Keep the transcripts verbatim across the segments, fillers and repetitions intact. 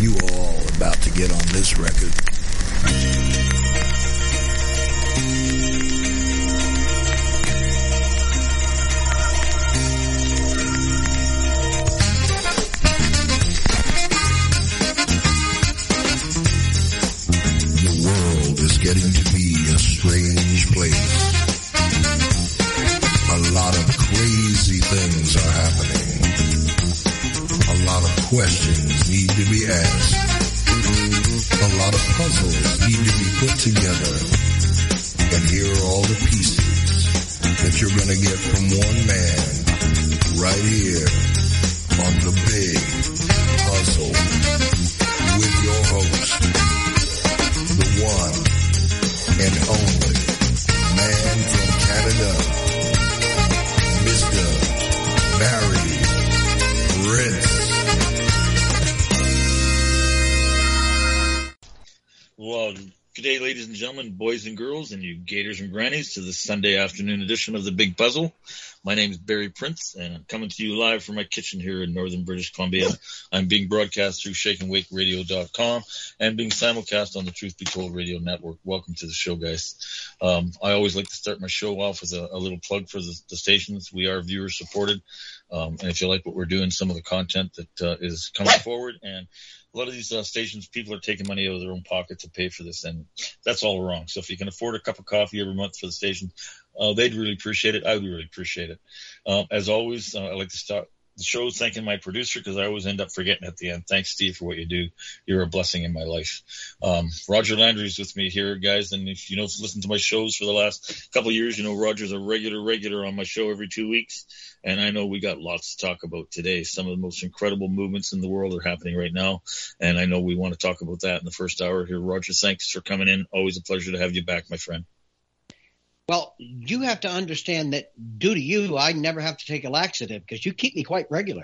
You are all about to get on this record. The world is getting to be a strange place. A lot of crazy things are happening. A lot of questions need to be asked. A lot of puzzles need to be put together. And here are all the pieces that you're going to get from one man right here on The Big Puzzle with your host, the one and only man from Canada, Mister Barry Prince. Well, good day, ladies and gentlemen, boys and girls, and you gators and grannies, to the Sunday afternoon edition of The Big Puzzle. My name is Barry Prince, and I'm coming to you live from my kitchen here in northern British Columbia. I'm being broadcast through shake and wake radio dot com and being simulcast on the Truth Be Told Radio Network. Welcome to the show, guys. Um, I always like to start my show off with a, a little plug for the, the stations. We are viewer-supported, um, and if you like what we're doing, some of the content that uh, is coming forward, and a lot of these uh, stations, people are taking money out of their own pocket to pay for this, and that's all wrong. So if you can afford a cup of coffee every month for the station, uh, they'd really appreciate it. I would really appreciate it. Uh, as always, uh, I like to start the show thanking my producer, because I always end up forgetting at the end. Thanks, Steve, for what you do. You're a blessing in my life. Um, Roger Landry's with me here, guys, and if you know, listen to my shows for the last couple of years, you know Roger's a regular, regular on my show every two weeks. And I know we got lots to talk about today. Some of the most incredible movements in the world are happening right now. And I know we want to talk about that in the first hour here. Roger, thanks for coming in. Always a pleasure to have you back, my friend. Well, you have to understand that due to you, I never have to take a laxative because you keep me quite regular.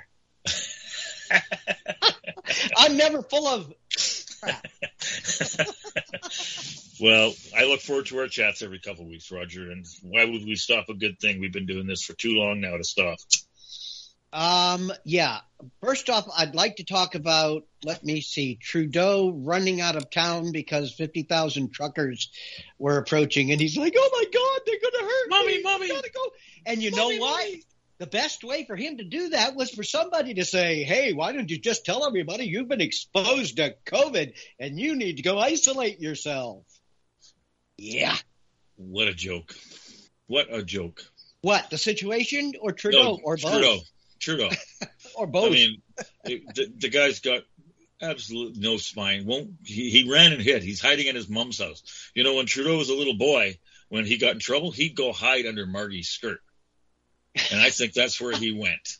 I'm never full of crap. Well, I look forward to our chats every couple of weeks, Roger. And why would we stop a good thing? We've been doing this for too long now to stop. Um, yeah. First off, I'd like to talk about, let me see, Trudeau running out of town because fifty thousand truckers were approaching. And he's like, oh, my God, they're going to hurt mommy, me. Mommy, gotta go. And you mommy, know why? Mommy. The best way for him to do that was for somebody to say, hey, why don't you just tell everybody you've been exposed to COVID and you need to go isolate yourself. Yeah. What a joke. What a joke. What, the situation or Trudeau no, or both? Trudeau. Trudeau. Or both. I mean, the, the guy's got absolutely no spine. Won't he, he ran and hid. He's hiding at his mom's house. You know, when Trudeau was a little boy, when he got in trouble, he'd go hide under Margie's skirt. And I think that's where he went.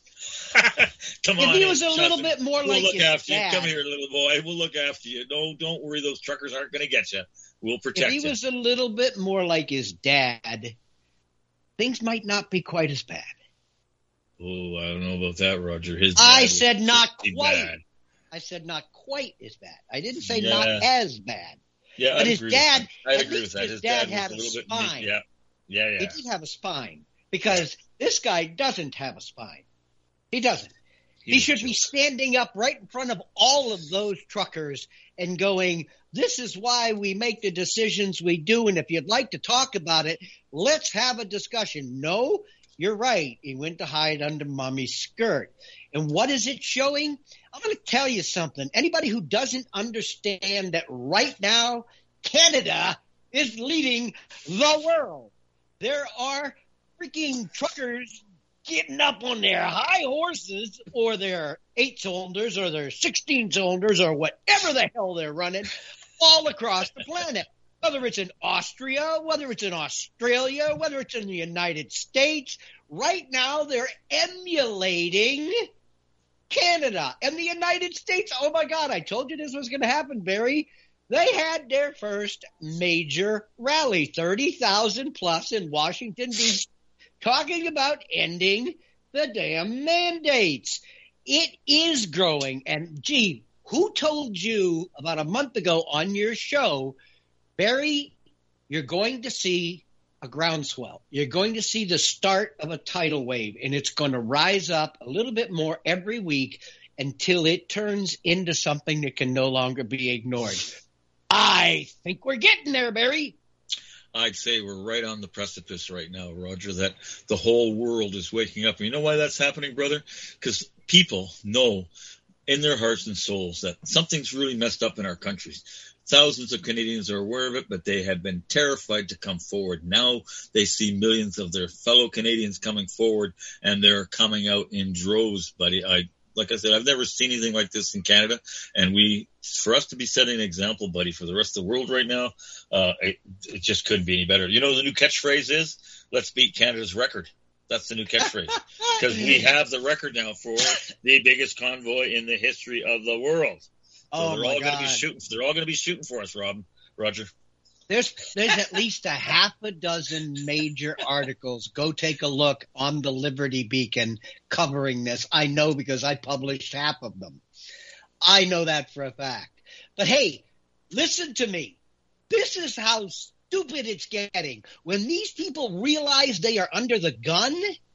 Come on. If he was a little bit more we'll like look his after dad. you. Come here, little boy. We'll look after you. No, don't worry. Those truckers aren't going to get you. We'll protect you. If he was a little bit more like his dad, things might not be quite as bad. Oh, I don't know about that, Roger. His dad I was said not quite. bad. I said not quite as bad. I didn't say Yeah. not as bad. Yeah, But I'd his agree dad, with that. I'd at agree least with that. his His dad dad, had was a a little bit spine. neat. Yeah, yeah, yeah. He did have a spine because this guy doesn't have a spine. He doesn't. He, he should be standing up right in front of all of those truckers and going, this is why we make the decisions we do. And if you'd like to talk about it, let's have a discussion. No, you're right. He went to hide under mommy's skirt. And what is it showing? I'm going to tell you something. Anybody who doesn't understand that right now, Canada is leading the world. There are freaking truckers getting up on their high horses or their eight cylinders or their sixteen cylinders or whatever the hell they're running all across the planet. Whether it's in Austria, whether it's in Australia, whether it's in the United States, right now they're emulating Canada and the United States. Oh my God, I told you this was going to happen, Barry. They had their first major rally, thirty thousand plus in Washington, D C, talking about ending the damn mandates. It is growing. And, gee, who told you about a month ago on your show, Barry, you're going to see a groundswell. You're going to see the start of a tidal wave, and it's going to rise up a little bit more every week. until it turns into something that can no longer be ignored. I think we're getting there, Barry. I'd say we're right on the precipice right now, Roger, that the whole world is waking up. And you know why that's happening, brother? Because people know in their hearts and souls that something's really messed up in our country. Thousands of Canadians are aware of it, but they have been terrified to come forward. Now they see millions of their fellow Canadians coming forward, and they're coming out in droves, buddy. I Like I said, I've never seen anything like this in Canada, and we, for us to be setting an example, buddy, for the rest of the world right now, uh, it, it just couldn't be any better. You know what the new catchphrase is? Let's beat Canada's record. That's the new catchphrase, because we have the record now for the biggest convoy in the history of the world. So oh they're my all going God. to be shooting. They're all going to be shooting for us, Rob, Roger. There's there's at least a half a dozen major articles. Go take a look on the Liberty Beacon covering this. I know because I published half of them. I know that for a fact. But hey, listen to me. This is how stupid it's getting. When these people realize they are under the gun,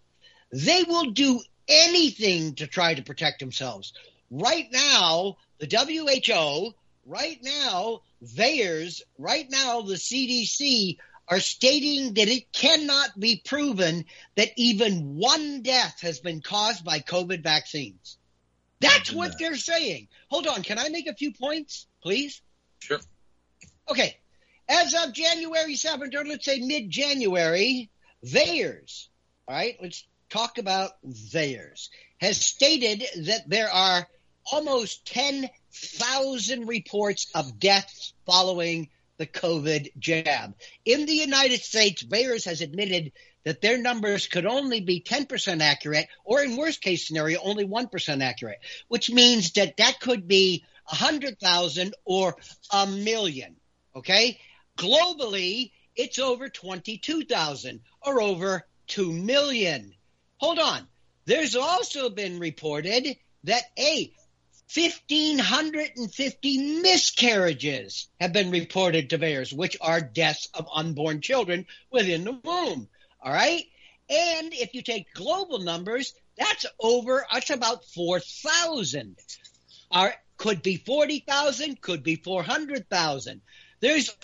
they will do anything to try to protect themselves. Right now, the W H O, right now, VAERS, right now, the C D C are stating that it cannot be proven that even one death has been caused by COVID vaccines. That's what that. they're saying. Hold on. Can I make a few points, please? Sure. Okay. As of January seventh, or let's say mid-January, VAERS, all right, let's talk about VAERS, has stated that there are almost ten thousand reports of deaths following the COVID jab. In the United States, VAERS has admitted that their numbers could only be ten percent accurate, or in worst case scenario, only one percent accurate, which means that that could be one hundred thousand or a million, okay? Globally, it's over twenty-two thousand or over two million. Hold on. There's also been reported that a one thousand five hundred fifty miscarriages have been reported to VAERS, which are deaths of unborn children within the womb. All right? And if you take global numbers, that's over, that's about four thousand. Are, could be forty thousand, could be four hundred thousand. There's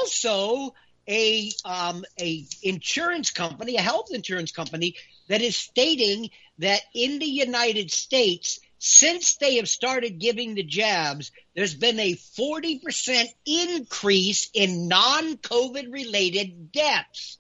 also a um, a insurance company, a health insurance company, that is stating that in the United States, since they have started giving the jabs, there's been a forty percent increase in non-COVID related deaths.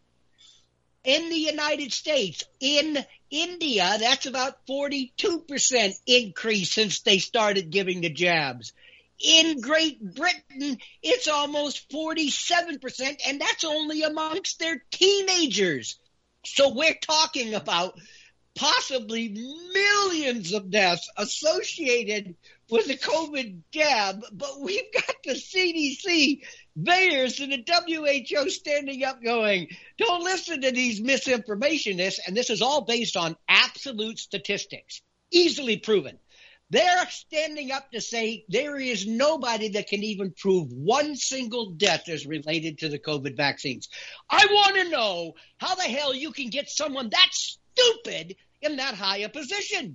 In the United States, in India, that's about forty-two percent increase since they started giving the jabs. In Great Britain, it's almost forty-seven percent, and that's only amongst their teenagers. So we're talking about possibly millions of deaths associated with the COVID jab, but we've got the C D C, VAERS, and the W H O standing up going, don't listen to these misinformationists, and this is all based on absolute statistics, easily proven. They're standing up to say there is nobody that can even prove one single death is related to the COVID vaccines. I want to know how the hell you can get someone that stupid in that high a position.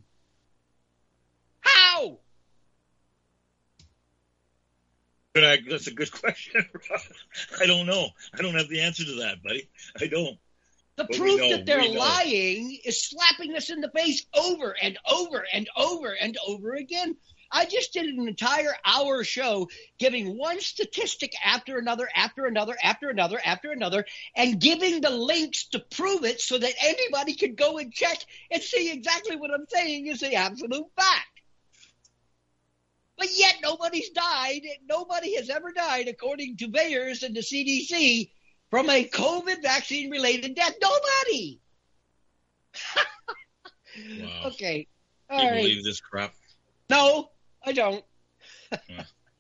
How? That's a good question. I don't know. I don't have the answer to that, buddy. I don't. The But proof know, that they're we know. lying is slapping us in the face over and over and over and over again. I just did an entire hour show giving one statistic after another, after another, after another, after another, and giving the links to prove it so that anybody could go and check and see exactly what I'm saying is the absolute fact. But yet nobody's died. Nobody has ever died, according to VAERS and the C D C, from a COVID vaccine-related death. Nobody. Wow. Okay. Do All you right. believe this crap? No, I don't. Yeah.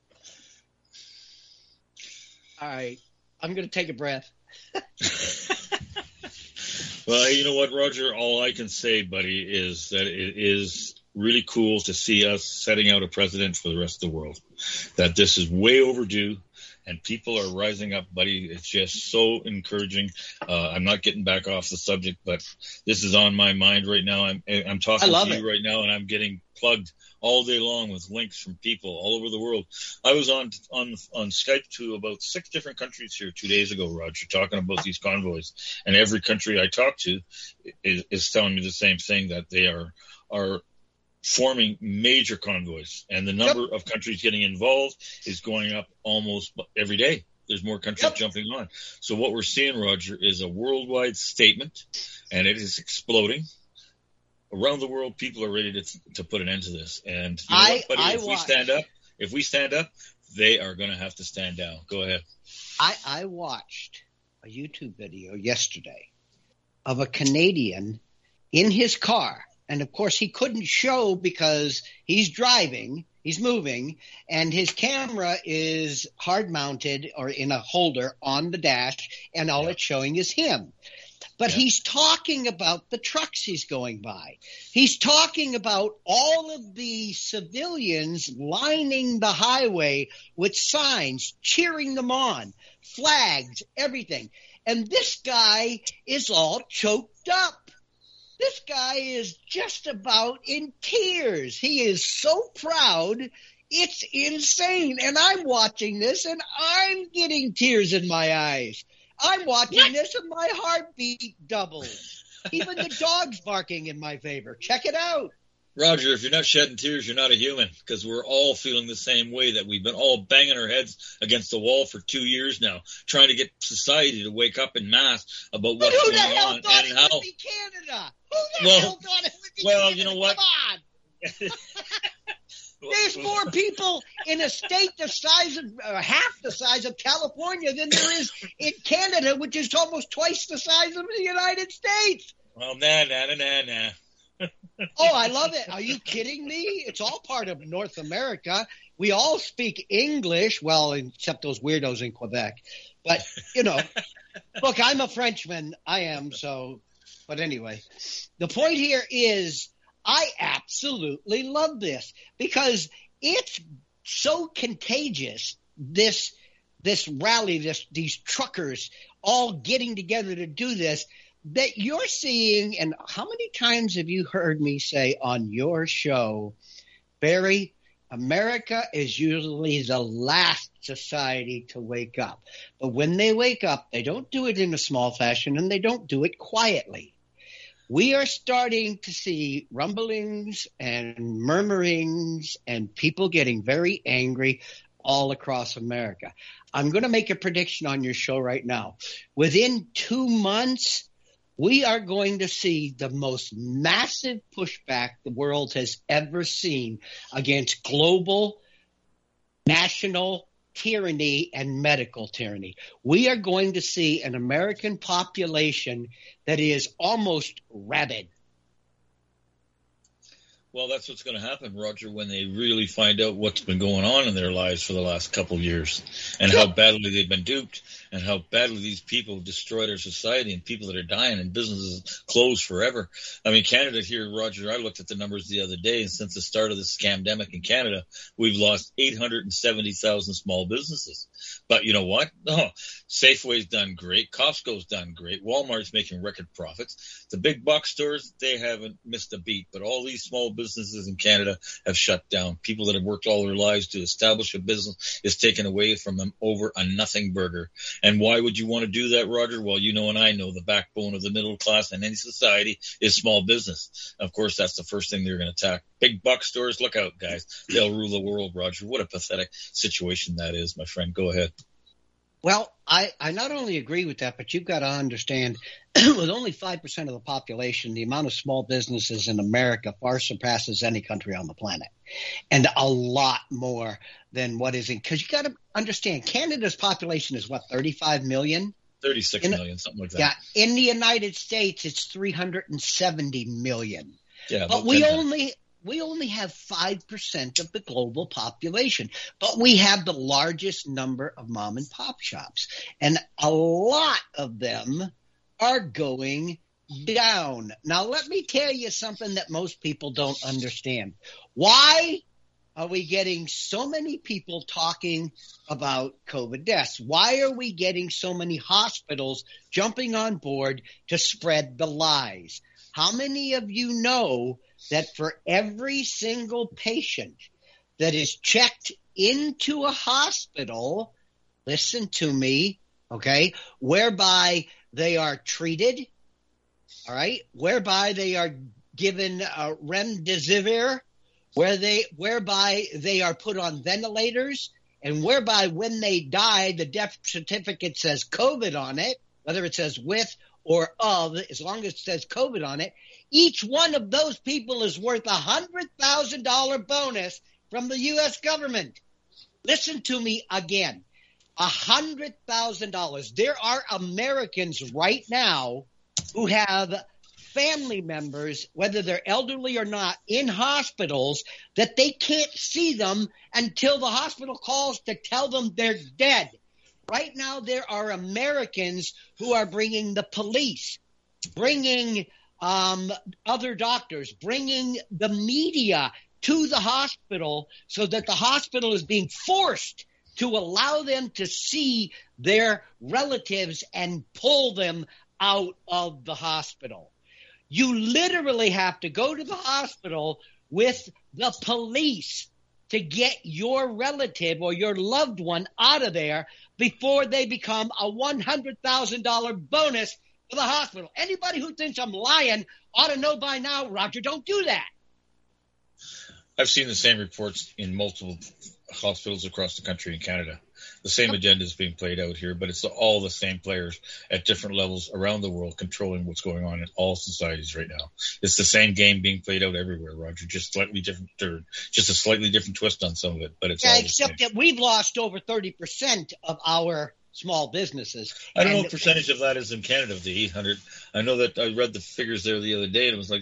All right. I'm going to take a breath. Well, you know what, Roger? All I can say, buddy, is that it is really cool to see us setting out a president for the rest of the world. That this is way overdue, and people are rising up, buddy. It's just so encouraging. Uh, I'm not getting back off the subject, but this is on my mind right now. I'm I'm talking to you it. right now, and I'm getting plugged all day long with links from people all over the world. I was on on on Skype to about six different countries here two days ago, Roger, talking about these convoys, and every country I talk to is, is telling me the same thing, that they are are forming major convoys, and the number yep. of countries getting involved is going up almost every day. There's more countries yep. jumping on. So what we're seeing, Roger, is a worldwide statement, and it is exploding. Around the world, people are ready to to put an end to this. And you know I, what, buddy, I if we stand up, if we stand up, they are going to have to stand down. Go ahead. I, I watched a YouTube video yesterday of a Canadian in his car. And, of course, he couldn't show because he's driving, he's moving, and his camera is hard-mounted or in a holder on the dash, and all yeah. it's showing is him. But yeah. he's talking about the trucks he's going by. He's talking about all of the civilians lining the highway with signs, cheering them on, flags, everything. And this guy is all choked up. This guy is just about in tears. He is so proud. It's insane. And I'm watching this, and I'm getting tears in my eyes. I'm watching what? this, and my heartbeat doubles. Even the dog's barking in my favor. Check it out. Roger, if you're not shedding tears, you're not a human, because we're all feeling the same way, that we've been all banging our heads against the wall for two years now, trying to get society to wake up in mass about what's going on and how. Who the hell thought it would be Canada? Who the well, hell thought it would be well, Canada? You know what? Come on. There's more people in a state the size of uh, half the size of California than there is in Canada, which is almost twice the size of the United States. Well, nah, nah, nah, nah, nah. Oh, I love it. Are you kidding me? It's all part of North America. We all speak English, well, except those weirdos in Quebec. But, you know, look, I'm a Frenchman. I am, so. But anyway, the point here is I absolutely love this because it's so contagious, this this rally, this these truckers all getting together to do this, that you're seeing. And how many times have you heard me say on your show, Barry, America is usually the last society to wake up. But when they wake up, they don't do it in a small fashion, and they don't do it quietly. We are starting to see rumblings and murmurings and people getting very angry all across America. I'm going to make a prediction on your show right now. Within two months, we are going to see the most massive pushback the world has ever seen against global, national tyranny and medical tyranny. We are going to see an American population that is almost rabid. Well, that's what's going to happen, Roger, when they really find out what's been going on in their lives for the last couple of years and how badly they've been duped and how badly these people destroyed our society and people that are dying and businesses closed forever. I mean, Canada here, Roger, I looked at the numbers the other day, and since the start of this scamdemic in Canada, we've lost eight hundred seventy thousand small businesses. But you know what? Oh, Safeway's done great. Costco's done great. Walmart's making record profits. The big box stores, they haven't missed a beat. But all these small businesses in Canada have shut down. People that have worked all their lives to establish a business is taken away from them over a nothing burger. And why would you want to do that, Roger? Well, you know and I know the backbone of the middle class in any society is small business. Of course, that's the first thing they're going to attack. Big box stores, look out, guys. They'll rule the world, Roger. What a pathetic situation that is, my friend. Go ahead. Well, I, I not only agree with that, but you've got to understand with only five percent of the population, the amount of small businesses in America far surpasses any country on the planet, and a lot more than what is in – because you got to understand, Canada's population is what, thirty-five million? thirty-six in, million, something like that. Yeah. In the United States, it's three hundred seventy million. Yeah, but we only – We only have five percent of the global population, but we have the largest number of mom and pop shops, and a lot of them are going down. Now, let me tell you something that most people don't understand. Why are we getting so many people talking about COVID deaths? Why are we getting so many hospitals jumping on board to spread the lies? How many of you know that for every single patient that is checked into a hospital, listen to me, okay, whereby they are treated, all right, whereby they are given uh, remdesivir, where they, whereby they are put on ventilators, and whereby when they die, the death certificate says COVID on it, whether it says with or of, as long as it says COVID on it, each one of those people is worth a one hundred thousand dollars bonus from the U S government. Listen to me again. one hundred thousand dollars. There are Americans right now who have family members, whether they're elderly or not, in hospitals that they can't see them until the hospital calls to tell them they're dead. Right now, there are Americans who are bringing the police, bringing um, other doctors, bringing the media to the hospital so that the hospital is being forced to allow them to see their relatives and pull them out of the hospital. You literally have to go to the hospital with the police to get your relative or your loved one out of there before they become a one hundred thousand dollars bonus for the hospital. Anybody who thinks I'm lying ought to know by now, Roger, don't do that. I've seen the same reports in multiple hospitals across the country in Canada. The same agenda is being played out here, but it's all the same players at different levels around the world controlling what's going on in all societies right now. It's the same game being played out everywhere, Roger, just slightly different, or just a slightly different twist on some of it, but it's yeah, all the except same. That we've lost over thirty percent of our small businesses. I don't and, know what percentage of that is in Canada, of the eight hundred. I know that I read the figures there the other day, and it was like,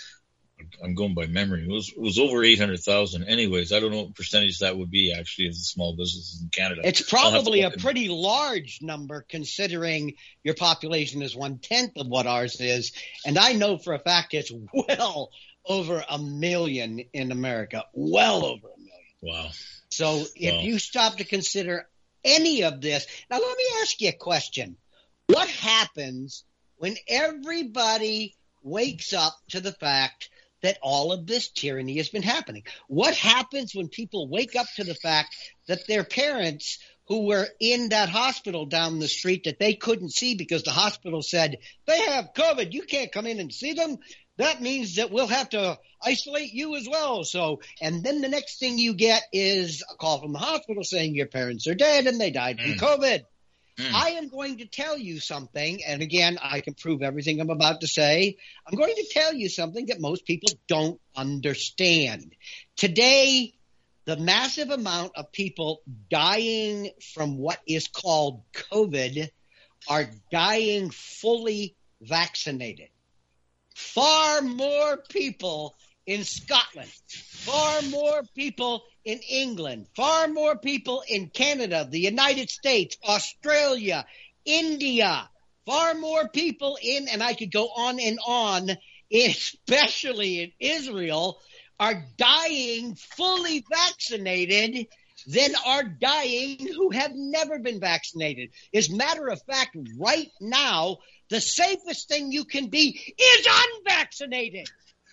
I'm going by memory. It was, it was over eight hundred thousand. Anyways, I don't know what percentage that would be actually of the small businesses in Canada. It's probably a pretty large number considering your population is one-tenth of what ours is. And I know for a fact it's well over a million in America. Well over a million. Wow. So if wow. you stop to consider any of this. Now, let me ask you a question. What happens when everybody wakes up to the fact that all of this tyranny has been happening? What happens when people wake up to the fact that their parents who were in that hospital down the street that they couldn't see because the hospital said, they have COVID, you can't come in and see them? That means that we'll have to isolate you as well. So, and then the next thing you get is a call from the hospital saying your parents are dead and they died from mm. COVID. Mm. I am going to tell you something, and again, I can prove everything I'm about to say. I'm going to tell you something that most people don't understand. Today, the massive amount of people dying from what is called COVID are dying fully vaccinated. Far more people in Scotland, far more people in England, far more people in Canada, the United States, Australia, India, far more people in, and I could go on and on, especially in Israel, are dying fully vaccinated than are dying who have never been vaccinated. As a matter of fact, right now, the safest thing you can be is unvaccinated.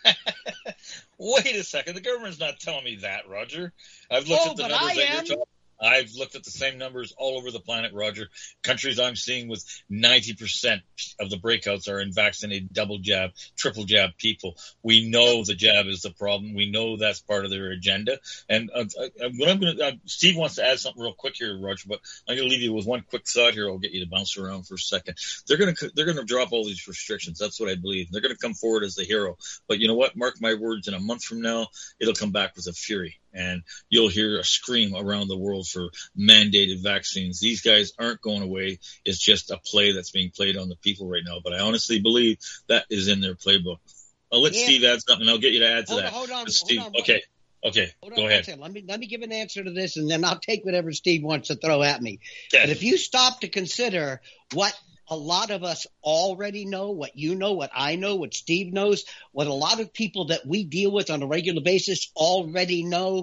Wait a second. The government's not telling me that, Roger. I've looked oh, at the but numbers I that am. you're talking. I've looked at the same numbers all over the planet, Roger. Countries I'm seeing with ninety percent of the breakouts are in vaccinated double jab, triple jab people. We know the jab is the problem. We know that's part of their agenda. And uh, uh, what I'm going to, uh, Steve wants to add something real quick here, Roger, but I'm going to leave you with one quick thought here. I'll get you to bounce around for a second. They're going to, they're going to drop all these restrictions. That's what I believe. They're going to come forward as the hero. But you know what? Mark my words, in a month from now, it'll come back with a fury. And you'll hear a scream around the world for mandated vaccines. These guys aren't going away. It's just a play that's being played on the people right now. But I honestly believe that is in their playbook. I'll let yeah. Steve add something. I'll get you to add to hold that. On, hold on. Steve, hold on. Okay. Okay. Hold Go on ahead. Let me, let me give an answer to this, and then I'll take whatever Steve wants to throw at me. Yeah. But if you stop to consider what a lot of us already know, what you know, what I know, what Steve knows, what a lot of people that we deal with on a regular basis already know,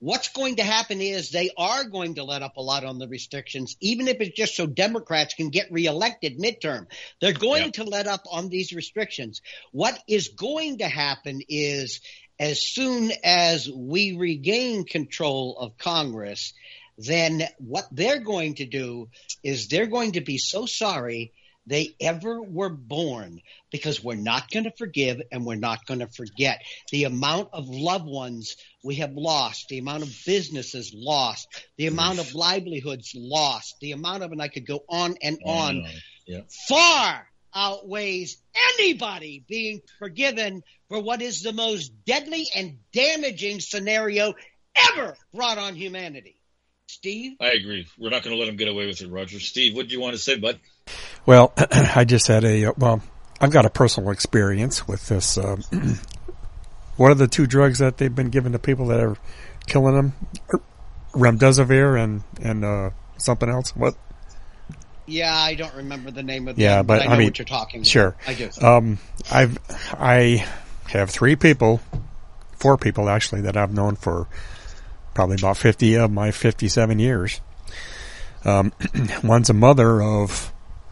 what's going to happen is they are going to let up a lot on the restrictions, even if it's just so Democrats can get reelected midterm. They're going yep. to let up on these restrictions. What is going to happen is as soon as we regain control of Congress, then what they're going to do is they're going to be so sorry they ever were born, because we're not going to forgive and we're not going to forget the amount of loved ones we have lost, the amount of businesses lost, the amount of livelihoods lost, the amount of, and I could go on and on, yeah. far outweighs anybody being forgiven for what is the most deadly and damaging scenario ever brought on humanity. Steve? I agree. We're not going to let him get away with it, Roger. Steve, what do you want to say, bud? Well, I just had a, well, I've got a personal experience with this. Uh, what are the two drugs that they've been giving to people that are killing them? Remdesivir and, and uh, something else? What? Yeah, I don't remember the name of them, yeah, but, but I know I mean, what you're talking about. Sure. I do. Um, I've, I have three people, four people actually, that I've known for probably about fifty of my fifty-seven years. Um, one's a mother of,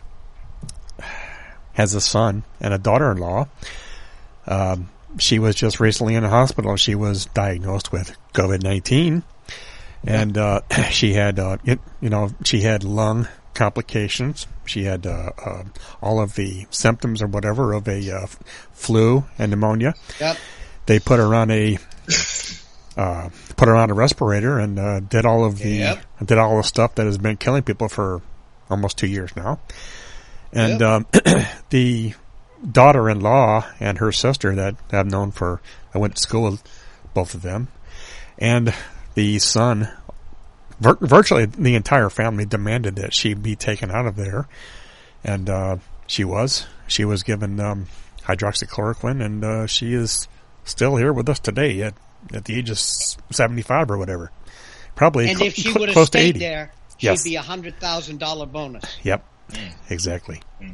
has a son and a daughter-in-law. Um, she was just recently in the hospital. She was diagnosed with COVID nineteen, and uh, she had, uh, it, you know, she had lung complications. She had uh, uh, all of the symptoms or whatever of a uh, flu and pneumonia. Yep. They put her on a uh, put her on a respirator and uh, did all of the yep. did all the stuff that has been killing people for almost two years now. And yep. um, the daughter-in-law and her sister that I've known for, I went to school with both of them, and the son, vir- virtually the entire family demanded that she be taken out of there, and uh, she was. She was given um, hydroxychloroquine, and uh, she is still here with us today at, at the age of seventy-five or whatever. Probably and cl- if she cl- would have close to stayed eighty. there, she'd yes. be a one hundred thousand dollars bonus. Yep, mm. exactly. Mm.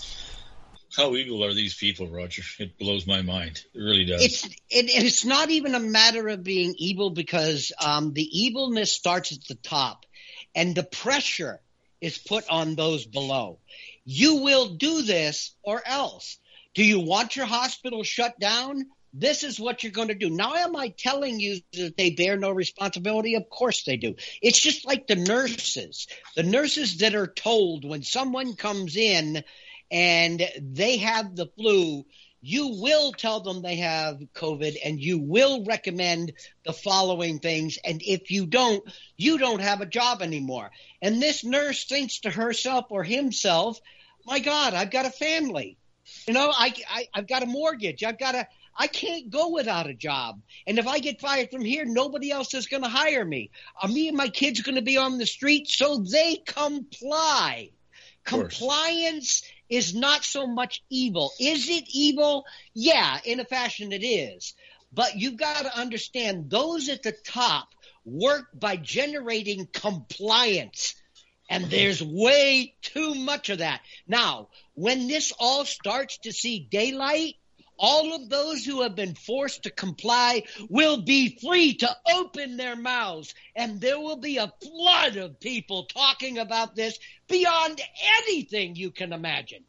How evil are these people, Roger? It blows my mind. It really does. It's it, it's not even a matter of being evil, because um, the evilness starts at the top, and the pressure is put on those below. You will do this or else. Do you want your hospital shut down? This is what you're going to do. Now, am I telling you that they bear no responsibility? Of course they do. It's just like the nurses. The nurses that are told when someone comes in and they have the flu, you will tell them they have COVID, and you will recommend the following things. And if you don't, you don't have a job anymore. And this nurse thinks to herself or himself, my God, I've got a family. You know, I, I, I've got a mortgage. I've got a – I can't go without a job. And if I get fired from here, nobody else is going to hire me. Uh, me and my kids are going to be on the street, so they comply. Compliance is not so much evil. Is it evil? Yeah, in a fashion it is. But you've got to understand, those at the top work by generating compliance. And there's way too much of that. Now, when this all starts to see daylight, all of those who have been forced to comply will be free to open their mouths, and there will be a flood of people talking about this beyond anything you can imagine.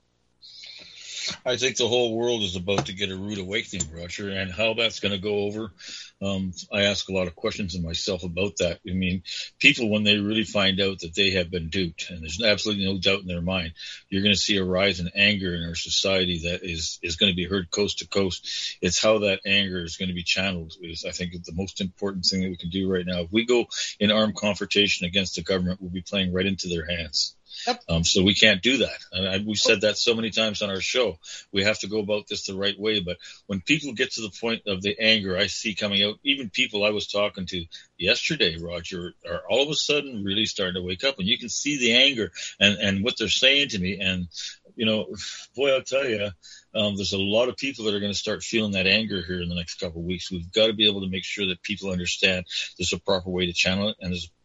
I think the whole world is about to get a rude awakening, Roger, and how that's going to go over. Um, I ask a lot of questions of myself about that. I mean, people, when they really find out that they have been duped, and there's absolutely no doubt in their mind, you're going to see a rise in anger in our society that is, is going to be heard coast to coast. It's how that anger is going to be channeled is, I think, the most important thing that we can do right now. If we go in armed confrontation against the government, we'll be playing right into their hands. Yep. Um, so we can't do that. And I, we've said that so many times on our show. We have to go about this the right way. But when people get to the point of the anger I see coming out, even people I was talking to yesterday, Roger, are all of a sudden really starting to wake up. And you can see the anger and, and what they're saying to me. And, you know, boy, I'll tell you, um, there's a lot of people that are going to start feeling that anger here in the next couple of weeks. We've got to be able to make sure that people understand there's a proper way to channel it, and there's a,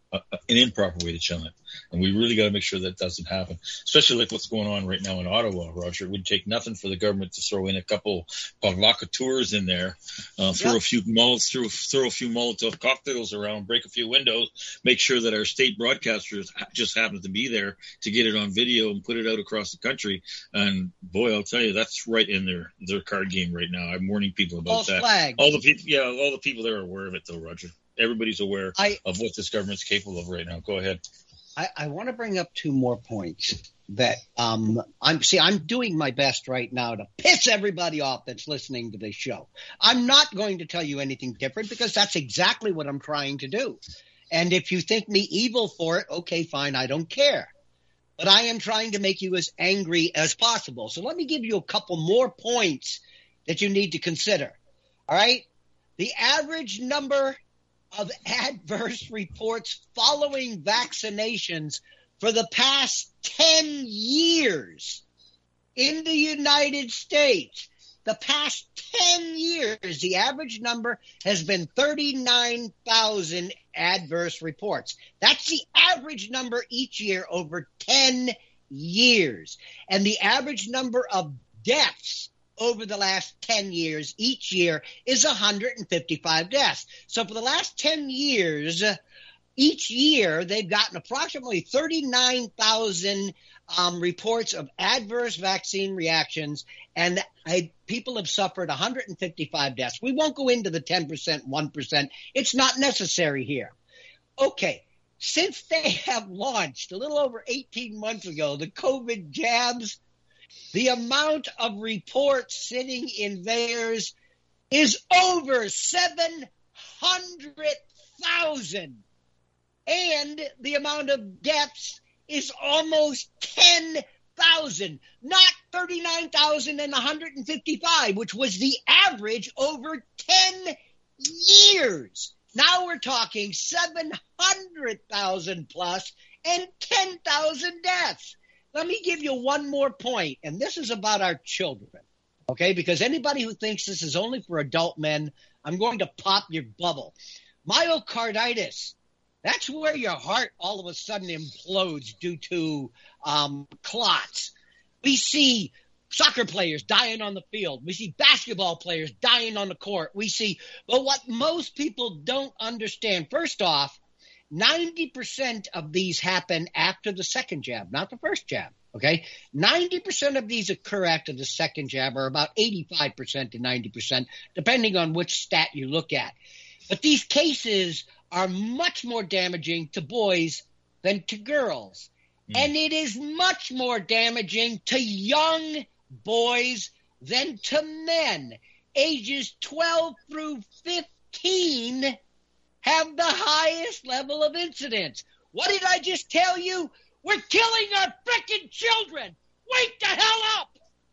an improper way to challenge it. And we really got to make sure that doesn't happen, especially like what's going on right now in Ottawa, Roger. It would take nothing for the government to throw in a couple provocateurs in there, uh, throw yep. a few mullets, throw, throw a few Molotov cocktails around, break a few windows, make sure that our state broadcasters just happen to be there to get it on video and put it out across the country. And boy, I'll tell you, that's right in their, their card game right now. I'm warning people about False that. flag. All the people, yeah, all the people there are aware of it, though, Roger. Everybody's aware I, of what this government's capable of right now. Go ahead. I, I want to bring up two more points that um, I'm see. I'm doing my best right now to piss everybody off that's listening to this show. I'm not going to tell you anything different because that's exactly what I'm trying to do. And if you think me evil for it, okay, fine. I don't care. But I am trying to make you as angry as possible. So let me give you a couple more points that you need to consider. All right. The average number of adverse reports following vaccinations for the past ten years in the United States. The past ten years, the average number has been thirty-nine thousand adverse reports. That's the average number each year over ten years. And the average number of deaths over the last ten years, each year, is one hundred fifty-five deaths. So for the last ten years, each year, they've gotten approximately thirty-nine thousand um, reports of adverse vaccine reactions, and I, people have suffered one hundred fifty-five deaths. We won't go into the ten percent, one percent. It's not necessary here. Okay, since they have launched a little over eighteen months ago the COVID jabs, the amount of reports sitting in theirs is over seven hundred thousand. And the amount of deaths is almost ten thousand, not thirty-nine thousand and one hundred fifty-five, which was the average over ten years. Now we're talking seven hundred thousand plus and ten thousand deaths. Let me give you one more point, and this is about our children, okay? Because anybody who thinks this is only for adult men, I'm going to pop your bubble. Myocarditis, that's where your heart all of a sudden implodes due to um, clots. We see soccer players dying on the field. We see basketball players dying on the court. We see, but what most people don't understand, first off, ninety percent of these happen after the second jab, not the first jab, okay? ninety percent of these occur after the second jab, or about eighty-five percent to ninety percent, depending on which stat you look at. But these cases are much more damaging to boys than to girls. Mm. And it is much more damaging to young boys than to men. Ages twelve through fifteen have the highest level of incidence. What did I just tell you? We're killing our frickin' children. Wake the hell up!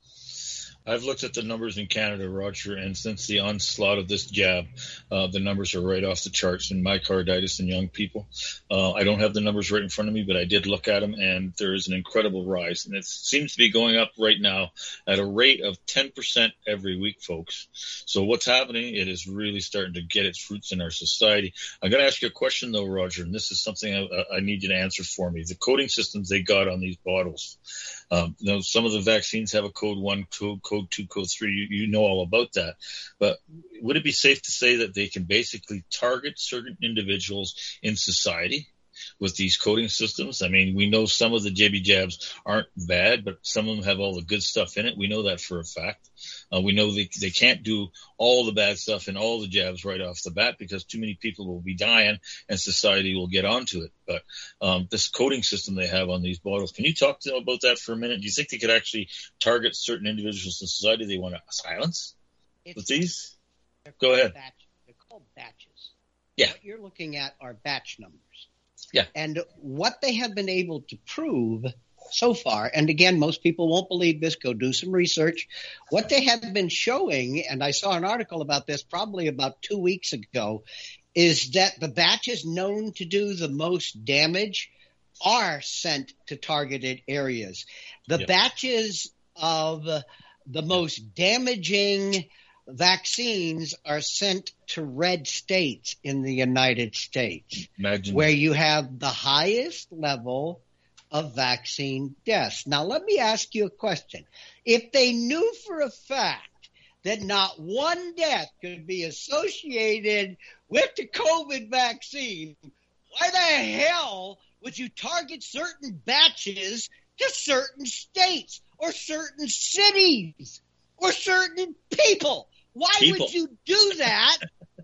I've looked at the numbers in Canada, Roger, and since the onslaught of this jab, uh, the numbers are right off the charts in myocarditis in young people. Uh, I don't have the numbers right in front of me, but I did look at them, and there is an incredible rise. And it seems to be going up right now at a rate of ten percent every week, folks. So what's happening? It is really starting to get its roots in our society. I'm going to ask you a question, though, Roger, and this is something I, I need you to answer for me. The coding systems they got on these bottles. Um, you know, some of the vaccines have a code one, code, code two, code three. You, you know all about that. But would it be safe to say that they can basically target certain individuals in society with these coding systems? I mean, we know some of the jabby jabs aren't bad, but some of them have all the good stuff in it. We know that for a fact. Uh, we know they, they can't do all the bad stuff in all the jabs right off the bat because too many people will be dying and society will get onto it. But um, this coding system they have on these bottles, can you talk to them about that for a minute? Do you think they could actually target certain individuals in society they want to silence it's, with these? Go ahead. Batch, they're called batches. Yeah. What you're looking at are batch numbers. Yeah. And what they have been able to prove so far, and again, most people won't believe this, go do some research. What they have been showing, and I saw an article about this probably about two weeks ago, is that the batches known to do the most damage are sent to targeted areas. The yep. batches of the most damaging vaccines are sent to red states in the United States, Imagine. where you have the highest level of vaccine deaths. Now, let me ask you a question. If they knew for a fact that not one death could be associated with the COVID vaccine, why the hell would you target certain batches to certain states or certain cities or certain people? Why people. would you do that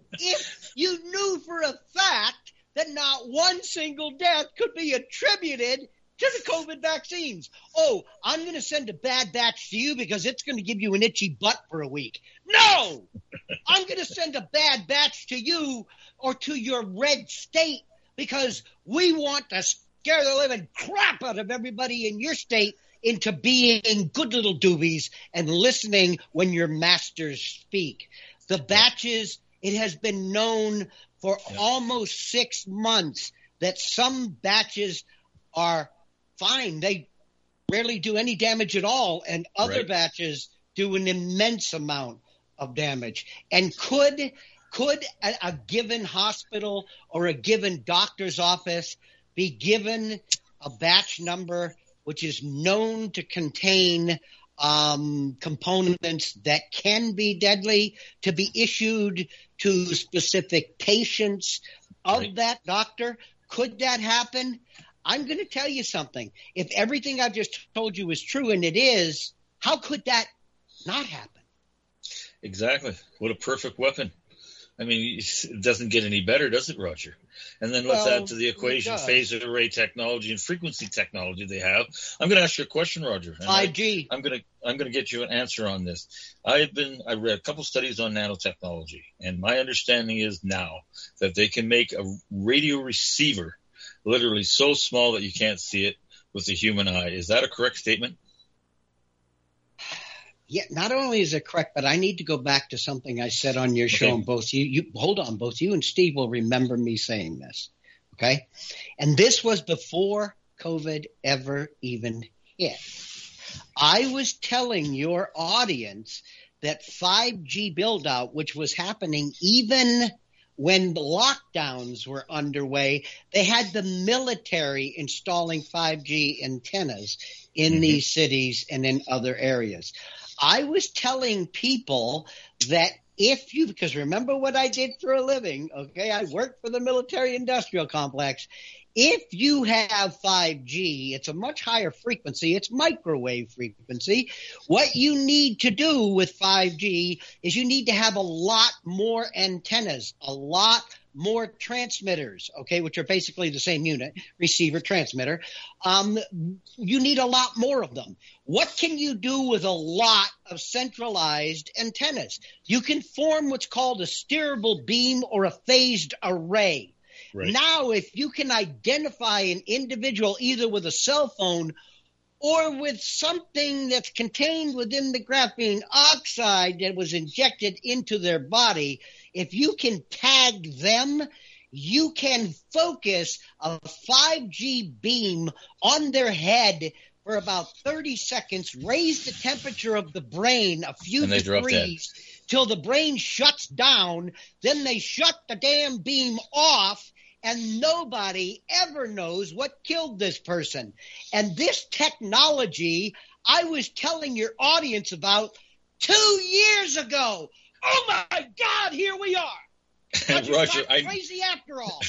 if you knew for a fact that not one single death could be attributed to the COVID vaccines? Oh, I'm going to send a bad batch to you because it's going to give you an itchy butt for a week. No! I'm going to send a bad batch to you or to your red state because we want to scare the living crap out of everybody in your state into being good little doobies and listening when your masters speak. The batches, it has been known for yeah. almost six months that some batches are fine. They rarely do any damage at all, and other right. batches do an immense amount of damage. And could could a, a given hospital or a given doctor's office be given a batch number which is known to contain um, components that can be deadly, to be issued to specific patients of right. that doctor? Could that happen? I'm going to tell you something. If everything I've just told you is true, and it is, how could that not happen? Exactly. What a perfect weapon. I mean, it doesn't get any better, does it, Roger? And then let's well, add to the equation phased array technology and frequency technology they have. I'm going to ask you a question, Roger. five G. I, I'm going to I'm going to get you an answer on this. I have been I read a couple studies on nanotechnology, and my understanding is now that they can make a radio receiver literally so small that you can't see it with the human eye. Is that a correct statement? Yeah, not only is it correct, but I need to go back to something I said on your show, okay. and both you, you hold on, both you and Steve will remember me saying this, okay? And this was before COVID ever even hit. I was telling your audience that five G build-out, which was happening even when the lockdowns were underway, they had the military installing five G antennas in mm-hmm. these cities and in other areas. I was telling people that if you, because remember what I did for a living, okay? I worked for the military industrial complex. If you have five G, it's a much higher frequency. It's microwave frequency. What you need to do with five G is you need to have a lot more antennas, a lot more transmitters, okay, which are basically the same unit, receiver, transmitter. Um, you need a lot more of them. What can you do with a lot of centralized antennas? You can form what's called a steerable beam or a phased array. Right. Now, if you can identify an individual either with a cell phone or with something that's contained within the graphene oxide that was injected into their body, if you can tag them, you can focus a five G beam on their head for about thirty seconds, raise the temperature of the brain a few degrees till the brain shuts down. Then they shut the damn beam off, and nobody ever knows what killed this person. And this technology I was telling your audience about two years ago. Oh, my God, here we are. Roger, I, crazy after all.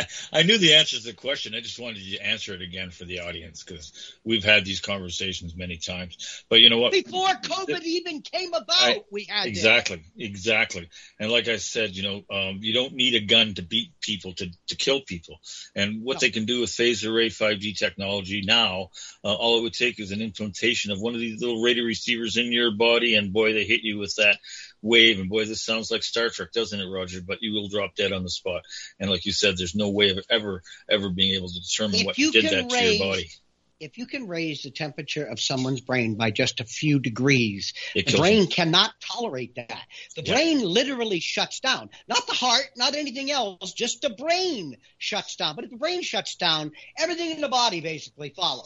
I knew the answer to the question. I just wanted you to answer it again for the audience because we've had these conversations many times. But you know what? Before COVID even came about, I, we had exactly, this. exactly. And like I said, you know, um, you don't need a gun to beat people to to kill people. And what no. they can do with phased array five G technology now, uh, all it would take is an implantation of one of these little radio receivers in your body, and boy, they hit you with that wave, and boy, this sounds like Star Trek, doesn't it, Roger? But you will drop dead on the spot. And like you said, there's no way of ever, ever being able to determine if what you did that raise, to your body. If you can raise the temperature of someone's brain by just a few degrees, it the brain them. cannot tolerate that. The yeah. brain literally shuts down. Not the heart, not anything else, just the brain shuts down. But if the brain shuts down, everything in the body basically follows.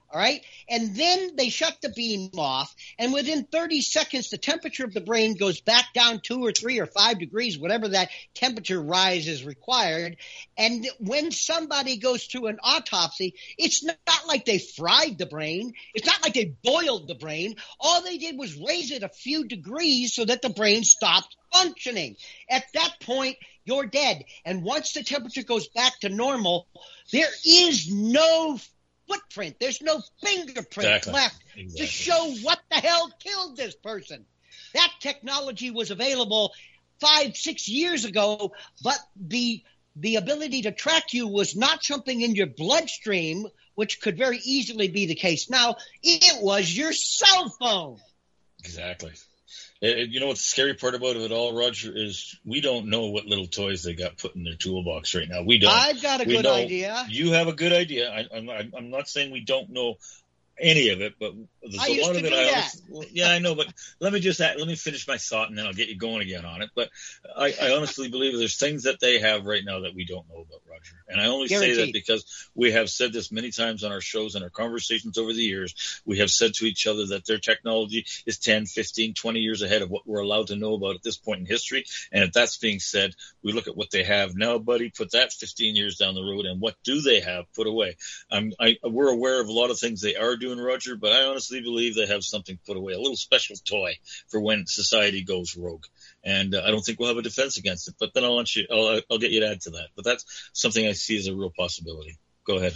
All right. And then they shut the beam off. And within thirty seconds, the temperature of the brain goes back down two or three or five degrees, whatever that temperature rise is required. And when somebody goes through an autopsy, it's not like they fried the brain. It's not like they boiled the brain. All they did was raise it a few degrees so that the brain stopped functioning. At that point, you're dead. And once the temperature goes back to normal, there is no footprint. There's no fingerprint exactly. left exactly. to show what the hell killed this person. That technology was available five, six years ago, but the the ability to track you was not something in your bloodstream, which could very easily be the case now. It was your cell phone. Exactly. It, you know what's the scary part about it all, Roger, is we don't know what little toys they got put in their toolbox right now. We don't. I've got a we good know, idea. You have a good idea. I, I'm, I'm not saying we don't know any of it, but there's I a used lot to of it. do I that. always, well, yeah, I know, but let me just let me finish my thought, and then I'll get you going again on it. But I, I honestly believe there's things that they have right now that we don't know about, Roger. And I only Guaranteed. say that because we have said this many times on our shows and our conversations over the years. We have said to each other that their technology is ten, fifteen, twenty years ahead of what we're allowed to know about at this point in history. And if that's being said, we look at what they have now, buddy, put that fifteen years down the road, and what do they have put away? I'm, I, we're aware of a lot of things they are doing, Roger, but I honestly believe they have something put away, a little special toy for when society goes rogue. And uh, I don't think we'll have a defense against it, but then I'll let you, I'll, I'll get you to add to that. But that's something I see as a real possibility. Go ahead.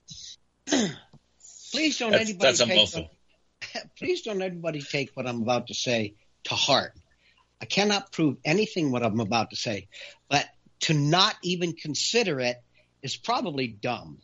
Please don't that's, anybody that's a take mouthful. what, please don't anybody take what I'm about to say to heart. I cannot prove anything what I'm about to say, but to not even consider it is probably dumb.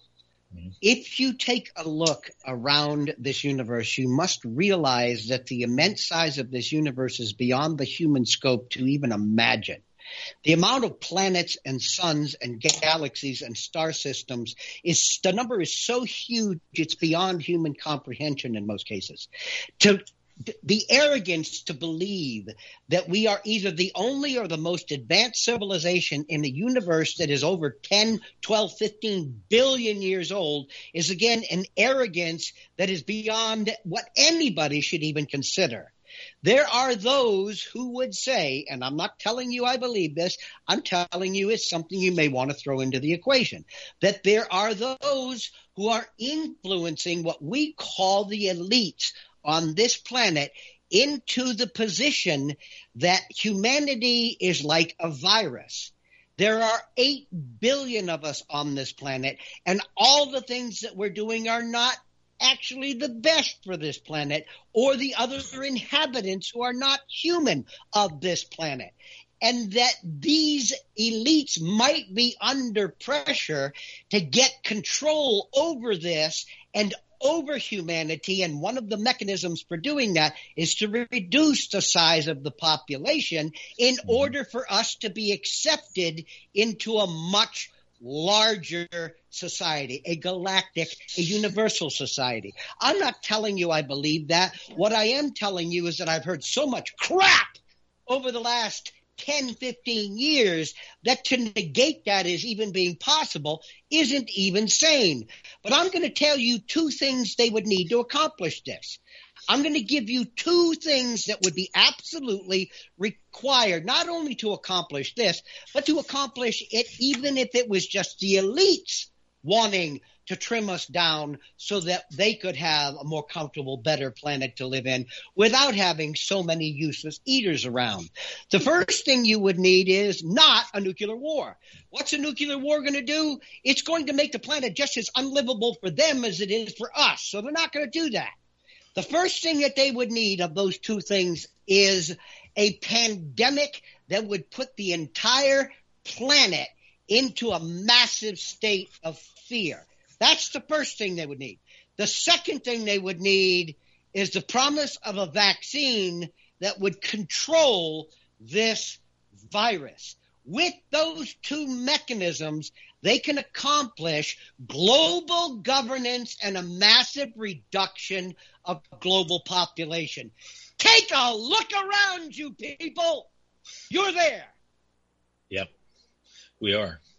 If you take a look around this universe, you must realize that the immense size of this universe is beyond the human scope to even imagine. The amount of planets and suns and galaxies and star systems is the number is so huge it's beyond human comprehension in most cases. To The arrogance to believe that we are either the only or the most advanced civilization in the universe that is over ten, twelve, fifteen billion years old is, again, an arrogance that is beyond what anybody should even consider. There are those who would say, and I'm not telling you I believe this, I'm telling you it's something you may want to throw into the equation, that there are those who are influencing what we call the elites on this planet into the position that humanity is like a virus. There are eight billion of us on this planet, and all the things that we're doing are not actually the best for this planet or the other inhabitants who are not human of this planet. And that these elites might be under pressure to get control over this and over humanity, and one of the mechanisms for doing that is to reduce the size of the population in mm-hmm. order for us to be accepted into a much larger society, a galactic, a universal society. I'm not telling you I believe that. What I am telling you is that I've heard so much crap over the last ten, fifteen years that to negate that as even being possible isn't even sane. But I'm going to tell you two things they would need to accomplish this. I'm going to give you two things that would be absolutely required, not only to accomplish this, but to accomplish it even if it was just the elites wanting to trim us down so that they could have a more comfortable, better planet to live in without having so many useless eaters around. The first thing you would need is not a nuclear war. What's a nuclear war going to do? It's going to make the planet just as unlivable for them as it is for us. So they're not going to do that. The first thing that they would need of those two things is a pandemic that would put the entire planet into a massive state of fear. That's the first thing they would need. The second thing they would need is the promise of a vaccine that would control this virus. With those two mechanisms, they can accomplish global governance and a massive reduction of global population. Take a look around you, people. You're there. Yep, we are.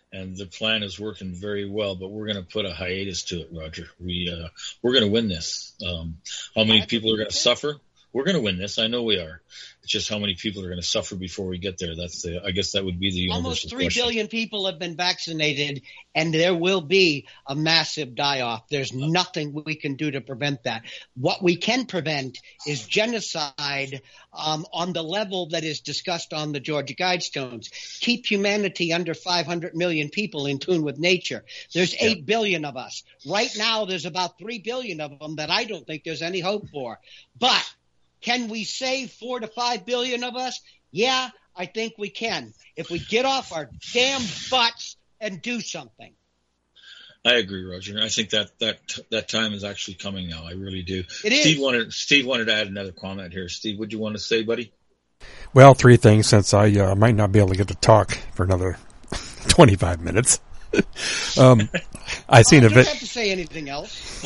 and the plan is working very well. But we're going to put a hiatus to it, Roger. We uh, we're going to win this. Um, how many people are going to suffer? We're going to win this. I know we are. It's just how many people are going to suffer before we get there. That's the. I guess that would be the universal Almost three question. billion people have been vaccinated, and there will be a massive die-off. There's nothing we can do to prevent that. What we can prevent is genocide um, on the level that is discussed on the Georgia Guidestones. Keep humanity under five hundred million people in tune with nature. There's eight yeah. billion of us. Right now, there's about three billion of them that I don't think there's any hope for. But can we save four to five billion of us? Yeah, I think we can. If we get off our damn butts and do something. I agree, Roger. I think that that that time is actually coming now. I really do. It is. Steve wanted Steve wanted to add another comment here. Steve, what do you want to say, buddy? Well, three things, since I uh, might not be able to get to talk for another twenty-five minutes. um, I seen oh, a video. Don't have to say anything else.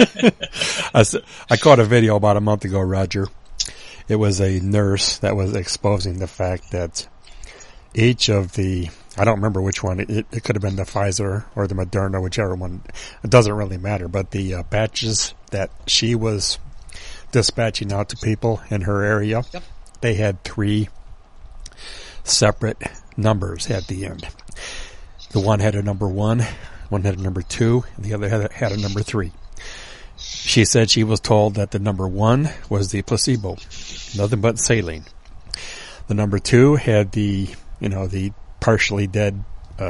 I, I caught a video about a month ago, Roger. It was a nurse that was exposing the fact that each of the, I don't remember which one, it, it could have been the Pfizer or the Moderna, whichever one, it doesn't really matter, but the uh, batches that she was dispatching out to people in her area, yep. they had three separate numbers at the end. The one had a number one, one had a number two, and the other had a, had a number three. She said she was told that the number one was the placebo, nothing but saline. The number two had the, you know, the partially dead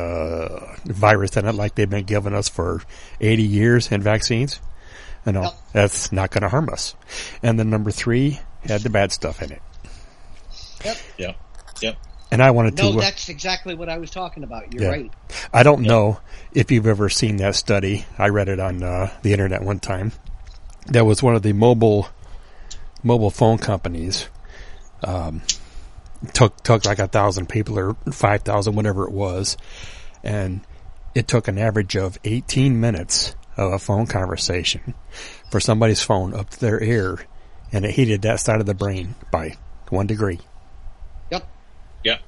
uh virus in it, like they've been giving us for eighty years in vaccines. You know, yep. that's not going to harm us. And the number three had the bad stuff in it. Yep. Yep. Yep. And I wanted no, to. No, that's exactly what I was talking about. You're yeah. right. I don't yep. know if you've ever seen that study. I read it on uh, the internet one time. That was one of the mobile mobile phone companies. Um, took took like a thousand people or five thousand, whatever it was, and it took an average of eighteen minutes of a phone conversation for somebody's phone up to their ear, and it heated that side of the brain by one degree. Yep. Yep.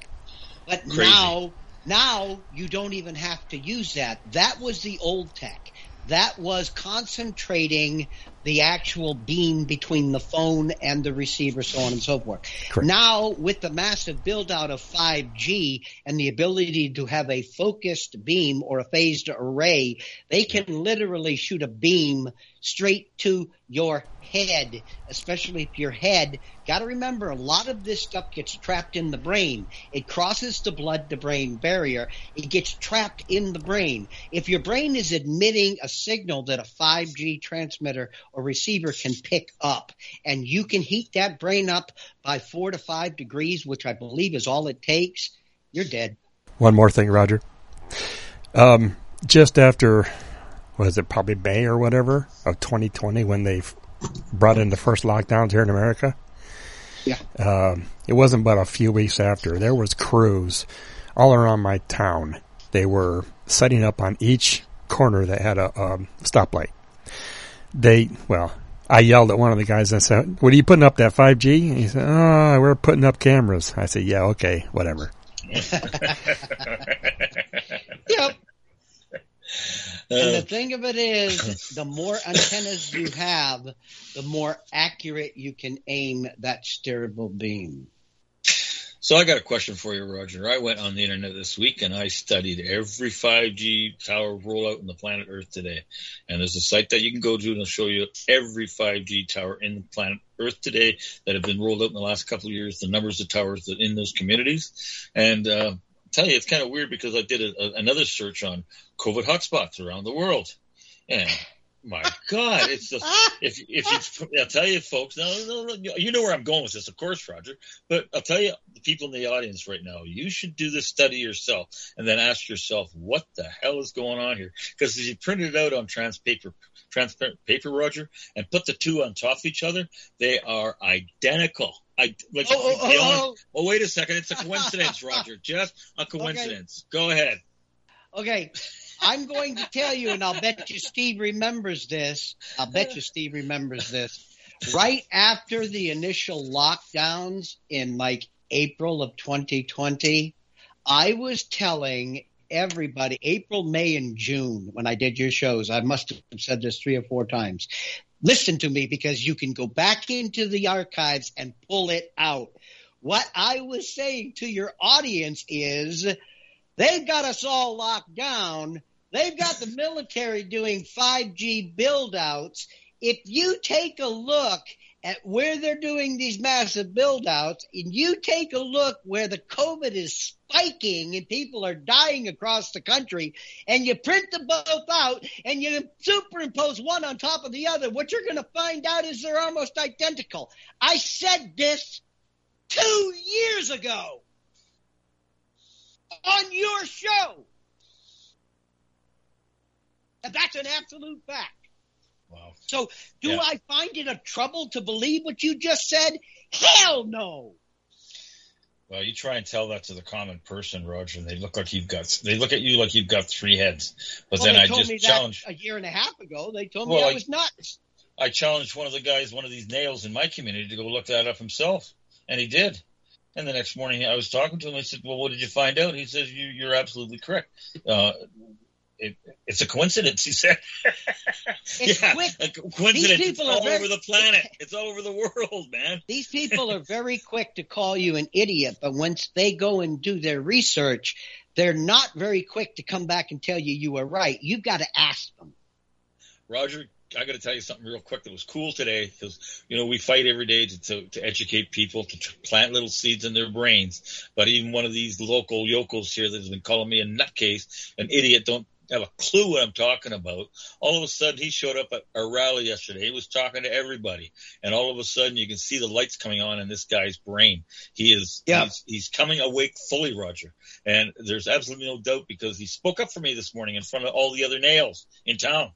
But Crazy. now, now you don't even have to use that. That was the old tech. That was concentrating the actual beam between the phone and the receiver, so on and so forth. Correct. Now, with the massive build-out of five G and the ability to have a focused beam or a phased array, they can literally shoot a beam straight to your head, especially if your head – got to remember, a lot of this stuff gets trapped in the brain. It crosses the blood-to-brain barrier. It gets trapped in the brain. If your brain is emitting a signal that a five G transmitter or receiver can pick up, and you can heat that brain up by four to five degrees, which I believe is all it takes, you're dead. One more thing, Roger. Um, just after, what is it, probably May or whatever, of twenty twenty, when they brought in the first lockdowns here in America. Yeah. Um, it wasn't but a few weeks after. There was crews all around my town. They were setting up on each corner that had a um, stoplight. They, well, I yelled at one of the guys and said, "What are you putting up, that five G?" And he said, "Oh, we're putting up cameras." I said, "Yeah, okay, whatever." Yep. And the thing of it is, the more antennas you have, the more accurate you can aim that steerable beam. So I got a question for you, Roger. I went on the internet this week and I studied every five G tower rollout on the planet Earth today. And there's a site that you can go to and it'll show you every five G tower in the planet Earth today that have been rolled out in the last couple of years, the numbers of towers that in those communities. And uh, I'll tell you, it's kind of weird because I did a, a, another search on COVID hotspots around the world. And my God, it's just, if, if you, I'll tell you folks, no, no, no, you know where I'm going with this, of course, Roger, but I'll tell you, the people in the audience right now, you should do this study yourself and then ask yourself, what the hell is going on here? Because if you print it out on trans paper, transparent paper, Roger, and put the two on top of each other, they are identical. I, like, oh, oh, oh, oh. oh, wait a second. It's a coincidence, Roger. Just a coincidence. Okay. Go ahead. Okay. I'm going to tell you, and I'll bet you Steve remembers this. I'll bet you Steve remembers this. Right after the initial lockdowns in like April of twenty twenty, I was telling everybody, April, May, and June, when I did your shows, I must have said this three or four times, listen to me, because you can go back into the archives and pull it out. What I was saying to your audience is they've got us all locked down. They've got the military doing five G build-outs. If you take a look at where they're doing these massive build-outs, and you take a look where the COVID is spiking and people are dying across the country, and you print them both out and you superimpose one on top of the other, what you're going to find out is they're almost identical. I said this two years ago on your show. And that's an absolute fact. Wow. So do yeah. I find it a trouble to believe what you just said? Hell no. Well, you try and tell that to the common person, Roger, and they look like you've got they look at you like you've got three heads. But well, then they I told just me challenged that a year and a half ago. They told well, me I I was nuts. I challenged one of the guys, one of these nails in my community, to go look that up himself, and he did. And the next morning I was talking to him. I said, "Well, what did you find out?" He says, you, "You're absolutely correct. Uh, It, it's a coincidence," he said. It's yeah, quick. A coincidence. It's all very, over the planet. It's all over the world, man. These people are very quick to call you an idiot, but once they go and do their research, they're not very quick to come back and tell you you were right. You've got to ask them. Roger, I got to tell you something real quick that was cool today, because, you know, we fight every day to, to, to educate people, to tr- plant little seeds in their brains. But even one of these local yokels here that has been calling me a nutcase, an idiot, don't have a clue what I'm talking about. All of a sudden, he showed up at our rally yesterday. He was talking to everybody, and all of a sudden, you can see the lights coming on in this guy's brain. He is, yeah. he's, he's coming awake fully, Roger. And there's absolutely no doubt, because he spoke up for me this morning in front of all the other nails in town.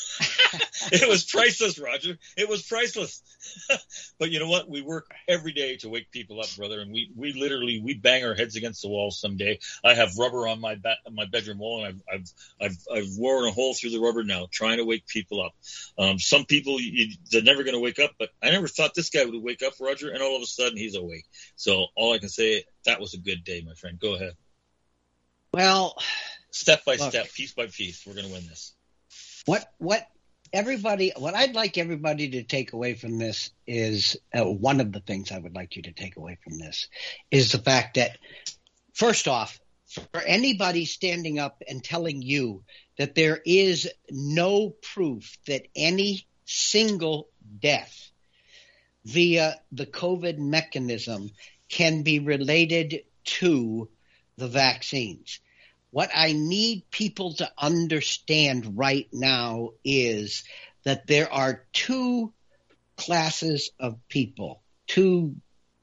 It was priceless, Roger. It was priceless. But you know what? We work every day to wake people up, brother. And we, we literally, we bang our heads against the wall someday. I have rubber on my ba- my bedroom wall, and I've, I've, I've, I've worn a hole through the rubber now, trying to wake people up. Um, some people, you, they're never going to wake up, but I never thought this guy would wake up, Roger, and all of a sudden he's awake. So all I can say, that was a good day, my friend. Go ahead. Well, step by look, step, piece by piece, we're going to win this. What, what, everybody, what I'd like everybody to take away from this is uh, one of the things I would like you to take away from this is the fact that, first off, for anybody standing up and telling you that there is no proof that any single death via the COVID mechanism can be related to the vaccines. What I need people to understand right now is that there are two classes of people, two,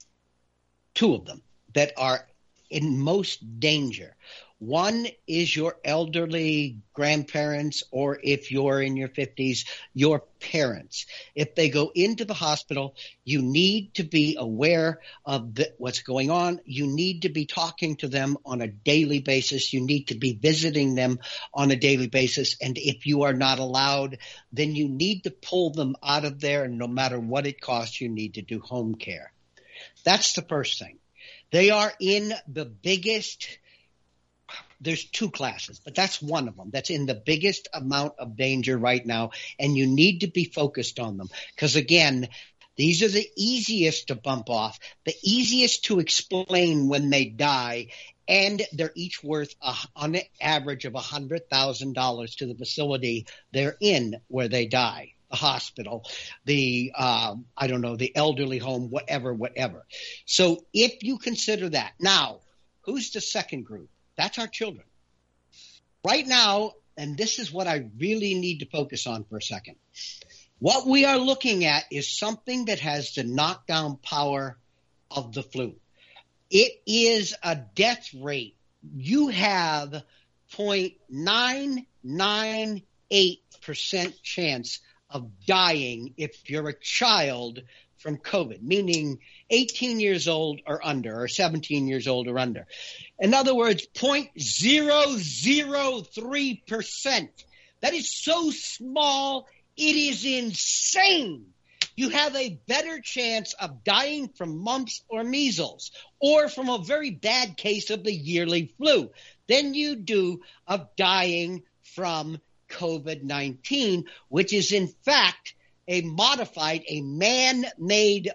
two of them that are in most danger. One is your elderly grandparents, or if you're in your fifties, your parents. If they go into the hospital, you need to be aware of the, what's going on. You need to be talking to them on a daily basis. You need to be visiting them on a daily basis. And if you are not allowed, then you need to pull them out of there. And no matter what it costs, you need to do home care. That's the first thing. They are in the biggest – there's two classes, but that's one of them that's in the biggest amount of danger right now, and you need to be focused on them because, again, these are the easiest to bump off, the easiest to explain when they die, and they're each worth, a, on an average, of one hundred thousand dollars to the facility they're in where they die. The hospital, the, uh, I don't know, the elderly home, whatever, whatever. So if you consider that. Now, who's the second group? That's our children. Right now, and this is what I really need to focus on for a second. What we are looking at is something that has the knockdown power of the flu. It is a death rate. You have zero point nine nine eight percent chance of dying if you're a child from COVID, meaning eighteen years old or under, or seventeen years old or under. In other words, zero point zero zero three percent. That is so small, it is insane. You have a better chance of dying from mumps or measles, or from a very bad case of the yearly flu. than you do of dying from COVID nineteen, which is in fact a modified, a man-made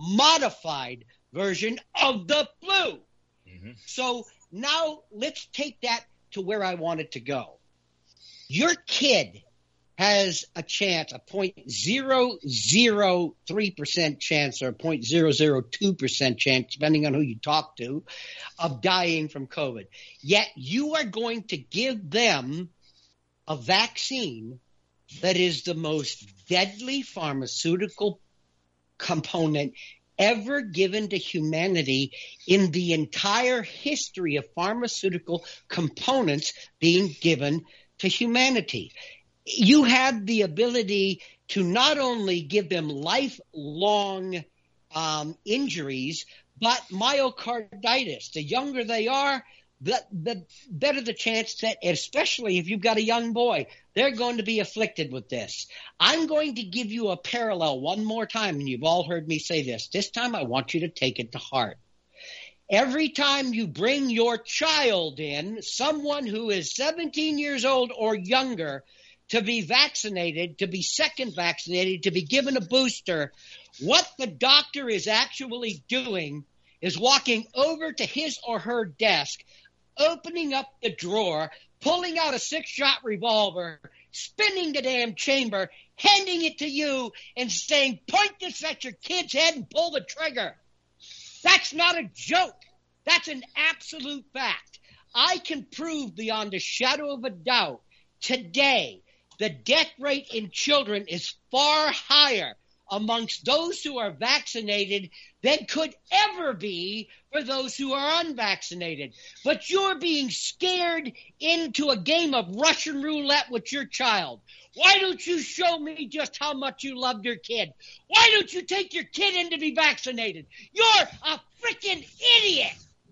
modified version of the flu. Mm-hmm. So now let's take that to where I want it to go. Your kid has a chance, a zero point zero zero three percent chance or a zero point zero zero two percent chance, depending on who you talk to, of dying from COVID. Yet you are going to give them a vaccine that is the most deadly pharmaceutical component ever given to humanity in the entire history of pharmaceutical components being given to humanity. You have the ability to not only give them lifelong um, injuries, but myocarditis. The younger they are, the, the better the chance that, especially if you've got a young boy, they're going to be afflicted with this. I'm going to give you a parallel one more time, and you've all heard me say this. This time I want you to take it to heart. Every time you bring your child in, someone who is seventeen years old or younger, to be vaccinated, to be second vaccinated, to be given a booster, what the doctor is actually doing is walking over to his or her desk, opening up the drawer, pulling out a six-shot revolver, spinning the damn chamber, handing it to you, and saying, point this at your kid's head and pull the trigger. That's not a joke. That's an absolute fact. I can prove beyond a shadow of a doubt today the death rate in children is far higher amongst those who are vaccinated than could ever be for those who are unvaccinated. But you're being scared into a game of Russian roulette with your child. Why don't you show me just how much you loved your kid? Why don't you take your kid in to be vaccinated? You're a freaking idiot.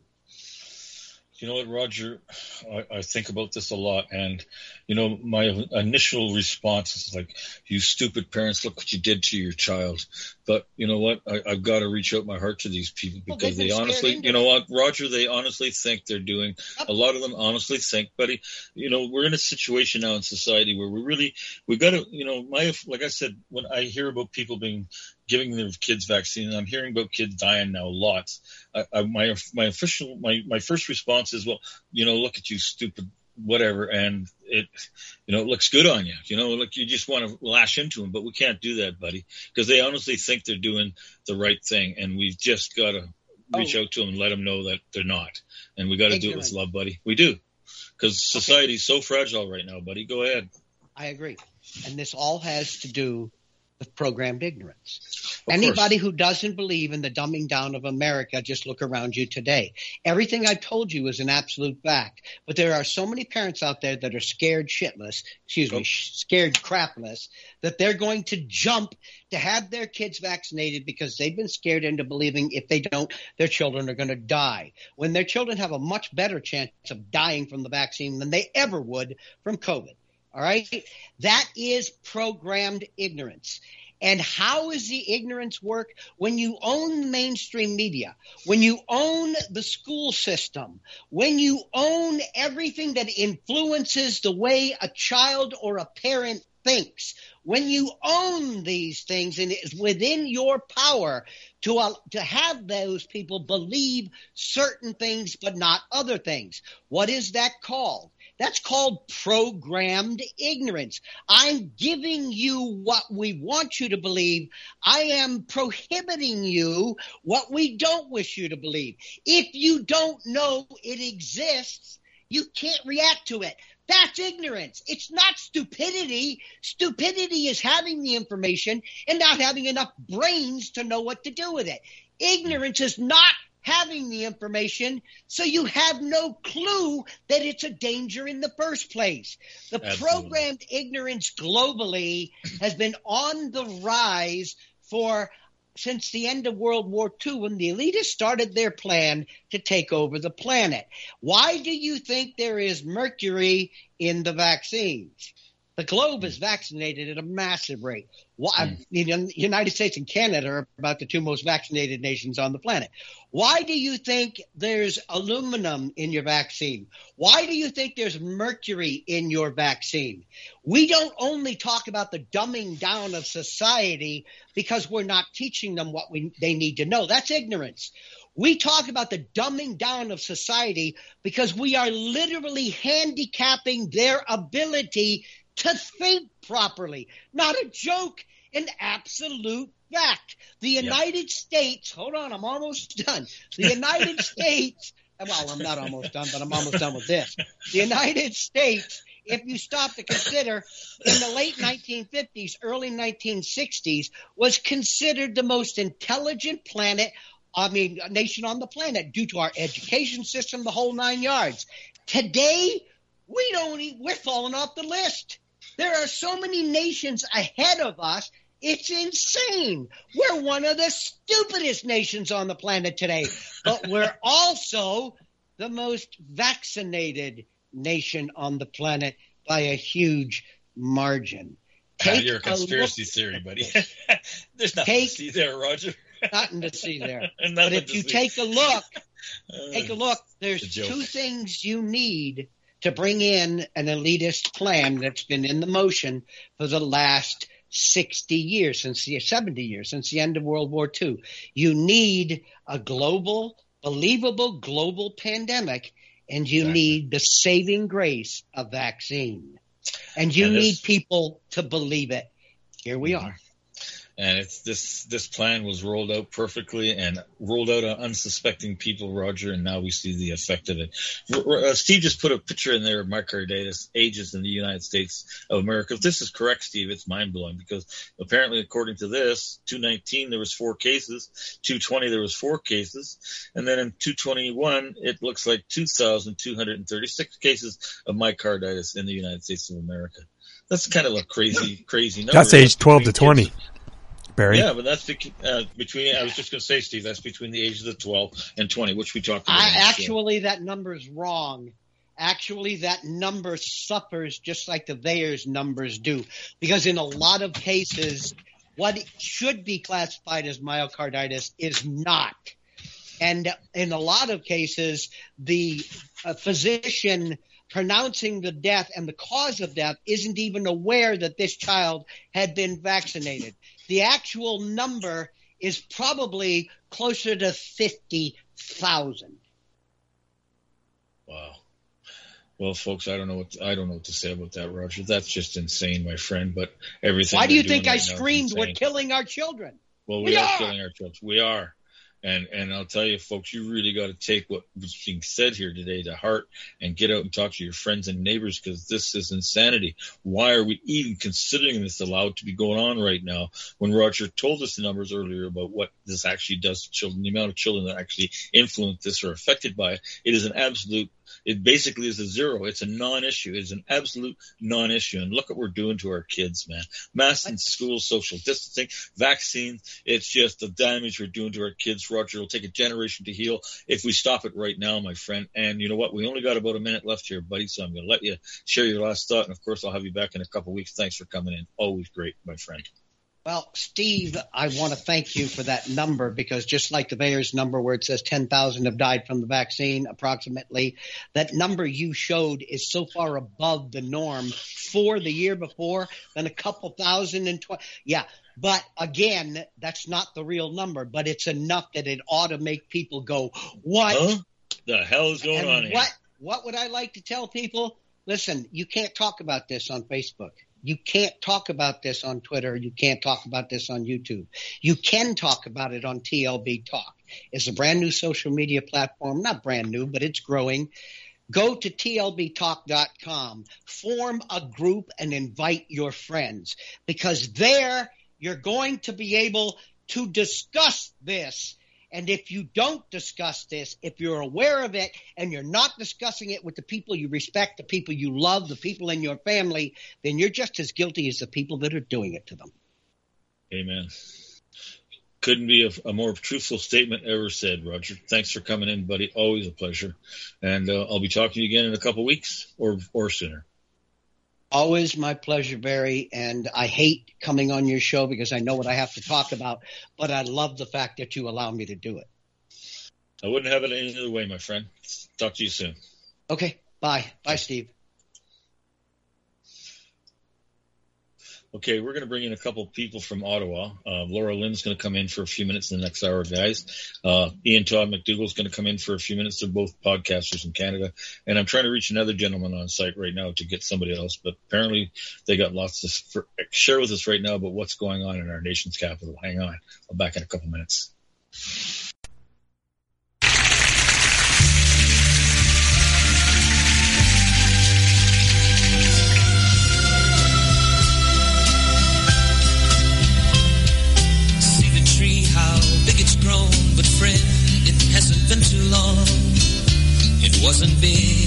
You know what, Roger? I, I think about this a lot, and you know, my initial response is like, "You stupid parents! Look what you did to your child." But you know what? I, I've got to reach out my heart to these people because well, they honestly, you know what, Roger? They honestly think they're doing. A lot of them honestly think, buddy. You know, we're in a situation now in society where we really, we got to, you know, my like I said, when I hear about people being giving their kids vaccines, I'm hearing about kids dying now lots. I, I, my my official my, my first response is, well, you know, look at you, stupid whatever, and it, you know, it looks good on you. You know, like you just want to lash into them, but we can't do that, buddy, because they honestly think they're doing the right thing, and we've just got to reach oh. out to them and let them know that they're not, and we got to do it with love, buddy. We do, because society's okay. so fragile right now, buddy. Go ahead. I agree, and this all has to do with programmed ignorance. Of Anybody course. who doesn't believe in the dumbing down of America, just look around you today. Everything I told you is an absolute fact. But there are so many parents out there that are scared shitless, excuse oh. me, scared crapless, that they're going to jump to have their kids vaccinated because they've been scared into believing if they don't, their children are going to die. When their children have a much better chance of dying from the vaccine than they ever would from COVID. All right? That is programmed ignorance. And how does the ignorance work? When you own the mainstream media, when you own the school system, when you own everything that influences the way a child or a parent thinks, when you own these things and it is within your power to, uh, to have those people believe certain things but not other things. What is that called? That's called programmed ignorance. I'm giving you what we want you to believe. I am prohibiting you what we don't wish you to believe. If you don't know it exists, you can't react to it. That's ignorance. It's not stupidity. Stupidity is having the information and not having enough brains to know what to do with it. Ignorance is not having the information, so you have no clue that it's a danger in the first place. The Absolutely. Programmed ignorance globally has been on the rise for since the end of World War Two, when the elitists started their plan to take over the planet. Why do you think there is mercury in the vaccines? The globe is vaccinated at a massive rate. Why, mm. The United States and Canada are about the two most vaccinated nations on the planet. Why do you think there's aluminum in your vaccine? Why do you think there's mercury in your vaccine? We don't only talk about the dumbing down of society because we're not teaching them what we, they need to know. That's ignorance. We talk about the dumbing down of society because we are literally handicapping their ability to think properly. Not a joke, an absolute fact. The United yep. States, hold on, I'm almost done. The United States, well, I'm not almost done, but I'm almost done with this. The United States, if you stop to consider, in the late nineteen fifties, early nineteen sixties, was considered the most intelligent planet, I mean, nation on the planet due to our education system, the whole nine yards. Today, we don't, e- we're falling off the list. There are so many nations ahead of us. It's insane. We're one of the stupidest nations on the planet today, but we're also the most vaccinated nation on the planet by a huge margin. Take You're a conspiracy a theory, buddy. There's nothing take, to see there, Roger. Nothing to see there. But if you see. take a look, take a look, there's two things you need to bring in an elitist plan that's been in the motion for the last sixty years, since the seventy years, since the end of World War Two. You need a global, believable global pandemic, and you exactly. need the saving grace of vaccine. And you and this, need people to believe it. Here we mm-hmm. are. And it's this this plan was rolled out perfectly and rolled out on unsuspecting people, Roger, and now we see the effect of it. Uh, Steve just put a picture in there of myocarditis ages in the United States of America. If this is correct, Steve, it's mind-blowing because apparently, according to this, two nineteen there was four cases, two twenty there was four cases, and then in two twenty-one it looks like two thousand two hundred thirty-six cases of myocarditis in the United States of America. That's kind of a crazy, crazy number. That's age twelve to twenty. Kids. Barry. Yeah, but that's uh, between, I was just going to say, Steve, that's between the ages of twelve and twenty, which we talked about. I, actually, that number's wrong. Actually, that number suffers just like the VAERS numbers do. Because in a lot of cases, what should be classified as myocarditis is not. And in a lot of cases, the uh, physician pronouncing the death and the cause of death isn't even aware that this child had been vaccinated. The actual number is probably closer to fifty thousand. Wow. Well, folks, I don't know what I don't know what to say about that, Roger. That's just insane, my friend. But everything. Why do you think I screamed, "We're killing our children"? Well, we, we are, are killing our children. We are. And and I'll tell you, folks, you really got to take what was being said here today to heart and get out and talk to your friends and neighbors because this is insanity. Why are we even considering this allowed to be going on right now when Roger told us the numbers earlier about what this actually does to children, the amount of children that actually influence this or affected by it? It is an absolute It basically is a zero. It's a non-issue. It's an absolute non-issue. And look what we're doing to our kids, man. Masks in school, social distancing, vaccines. It's just the damage we're doing to our kids, Roger. It'll take a generation to heal if we stop it right now, my friend. And you know what? We only got about a minute left here, buddy, so I'm going to let you share your last thought. And, of course, I'll have you back in a couple of weeks. Thanks for coming in. Always great, my friend. Well, Steve, I want to thank you for that number because just like the VAERS number where it says ten thousand have died from the vaccine approximately, that number you showed is so far above the norm for the year before than a couple thousand and twenty. Yeah, but again, that's not the real number, but it's enough that it ought to make people go, what huh? the hell is going and on here? What, what would I like to tell people? Listen, you can't talk about this on Facebook. You can't talk about this on Twitter. You can't talk about this on YouTube. You can talk about it on T L B Talk. It's a brand new social media platform. Not brand new, but it's growing. Go to T L B talk dot com, form a group, and invite your friends because there you're going to be able to discuss this. And if you don't discuss this, if you're aware of it and you're not discussing it with the people you respect, the people you love, the people in your family, then you're just as guilty as the people that are doing it to them. Amen. Couldn't be a, a more truthful statement ever said, Roger. Thanks for coming in, buddy. Always a pleasure. And uh, I'll be talking to you again in a couple weeks or or sooner. Always my pleasure, Barry, and I hate coming on your show because I know what I have to talk about, but I love the fact that you allow me to do it. I wouldn't have it any other way, my friend. Talk to you soon. Okay, bye. Bye, Steve. Okay, we're going to bring in a couple people from Ottawa. Uh, Laura Lynn's going to come in for a few minutes in the next hour, guys. Uh, Ian Todd McDougall's going to come in for a few minutes. They're both podcasters in Canada. And I'm trying to reach another gentleman on site right now to get somebody else. But apparently they got lots to share with us right now about what's going on in our nation's capital. Hang on. I'll back in a couple minutes. But friend, it hasn't been too long. It wasn't big.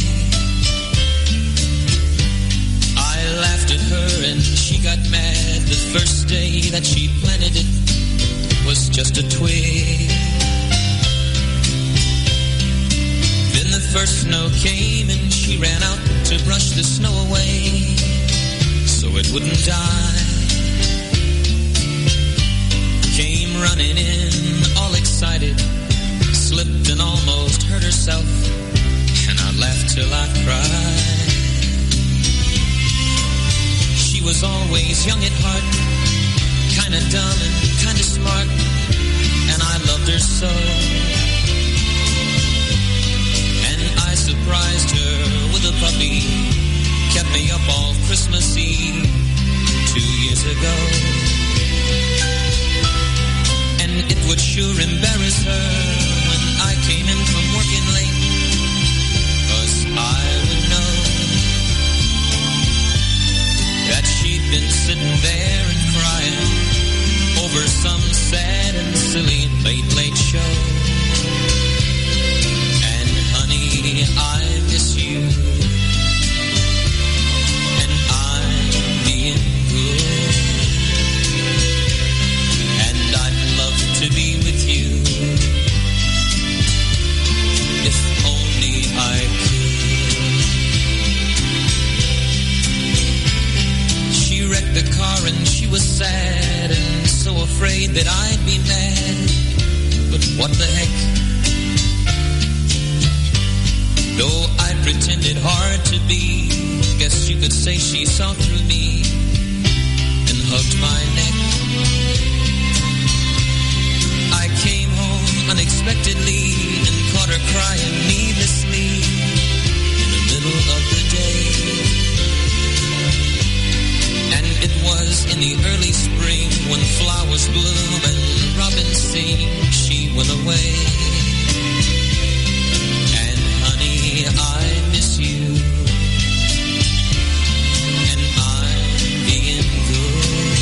I laughed at her and she got mad. The first day that she planted it was just a twig. Then the first snow came and she ran out to brush the snow away so it wouldn't die. Came running in, all excited, slipped and almost hurt herself, and I laughed till I cried. She was always young at heart, kinda dumb and kinda smart, and I loved her so. And I surprised her with a puppy, kept me up all Christmas Eve, two years ago. It would sure embarrass her when I came in from working late, 'cause I would know that she'd been sitting there and crying over some sad and silly late, late show. And honey, I miss you, and I'm being good. To be with you, if only I could. She wrecked the car and she was sad and so afraid that I'd be mad. But what the heck? Though I pretended hard to be, guess you could say she saw through me and hugged my neck. Came home unexpectedly and caught her crying needlessly in the middle of the day. And it was in the early spring when flowers bloom and robins sing. She went away. And honey, I miss you, and I'm being good.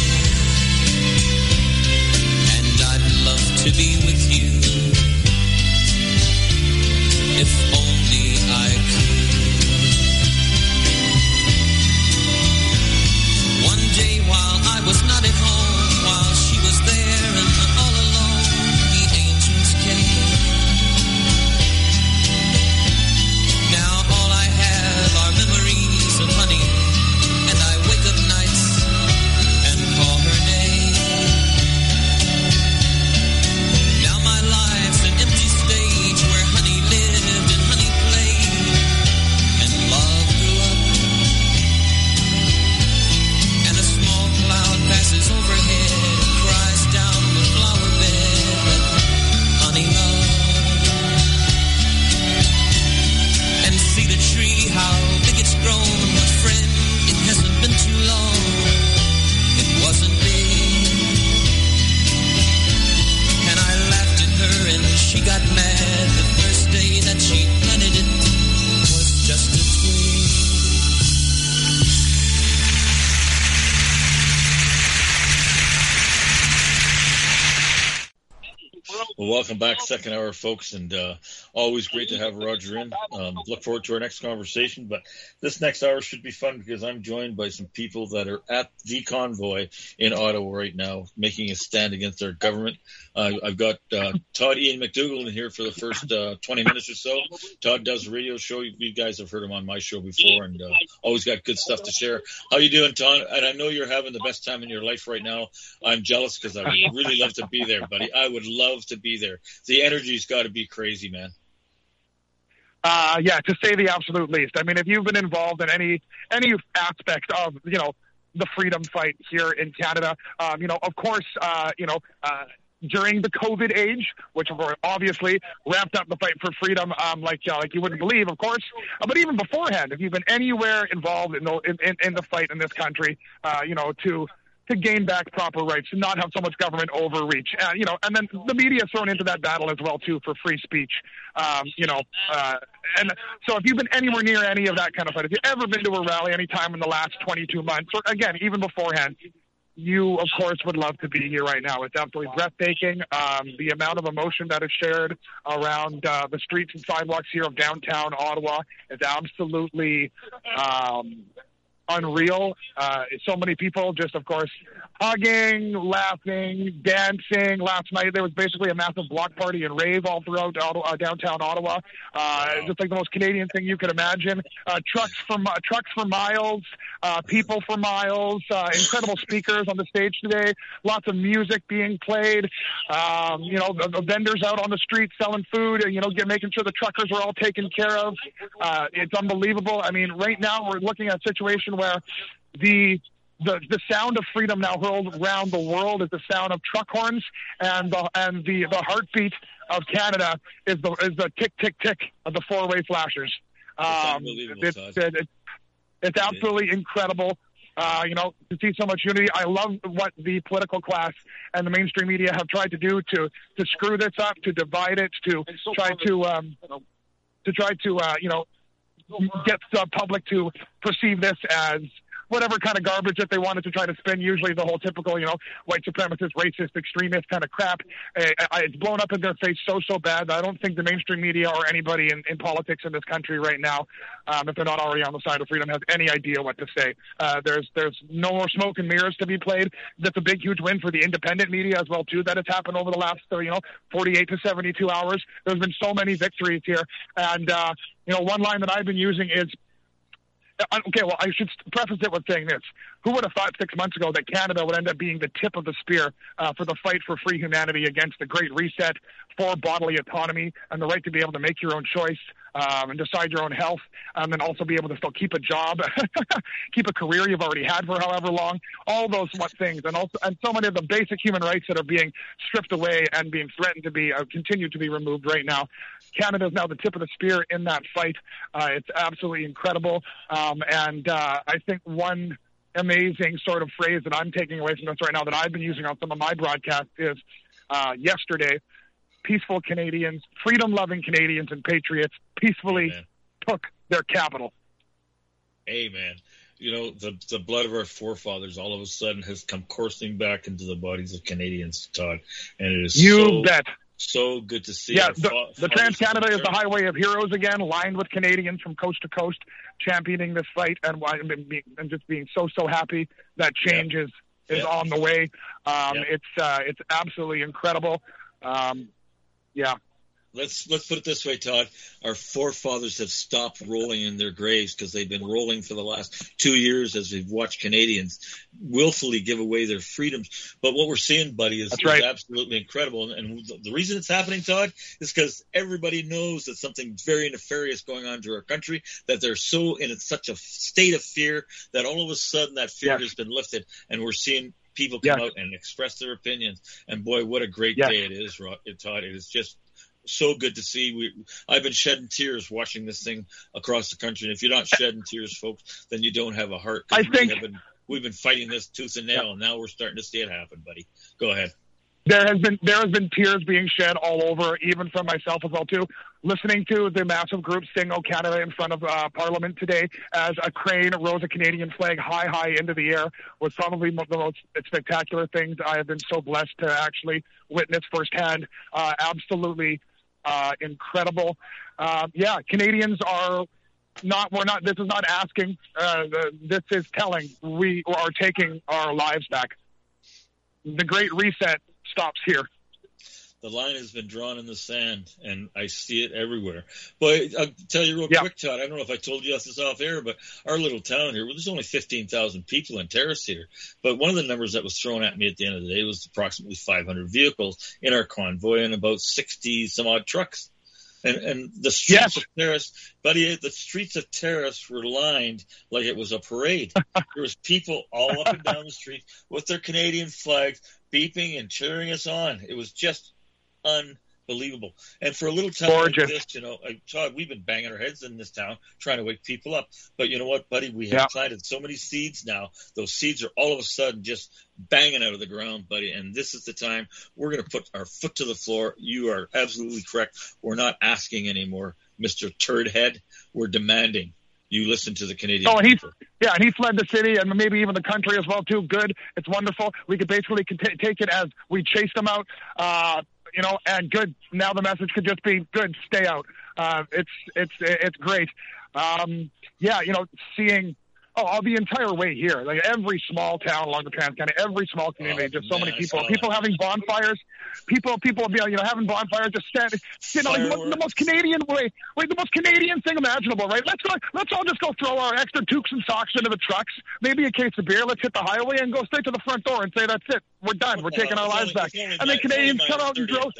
To be with you, if only I could. One day while I was not at home, while she was there and all alone, the angels came Well, welcome back, second hour, folks, and uh, always great to have Roger in. Um, look forward to our next conversation, but this next hour should be fun because I'm joined by some people that are at the convoy in Ottawa right now, making a stand against our government. Uh, I've got uh, Todd Ian McDougall in here for the first uh, twenty minutes or so. Todd does a radio show. You guys have heard him on my show before, and uh, always got good stuff to share. How you doing, Todd? And I know you're having the best time in your life right now. I'm jealous because I would really love to be there, buddy. I would love to be there. The energy's got to be crazy, man. Uh, yeah, to say the absolute least. I mean, if you've been involved in any any aspect of, you know, the freedom fight here in Canada, um, you know, of course, uh, you know, uh, during the COVID age, which obviously ramped up the fight for freedom, um, like uh, like you wouldn't believe, of course. Uh, but even beforehand, if you've been anywhere involved in the in, in the fight in this country, uh, you know, to to gain back proper rights, to not have so much government overreach, uh, you know, and then the media is thrown into that battle as well, too, for free speech, um, you know. Uh, and so if you've been anywhere near any of that kind of fight, if you've ever been to a rally any time in the last twenty-two months, or again, even beforehand, you, of course, would love to be here right now. It's absolutely breathtaking. Um, the amount of emotion that is shared around uh, the streets and sidewalks here of downtown Ottawa is absolutely um, unreal. Uh, so many people just, of course, hugging, laughing, dancing. Last night there was basically a massive block party and rave all throughout Ottawa, uh, downtown Ottawa. Uh, just like the most Canadian thing you could imagine. Uh, trucks for uh, trucks for miles, uh, people for miles. Uh, incredible speakers on the stage today. Lots of music being played. Um, you know, the, the vendors out on the street selling food. You know, get, making sure the truckers are all taken care of. Uh, it's unbelievable. I mean, right now we're looking at a situation where the The, the sound of freedom now hurled around the world is the sound of truck horns, and the and the, the heartbeat of Canada is the is the tick tick tick of the four way flashers. Um, it's, it's, it's it's absolutely incredible. Uh, you know, to see so much unity. I love what the political class and the mainstream media have tried to do to to screw this up, to divide it, to try to um, to try to uh, you know get the public to perceive this as whatever kind of garbage that they wanted to try to spin, usually the whole typical, you know, white supremacist, racist, extremist kind of crap. Uh, it's blown up in their face so, so bad that I don't think the mainstream media or anybody in, in politics in this country right now, um, if they're not already on the side of freedom, has any idea what to say. Uh, there's there's no more smoke and mirrors to be played. That's a big, huge win for the independent media as well, too, that has happened over the last, you know, forty-eight to seventy-two hours. There's been so many victories here. And, uh, you know, one line that I've been using is, okay, well, I should preface it with saying this. Who would have thought six months ago that Canada would end up being the tip of the spear uh, for the fight for free humanity against the Great Reset, for bodily autonomy, and the right to be able to make your own choice um, and decide your own health, and then also be able to still keep a job, keep a career you've already had for however long, all those what things, and also and so many of the basic human rights that are being stripped away and being threatened to be uh, continue to be removed right now. Canada is now the tip of the spear in that fight. Uh, it's absolutely incredible, um, and uh, I think one amazing sort of phrase that I'm taking away from this right now that I've been using on some of my broadcasts is uh, yesterday, peaceful Canadians, freedom-loving Canadians and patriots peacefully Amen. Took their capital. Amen. You know, the the blood of our forefathers all of a sudden has come coursing back into the bodies of Canadians, Todd. And it is you so, bet. so good to see. Yeah, the, fa- the Trans-Canada is the highway of heroes again, lined with Canadians from coast to coast, championing this fight and, and just being so, so happy that change yep. is, is yep. on the way. Um, yep. It's uh, it's absolutely incredible. Um, yeah. Let's let's put it this way, Todd. Our forefathers have stopped rolling in their graves because they've been rolling for the last two years as we've watched Canadians willfully give away their freedoms. But what we're seeing, buddy, is, That's right. is absolutely incredible. And the reason it's happening, Todd, is because everybody knows that something very nefarious going on to our country, that they're so in such a state of fear that all of a sudden that fear yes. has been lifted, and we're seeing people come yes. out and express their opinions. And boy, what a great yes. day it is, Todd. It is just so good to see. We, I've been shedding tears watching this thing across the country. And if you're not shedding tears, folks, then you don't have a heart. I we think have been, we've been fighting this tooth and nail, yeah. and now we're starting to see it happen, buddy. Go ahead. There has been there has been tears being shed all over, even from myself as well too. listening to the massive group sing "O Canada" in front of uh, Parliament today as a crane rose a Canadian flag high, high into the air was probably one of the most spectacular things I have been so blessed to actually witness firsthand. Uh, absolutely uh, incredible. Uh, yeah, Canadians are not, we're not, this is not asking, uh, this is telling. We are taking our lives back. The Great Reset stops here. The line has been drawn in the sand, and I see it everywhere. But I'll tell you real yeah. quick, Todd, I don't know if I told you this off air, but our little town here, well, there's only fifteen thousand people in Terrace here. But one of the numbers that was thrown at me at the end of the day was approximately five hundred vehicles in our convoy and about sixty some odd trucks. And, and the streets yes. of Terrace, buddy, the streets of Terrace were lined like it was a parade. There was people all up and down the street with their Canadian flags beeping and cheering us on. It was just unbelievable. And for a little town Gorgeous. like this, you know, I, Todd, we've been banging our heads in this town trying to wake people up. But you know what, buddy? We have yeah. planted so many seeds now. Those seeds are all of a sudden just banging out of the ground, buddy. And this is the time we're going to put our foot to the floor. You are absolutely correct. We're not asking anymore, Mister Turdhead. We're demanding. You listen to the Canadian oh, and he, people. Yeah, and he fled the city and maybe even the country as well, too. Good. It's wonderful. We could basically t- take it as we chased him out, uh, you know, and good. Now the message could just be, good, stay out. Uh, it's it's it's great. Um, yeah, you know, seeing oh, the entire way here, like every small town along the Trans-Canada, every small community, oh, just so man, many people, I people that. having bonfires, people, people, you know, having bonfires, just standing, you know, like the most Canadian way, like the most Canadian thing imaginable, right? Let's go, let's all just go throw our extra toques and socks into the trucks, maybe a case of beer, let's hit the highway and go straight to the front door and say, that's it, we're done, we're taking our lives back. And then Canadians come out in droves.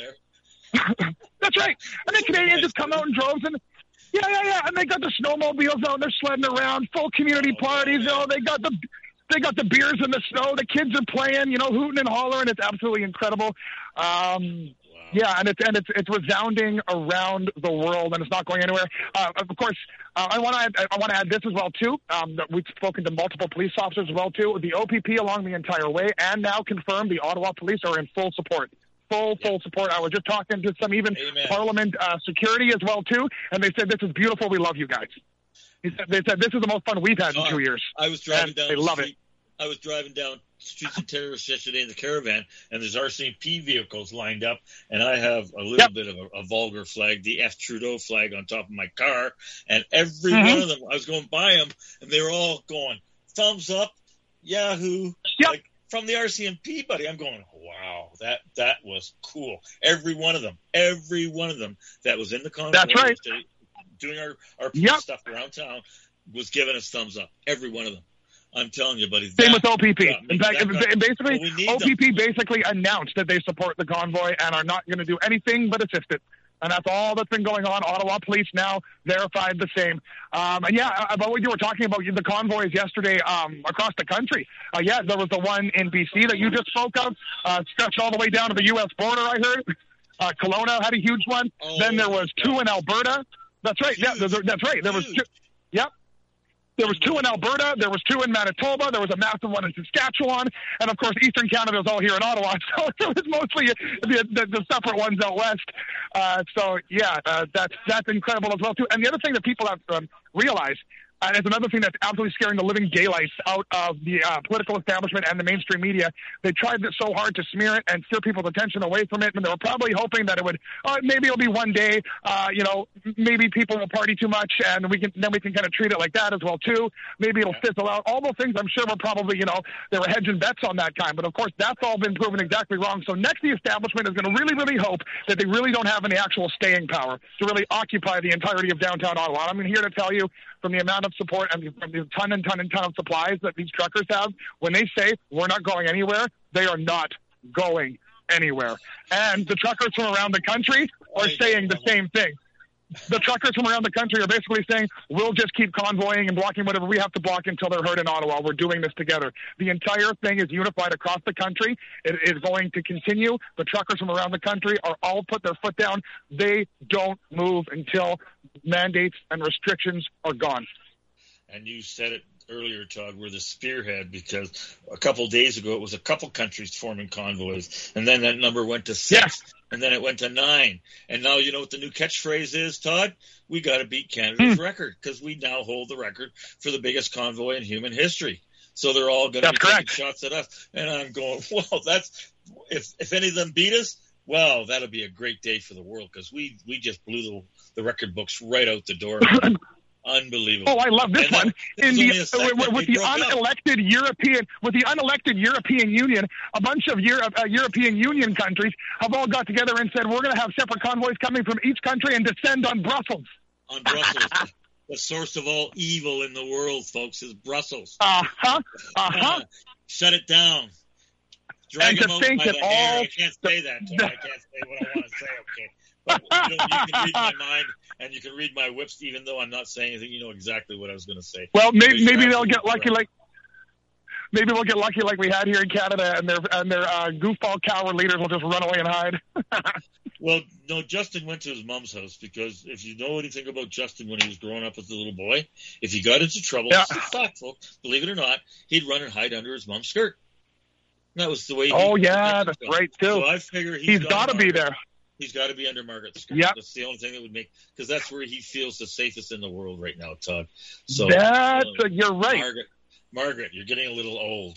That's right. And then Canadians just come out in droves and, Yeah, yeah, yeah, and they got the snowmobiles out, and they're sledding around, full community oh, parties. You know, they got the they got the beers in the snow. The kids are playing, you know, hooting and hollering. It's absolutely incredible. Um, wow. Yeah, and it's and it's it's resounding around the world, and it's not going anywhere. Uh, of course, uh, I want to I want to add this as well too. Um, that we've spoken to multiple police officers as well too. The O P P along the entire way, and now confirmed the Ottawa Police are in full support. Full, full support. I was just talking to some even Amen. Parliament uh, security as well, too, and they said, this is beautiful. We love you guys. He said, they said, this is the most fun we've had in two years. I was driving and down they the love street. it. I was driving down streets of Terrace yesterday in the caravan, and there's R C M P vehicles lined up, and I have a little yep. bit of a, a vulgar flag, the F. Trudeau flag on top of my car, and every mm-hmm. one of them, I was going by them, and they were all going, thumbs up, Yahoo, yep. like, from the R C M P, buddy. I'm going, wow, that that was cool. Every one of them, every one of them that was in the convoy, that's right, doing our, our yep. stuff around town, was giving us thumbs up. Every one of them. I'm telling you, buddy. Same that, with O P P. Yeah, in fact, got, basically, well, O P P them. basically announced that they support the convoy and are not going to do anything but assist it. And that's all that's been going on. Ottawa Police now verified the same. Um, and yeah, about what you were talking about, the convoys yesterday um, across the country. Uh, yeah, there was the one in B C that you just spoke of, uh, stretched all the way down to the U S border, I heard. Uh, Kelowna had a huge one. Oh, then there was two in Alberta. That's right. Huge. Yeah, that's right. There was two. Yep. There was two in Alberta. There was two in Manitoba. There was a massive one in Saskatchewan. And, of course, Eastern Canada is all here in Ottawa. So it was mostly the, the, the separate ones out west. Uh, so, yeah, uh, that's, that's incredible as well, too. And the other thing that people have um, realized, and it's another thing that's absolutely scaring the living daylights out of the uh, political establishment and the mainstream media. They tried so hard to smear it and steer people's attention away from it, and they were probably hoping that it would, oh, maybe it'll be one day, uh, you know, maybe people will party too much, and we can then we can kind of treat it like that as well, too. Maybe it'll yeah. fizzle out. All those things, I'm sure, were probably, you know, they were hedging bets on that kind. But, of course, that's all been proven exactly wrong. So next, the establishment is going to really, really hope that they really don't have any actual staying power to really occupy the entirety of downtown Ottawa. I'm here to tell you, from the amount of support and from the ton and ton and ton of supplies that these truckers have, when they say we're not going anywhere, they are not going anywhere. And the truckers from around the country are saying the same thing. The truckers from around the country are basically saying, we'll just keep convoying and blocking whatever we have to block until they're heard in Ottawa. We're doing this together. The entire thing is unified across the country. It is going to continue. The truckers from around the country are all put their foot down. They don't move until mandates and restrictions are gone. And you said it earlier, Todd, were the spearhead, because a couple days ago it was a couple countries forming convoys, and then that number went to six, Yes. and then it went to nine, and now you know what the new catchphrase is, Todd? We got to beat Canada's Hmm. record, because we now hold the record for the biggest convoy in human history. So they're all going to be That's taking correct. shots at us, and I'm going, well, that's if if any of them beat us, well, that'll be a great day for the world, because we we just blew the, the record books right out the door. Unbelievable. Oh, I love this And that- one. it In was the only a second with, with they the broke up. unelected European with the unelected European Union, a bunch of Euro, uh, European Union countries have all got together and said we're going to have separate convoys coming from each country and descend on Brussels. On Brussels. The source of all evil in the world, folks, is Brussels. Uh huh. Uh huh. Uh, shut it down. Drag And to them out think by that the hair. all I can't say that, Tom. I can't say what I want to say, okay? But you, know, you can read my mind, and you can read my whips, even though I'm not saying anything. You know exactly what I was going to say. Well, maybe You're maybe they'll absolutely get lucky correct. like. Maybe we'll get lucky like we had here in Canada, and their and their uh, goofball coward leaders will just run away and hide. Well, no, Justin went to his mom's house, because if you know anything about Justin when he was growing up as a little boy, if he got into trouble, Yeah. this is factual, believe it or not, he'd run and hide under his mom's skirt. That was the way he Oh yeah, protected that's himself. right So too. I figure he's, He's got to be Margaret. there. He's got to be under Margaret's skirt. Yep. That's the only thing that would make, because that's where he feels the safest in the world right now, Todd. So That's uh, uh, you're right. Margaret, Margaret, you're getting a little old.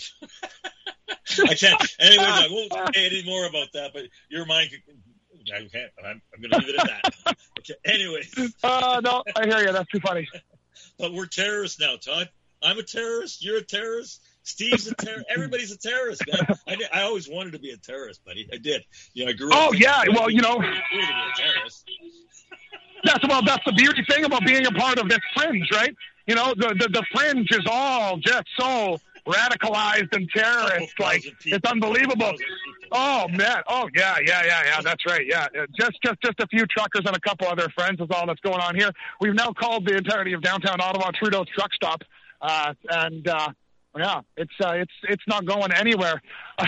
I can't. Anyways, I won't say any more about that. But your mind, I can't. I'm, I'm going to leave it at that. Okay. Anyways, Uh, no, I hear you. That's too funny. but we're terrorists now, Todd. I'm a terrorist. You're a terrorist. Steve's a terrorist. Everybody's a terrorist, man. I, did, I always wanted to be a terrorist, buddy. I did. You know, I grew up. Oh, thinking, yeah, well, you know- I wanted to be a terrorist. That's well. That's the beauty thing about being a part of this fringe, right? You know, the the, the fringe is all just so radicalized and terrorist. Like it's unbelievable. Oh man. Oh yeah, yeah, yeah, yeah. That's right. Yeah, Uh, just just just a few truckers and a couple other friends is all that's going on here. We've now called the entirety of downtown Ottawa Trudeau's truck stop, uh, and uh, yeah, it's uh, it's it's not going anywhere.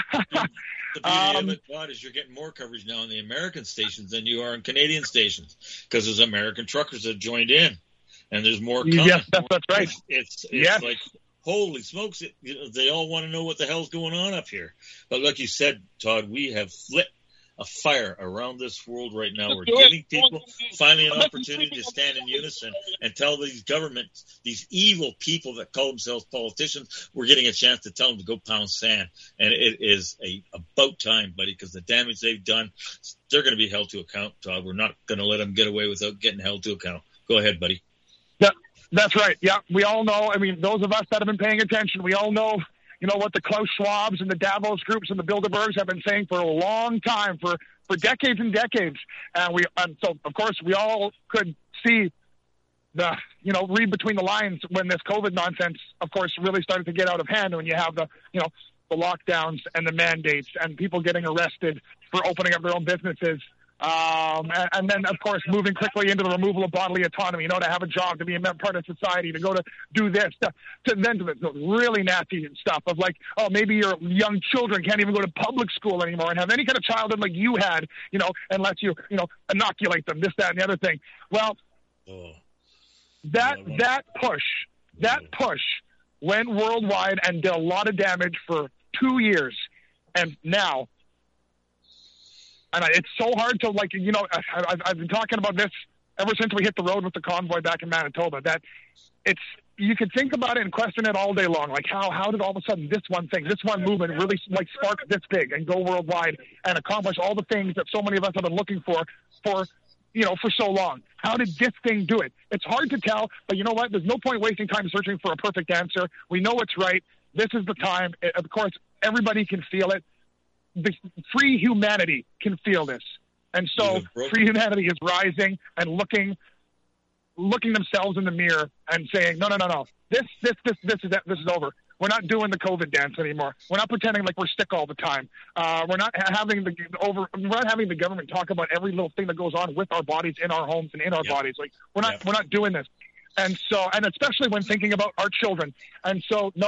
The beauty Um, of it, Todd, is you're getting more coverage now on the American stations than you are on Canadian stations, because there's American truckers that joined in, and there's more coming. Yes, that's that's right. It's it's, it's Yes. like, holy smokes! It, you know, they all want to know what the hell's going on up here. But like you said, Todd, we have lit a fire around this world right now. We're giving people finally an opportunity to stand in unison and tell these governments, these evil people that call themselves politicians, we're getting a chance to tell them to go pound sand. And it is a about time, buddy, because the damage they've done, they're going to be held to account, Todd. We're not going to let them get away without getting held to account. Go ahead, buddy. Yeah, that's right. Yeah, we all know. I mean, those of us that have been paying attention, we all know, you know, what the Klaus Schwabs and the Davos groups and the Bilderbergs have been saying for a long time, for, for decades and decades. And we, and so of course, we all could see the, you know, read between the lines when this COVID nonsense, of course, really started to get out of hand. When you have the, you know, the lockdowns and the mandates and people getting arrested for opening up their own businesses. Um, and, and then, of course, moving quickly into the removal of bodily autonomy, you know, to have a job, to be a part of society, to go to do this, to, to then to the really nasty stuff of like, oh, maybe your young children can't even go to public school anymore and have any kind of childhood like you had, you know, unless you, you know, inoculate them, this, that, and the other thing. Well, Oh. that, Yeah, that push, that Yeah. push went worldwide and did a lot of damage for two years. And now, and I, it's so hard to, like, you know, I, I've, I've been talking about this ever since we hit the road with the convoy back in Manitoba, that it's, you could think about it and question it all day long. Like, how, how did all of a sudden this one thing, this one movement really, like, spark this big and go worldwide and accomplish all the things that so many of us have been looking for, for, you know, for so long? How did this thing do it? It's hard to tell, but you know what? There's no point wasting time searching for a perfect answer. We know it's right. This is the time. Of course, everybody can feel it. The free humanity can feel this. And so You have broken- free humanity is rising and looking looking themselves in the mirror and saying, no, no, no, no. This, this, this, this is this is over. We're not doing the COVID dance anymore. We're not pretending like we're sick all the time. Uh, we're not ha- having the over. We're not having the government talk about every little thing that goes on with our bodies, in our homes, and in our Yep. bodies. Like we're not Yep. we're not doing this. And so, and especially when thinking about our children. And so, nope.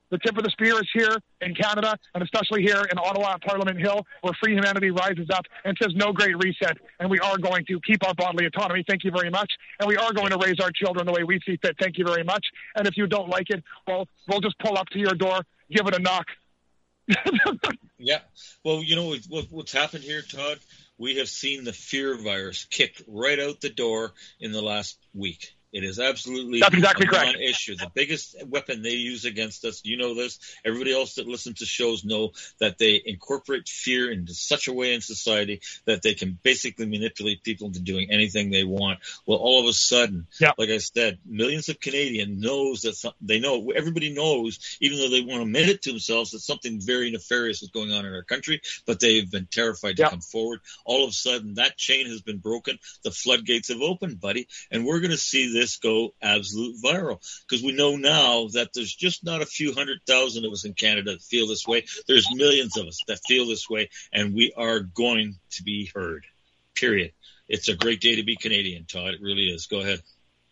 the tip of the spear is here in Canada, and especially here in Ottawa at Parliament Hill, where free humanity rises up and says no great reset, and we are going to keep our bodily autonomy. Thank you very much. And we are going to raise our children the way we see fit. Thank you very much. And if you don't like it, well, we'll just pull up to your door, give it a knock. Yeah. Well, you know what, what's happened here, Todd? We have seen the fear virus kicked right out the door in the last week. It is absolutely That's exactly a correct. non-issue. The biggest weapon they use against us, you know this, everybody else that listens to shows know that they incorporate fear into such a way in society that they can basically manipulate people into doing anything they want. Well, all of a sudden, yeah. like I said, millions of Canadians knows that some, they know, everybody knows, even though they want to admit it to themselves, that something very nefarious is going on in our country, but they've been terrified to yeah. come forward. All of a sudden, that chain has been broken. The floodgates have opened, buddy, and we're going to see this go absolute viral, because we know now that there's just not a few hundred thousand of us in Canada that feel this way. There's millions of us that feel this way, and we are going to be heard, period. It's a great day to be Canadian, Todd. It really is. Go ahead.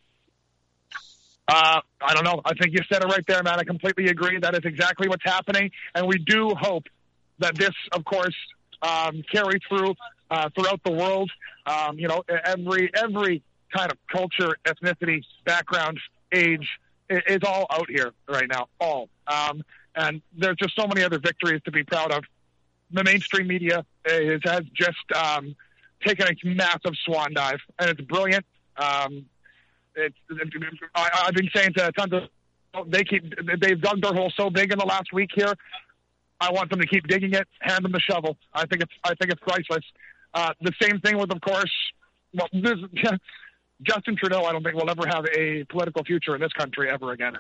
Uh, I don't know. I think you said it right there, man. I completely agree. That is exactly what's happening, and we do hope that this, of course, um, carries through uh, throughout the world. Um, you know, every every kind of culture, ethnicity, background, age is all out here right now, all. Um, and there's just so many other victories to be proud of. The mainstream media is, has just um, taken a massive swan dive, and it's brilliant. Um, it's, I, I've been saying to tons of, they keep, they've dug their hole so big in the last week here. I want them to keep digging it, hand them the shovel. I think it's, I think it's priceless. Uh, the same thing with, of course, well, this, Justin Trudeau, I don't think will ever have a political future in this country ever again.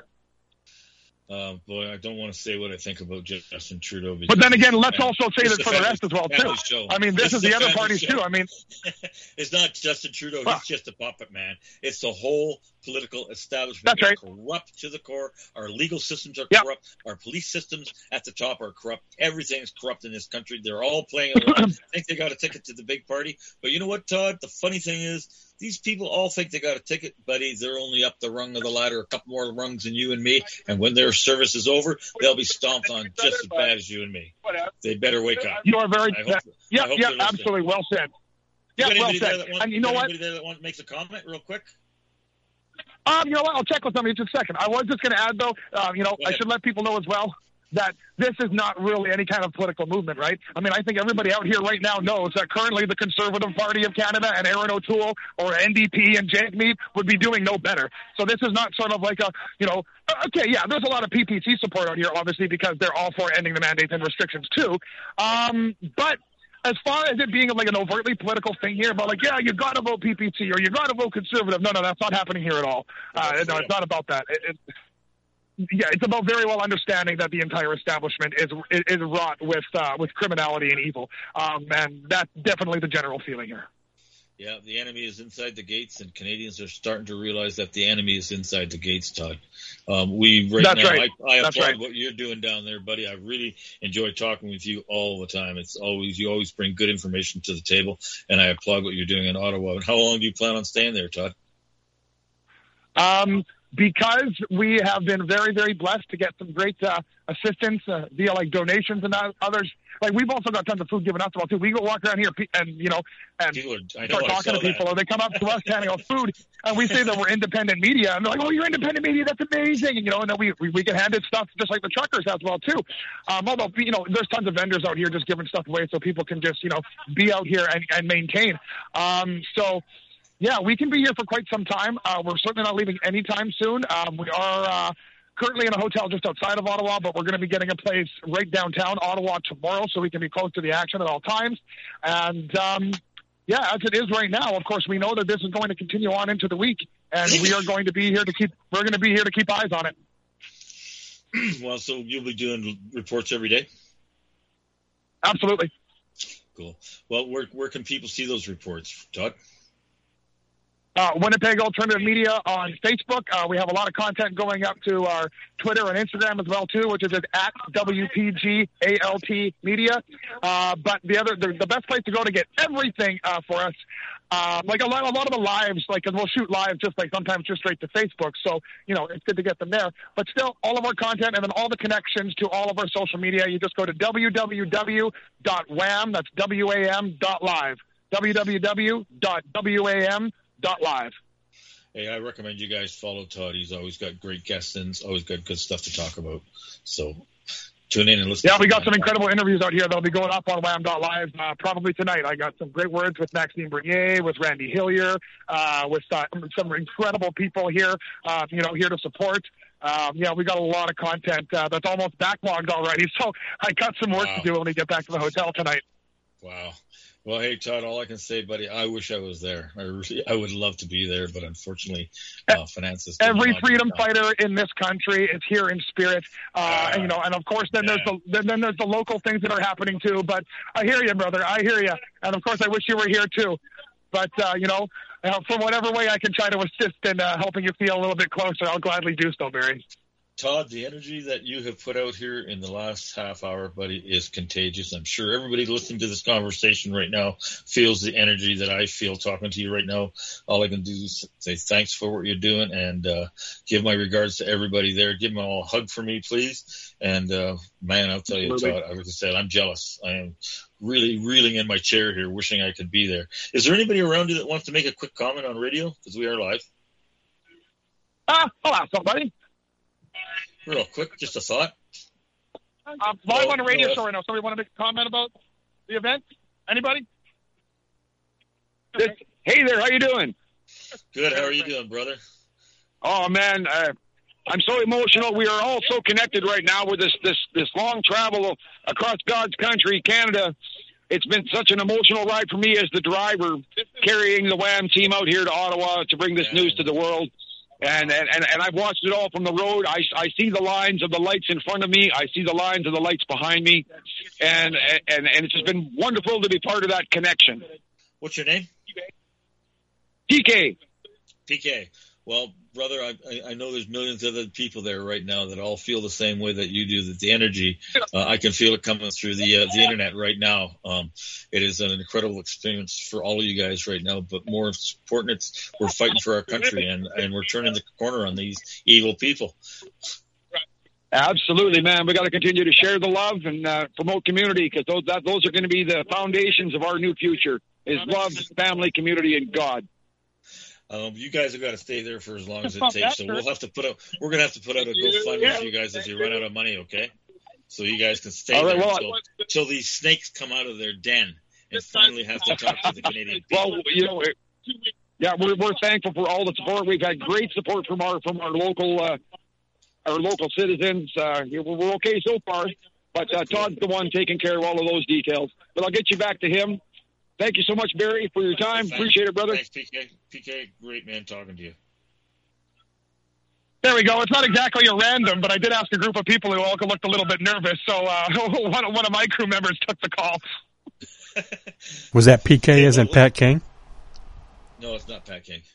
Uh, boy, I don't want to say what I think about Justin Trudeau. But then again, let's also say that for the rest as well, too. Show. I mean, this, this is, is the other parties, show. too. I mean, it's not Justin Trudeau. Well, he's just a puppet, man. It's the whole political establishment. That's right. Corrupt to the core. Our legal systems are yep. corrupt. Our police systems at the top are corrupt. Everything is corrupt in this country. They're all playing it around. I think they got a ticket to the big party. But you know what, Todd? The funny thing is, these people all think they got a ticket, buddy. They're only up the rung of the ladder, a couple more rungs than you and me. And when their service is over, they'll be stomped on just as bad as you and me. They better wake up. You are very, hope, yeah, yeah, absolutely well said. Yeah, well said. Want, and you know what? Anybody there that wants makes a comment real quick? Um, you know what? I'll check with them in just a second. I was just going to add, though, um, you know, I should let people know as well that this is not really any kind of political movement, right? I mean, I think everybody out here right now knows that currently the Conservative Party of Canada and Erin O'Toole or N D P and Jagmeet would be doing no better. So this is not sort of like a, you know, okay, yeah, there's a lot of P P C support out here, obviously, because they're all for ending the mandates and restrictions, too. Um, but as far as it being like an overtly political thing here about like, yeah, you got to vote P P C or you got to vote Conservative. No, no, that's not happening here at all. Uh, no, it's not about that. It, it, Yeah, it's about very well understanding that the entire establishment is is, is wrought with uh, with criminality and evil, um, and that's definitely the general feeling here. Yeah, the enemy is inside the gates, and Canadians are starting to realize that the enemy is inside the gates, Todd. Um, we right that's now, right. I, I that's applaud right. what you're doing down there, buddy. I really enjoy talking with you all the time. It's always you always bring good information to the table, and I applaud what you're doing in Ottawa. How long do you plan on staying there, Todd? Um. Because we have been very, very blessed to get some great uh, assistance uh, via like donations and others. Like we've also got tons of food given out to us too. We go walk around here and you know and are, start know, talking to people, that. or they come up to us handing out food, and we say that we're independent media, and they're like, "Oh, you're independent media? That's amazing!" And you know, and then we we, we get handed stuff just like the truckers as well too. Um, although you know, there's tons of vendors out here just giving stuff away so people can just you know be out here and, and maintain. Um, so. Yeah, we can be here for quite some time. Uh, we're certainly not leaving anytime soon. Um, we are uh, currently in a hotel just outside of Ottawa, but we're going to be getting a place right downtown Ottawa tomorrow so we can be close to the action at all times. And, um, yeah, as it is right now, of course, we know that this is going to continue on into the week, and we are going to be here to keep, we're going to be here to keep eyes on it. Well, so you'll be doing reports every day? Absolutely. Cool. Well, where, where can people see those reports, Todd? uh, Winnipeg Alternative Media on Facebook. Uh, we have a lot of content going up to our Twitter and Instagram as well too, which is at W P G A L T Media. Uh, but the other, the, the best place to go to get everything uh, for us, uh, like a lot, a lot of the lives, like cause we'll shoot live just like sometimes just straight to Facebook. So you know it's good to get them there. But still, all of our content and then all the connections to all of our social media. You just go to w w w dot wham. That's W A M dot live. w w w dot wam dot live. Hey, I recommend you guys follow Todd. He's always got great guests and always got good stuff to talk about. So tune in and listen. Yeah, we got some incredible interviews out here that'll be going up on wham dot live uh, probably tonight. I got some great words with Maxime Bernier, with Randy Hillier, uh, with uh, some incredible people here, uh, you know, here to support. Um, yeah, we got a lot of content uh, that's almost backlogged already. So I got some work wow. to do when we get back to the hotel tonight. Wow. Well, hey, Todd, all I can say, buddy, I wish I was there. I really, I would love to be there, but unfortunately, uh, finances. Every freedom fighter in this country is here in spirit. Uh, uh, and, you know, and of course, then yeah. there's the then, then there's the local things that are happening too. But I hear you, brother. I hear you. And of course, I wish you were here too. But, uh, you know, uh, from whatever way I can try to assist in uh, helping you feel a little bit closer, I'll gladly do so, Barry. Todd, the energy that you have put out here in the last half hour, buddy, is contagious. I'm sure everybody listening to this conversation right now feels the energy that I feel talking to you right now. All I can do is say thanks for what you're doing and uh, give my regards to everybody there. Give them all a hug for me, please. And, uh, man, I'll tell you, Todd, I was just saying, I'm jealous. I am really reeling in my chair here, wishing I could be there. Is there anybody around you that wants to make a quick comment on radio? Because we are live. Ah, uh, I'll ask somebody. Real quick, just a thought. Um, live on a radio show right now. Somebody want to make a comment about the event? Anybody? This, hey there, how you doing? Good. How are you doing, brother? Oh man, uh, I'm so emotional. We are all so connected right now with this this this long travel across God's country, Canada. It's been such an emotional ride for me as the driver, carrying the Wham team out here to Ottawa to bring this yeah. news to the world. And, and and I've watched it all from the road. I, I see the lines of the lights in front of me. I see the lines of the lights behind me. And, and, and it's just been wonderful to be part of that connection. What's your name? P K. P K. Well, brother, I, I know there's millions of other people there right now that all feel the same way that you do, that the energy, uh, I can feel it coming through the uh, the internet right now. Um, it is an incredible experience for all of you guys right now, but more important, it's we're fighting for our country and, and we're turning the corner on these evil people. Absolutely, man. We got to continue to share the love and uh, promote community because those, that, those are going to be the foundations of our new future is love, family, community, and God. Um, you guys have got to stay there for as long as it takes. So we'll have to put out, we're going to have to put out a GoFundMe for you guys as you run out of money, okay? So you guys can stay right, there well, until, until these snakes come out of their den and finally have to talk to the Canadian people. Well, you know, yeah, we're we're thankful for all the support. We've had great support from our from our local uh, our local citizens. Uh, we're okay so far, but uh, Todd's the one taking care of all of those details. But I'll get you back to him. Thank you so much, Barry, for your time. Thanks. Appreciate it, brother. Thanks, P K. P K, great man talking to you. There we go. It's not exactly a random, but I did ask a group of people who all looked a little bit nervous, so uh, one, one of my crew members took the call. Was that P K as in Pat King? No, it's not Pat King.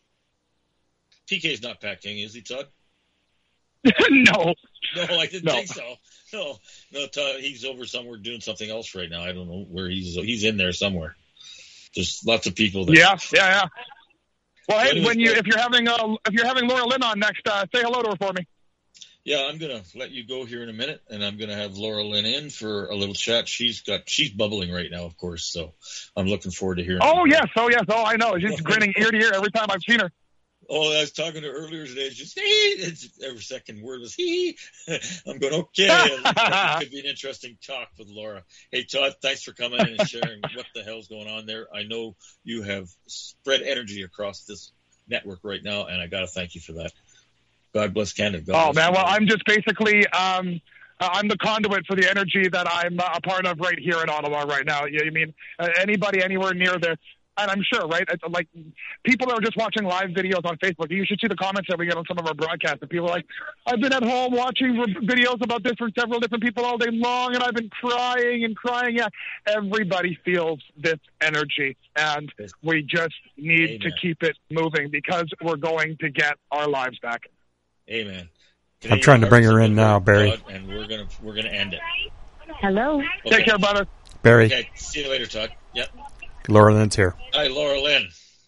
P K is not Pat King, is he, Todd? No. No, I didn't no. think so. No, no, Todd, he's over somewhere doing something else right now. I don't know where he's. He's in there somewhere. There's lots of people there. Yeah, yeah, yeah. Well, hey, when you if you're having uh, if you're having Laura Lynn on next, uh, say hello to her for me. Yeah, I'm gonna let you go here in a minute, and I'm gonna have Laura Lynn in for a little chat. She's got she's bubbling right now, of course. So I'm looking forward to hearing. Oh her. yes, oh yes, oh I know. She's grinning ear to ear every time I've seen her. Oh, I was talking to her earlier today. Just it's, every second word was he. I'm going okay. It could be an interesting talk with Laura. Hey Todd, thanks for coming in and sharing what the hell's going on there. I know you have spread energy across this network right now, and I got to thank you for that. God bless Canada. God oh bless man, Canada. Well I'm just basically um, I'm the conduit for the energy that I'm a part of right here in Ottawa right now. You, you mean uh, anybody anywhere near the and I'm sure, right? It's like people that are just watching live videos on Facebook. You should see the comments that we get on some of our broadcasts. And people are like, I've been at home watching videos about this from several different people all day long, and I've been crying and crying. Yeah, everybody feels this energy, and we just need Amen. to keep it moving because we're going to get our lives back. Amen. Today I'm trying to bring her in now, Barry. Todd, and we're gonna we're gonna end it. Hello. Okay. Take care, brother. Barry. Okay. See you later, Todd. Yep. Laura Lynn's here. Hi, Laura Lynn.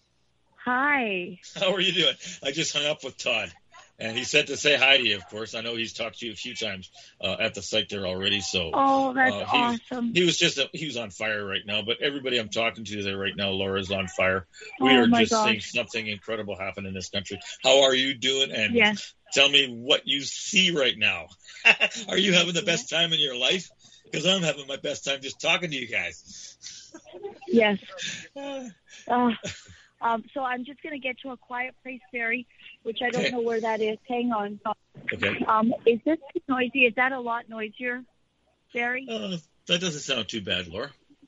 Hi. How are you doing? I just hung up with Todd, and he said to say hi to you. Of course, I know he's talked to you a few times uh, at the site there already. So, oh, that's uh, he, awesome. He was just a, he was on fire right now. But everybody I'm talking to there right now, Laura's on fire. We oh, are my just gosh. seeing something incredible happen in this country. How are you doing? And yes. tell me what you see right now. Are you having the best time in your life? Because I'm having my best time just talking to you guys. Yes. Uh, um, so I'm just going to get to a quiet place, Barry, which I don't okay. know where that is. Hang on. Okay. Um, is this noisy? Is that a lot noisier, Barry? Uh, that doesn't sound too bad, Laura.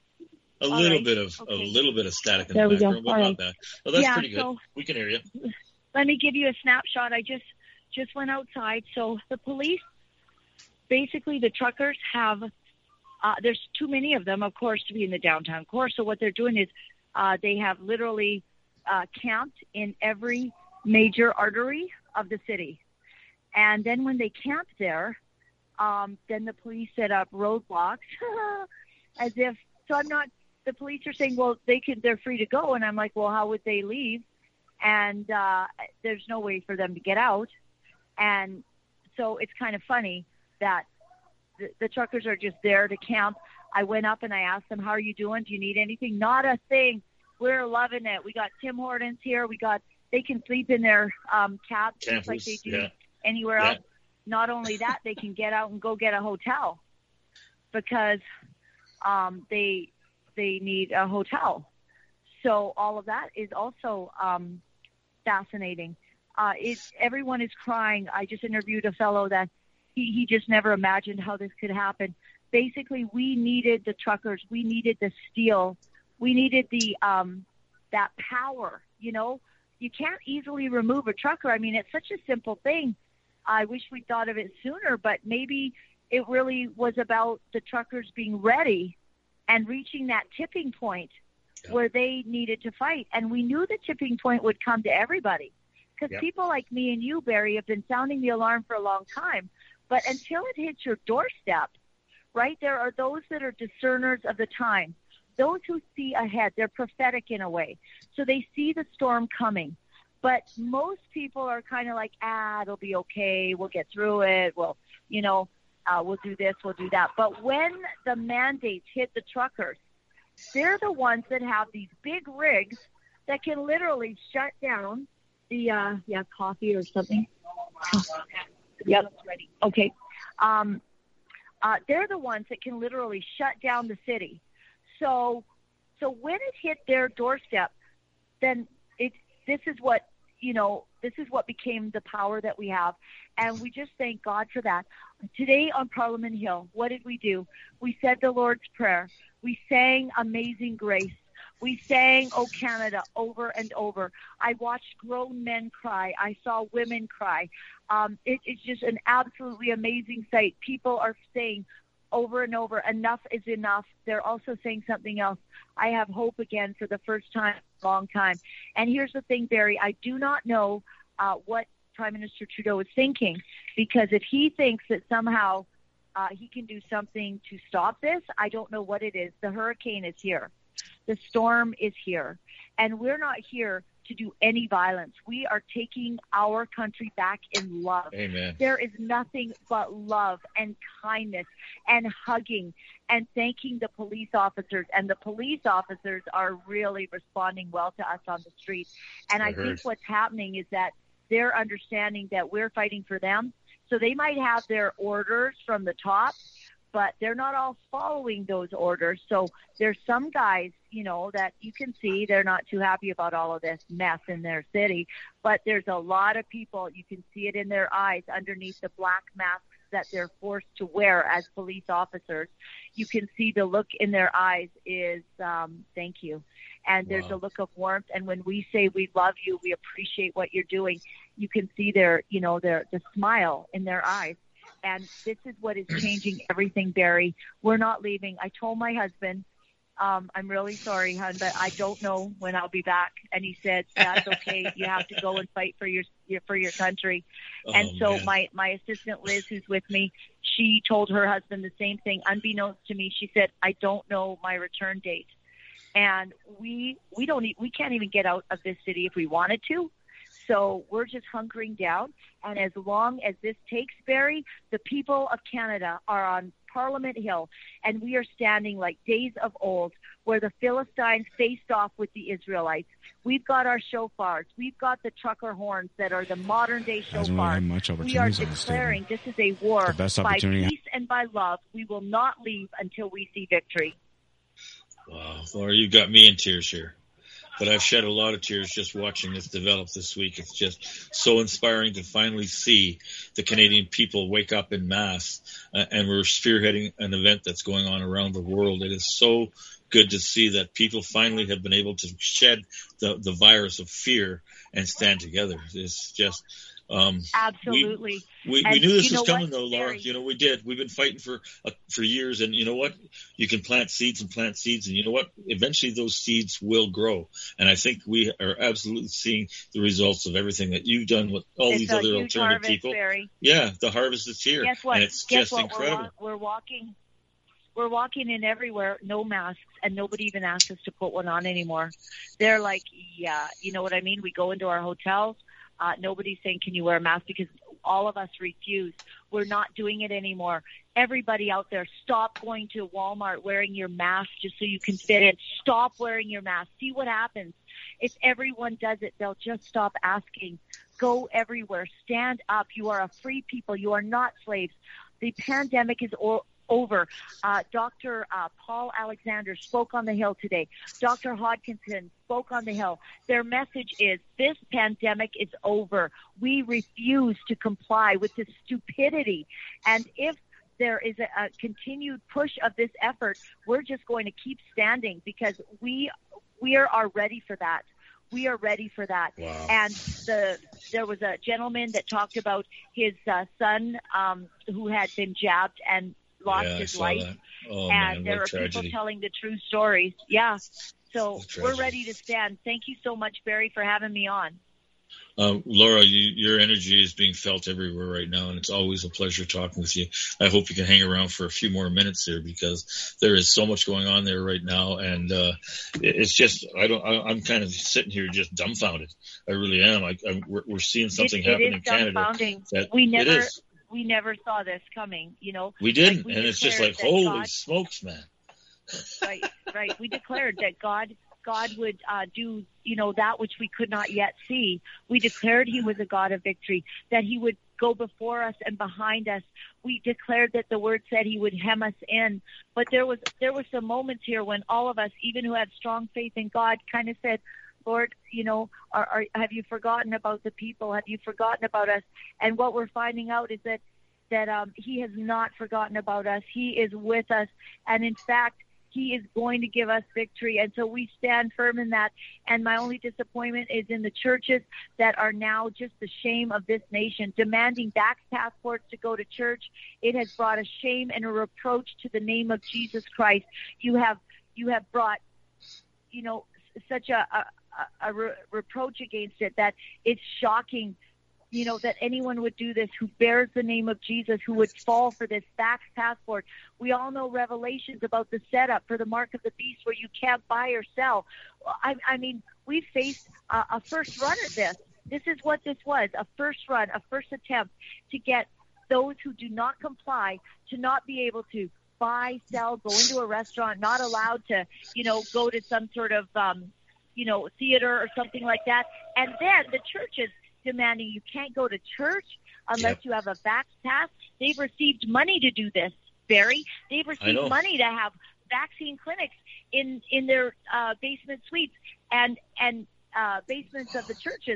A All little right. bit of okay. a little bit of static in there the we go. background, but All not right. bad. Well, that's yeah, pretty good. So we can hear you. Let me give you a snapshot. I just just went outside. So the police, basically the truckers have, uh, there's too many of them, of course, to be in the downtown core. So what they're doing is uh, they have literally uh, camped in every major artery of the city. And then when they camp there, um, then the police set up roadblocks as if, so I'm not, the police are saying, well, they can, they're free to go. And I'm like, well, how would they leave? And uh, there's no way for them to get out. And so it's kind of funny that the, the truckers are just there to camp. I went up and I asked them, how are you doing? Do you need anything? Not a thing. We're loving it. We got Tim Hortons here. We got, they can sleep in their um, cabs just like they do yeah. anywhere yeah. else. Not only that, they can get out and go get a hotel because um, they they need a hotel. So all of that is also um, fascinating. Uh, it, everyone is crying. I just interviewed a fellow that he, he just never imagined how this could happen. Basically, we needed the truckers. We needed the steel. We needed the um, that power. You know, you can't easily remove a trucker. I mean, it's such a simple thing. I wish we thought of it sooner, but maybe it really was about the truckers being ready and reaching that tipping point yeah. where they needed to fight. And we knew the tipping point would come to everybody because yeah. people like me and you, Barry, have been sounding the alarm for a long time. But until it hits your doorstep, right, there are those that are discerners of the time, those who see ahead. They're prophetic in a way. So they see the storm coming. But most people are kind of like, ah, it'll be okay. We'll get through it. Well, you know, uh, we'll do this, we'll do that. But when the mandates hit the truckers, they're the ones that have these big rigs that can literally shut down the, uh, yeah, coffee or something. Yep. Ready. Okay. Um, uh, they're the ones that can literally shut down the city. So, so when it hit their doorstep, then it, this is what, you know, this is what became the power that we have. And we just thank God for that. Today on Parliament Hill, what did we do? We said the Lord's Prayer. We sang Amazing Grace. We sang Oh Canada over and over. I watched grown men cry. I saw women cry. Um, it, it's just an absolutely amazing sight. People are saying over and over, enough is enough. They're also saying something else. I have hope again for the first time in a long time. And here's the thing, Barry, I do not know uh, what Prime Minister Trudeau is thinking, because if he thinks that somehow uh, he can do something to stop this, I don't know what it is. The hurricane is here. The storm is here. And we're not here to do any violence. We are taking our country back in love. Amen. There is nothing but love and kindness and hugging and thanking the police officers. And the police officers are really responding well to us on the street. And I, I think what's happening is that they're understanding that we're fighting for them. So they might have their orders from the top, but they're not all following those orders. So there's some guys, you know, that you can see they're not too happy about all of this mess in their city. But there's a lot of people, you can see it in their eyes underneath the black masks that they're forced to wear as police officers, you can see the look in their eyes is um, thank you. And there's wow. a look of warmth. And when we say we love you, we appreciate what you're doing, you can see their, you know, their the smile in their eyes. And this is what is changing everything, Barry. We're not leaving. I told my husband, um, I'm really sorry, hon, but I don't know when I'll be back. And he said, that's okay. You have to go and fight for your, your for your country. Oh, and so man. my my assistant Liz, who's with me, she told her husband the same thing. Unbeknownst to me, she said, I don't know my return date. And we we don't we can't even get out of this city if we wanted to. So we're just hunkering down. And as long as this takes, Barry, the people of Canada are on Parliament Hill, and we are standing like days of old where the Philistines faced off with the Israelites. We've got our shofars. We've got the trucker horns that are the modern-day shofars. Much we are declaring this is a war by peace and by love. We will not leave until we see victory. Wow, Laura, you got me in tears here. But I've shed a lot of tears just watching this develop this week. It's just so inspiring to finally see the Canadian people wake up in mass, uh, and we're spearheading an event that's going on around the world. It is so good to see that people finally have been able to shed the, the virus of fear and stand together. It's just... Um, Absolutely. We, we, we knew this was coming, though, Laura. Very... You know, we did. We've been fighting for uh, for years, and you know what? You can plant seeds and plant seeds, and you know what? Eventually, those seeds will grow. And I think we are absolutely seeing the results of everything that you've done with all it's these other alternative harvest, people. Barry. Yeah, the harvest is here. Guess what? And it's Guess just what? incredible. We're, we're walking. We're walking in everywhere, no masks, and nobody even asks us to put one on anymore. They're like, yeah, you know what I mean? We go into our hotels. Uh, nobody's saying, can you wear a mask? Because all of us refuse. We're not doing it anymore. Everybody out there, stop going to Walmart wearing your mask just so you can fit in. Stop wearing your mask. See what happens. If everyone does it, they'll just stop asking. Go everywhere. Stand up. You are a free people. You are not slaves. The pandemic is o- over. Uh, Doctor Uh, Paul Alexander spoke on the Hill today. Doctor Hodgkinson spoke on the Hill. Their message is this pandemic is over. We refuse to comply with this stupidity. And if there is a, a continued push of this effort, we're just going to keep standing because we we are, are ready for that. We are ready for that. Wow. And the there was a gentleman that talked about his uh, son um, who had been jabbed and lost yeah, his life. Oh, and man, there are tragedy. people telling the true stories. Yeah. So we're ready to stand. Thank you so much, Barry, for having me on. Um, Laura, you, your energy is being felt everywhere right now, and it's always a pleasure talking with you. I hope you can hang around for a few more minutes here because there is so much going on there right now, and uh, it's just I don't. I, I'm kind of sitting here just dumbfounded. I really am. I, I, we're, we're seeing something it, it happen is in Canada. That we never. It is. We never saw this coming, you know. We didn't, like we and it's just like, that holy God, smokes, man. right, right. We declared that God, God would uh, do, you know, that which we could not yet see. We declared He was a God of victory, that He would go before us and behind us. We declared that the Word said He would hem us in. But there was, there were some moments here when all of us, even who had strong faith in God, kind of said, Lord, you know, are, are, have you forgotten about the people? Have you forgotten about us? And what we're finding out is that that um, He has not forgotten about us. He is with us. And in fact, He is going to give us victory. And so we stand firm in that. And my only disappointment is in the churches that are now just the shame of this nation, demanding back passports to go to church. It has brought a shame and a reproach to the name of Jesus Christ. You have, you have brought, you know, such a, a a re- reproach against it that it's shocking, you know, that anyone would do this who bears the name of Jesus, who would fall for this fax passport. We all know revelations about the setup for the mark of the beast where you can't buy or sell. I, I mean, we faced a, a first run at this. This is what this was, a first run, a first attempt to get those who do not comply to not be able to buy, sell, go into a restaurant, not allowed to, you know, go to some sort of, um, you know, theater or something like that. And then the churches demanding you can't go to church unless yep. you have a vax pass. They've received money to do this, Barry. They've received money to have vaccine clinics in, in their uh, basement suites and, and uh, basements of the churches.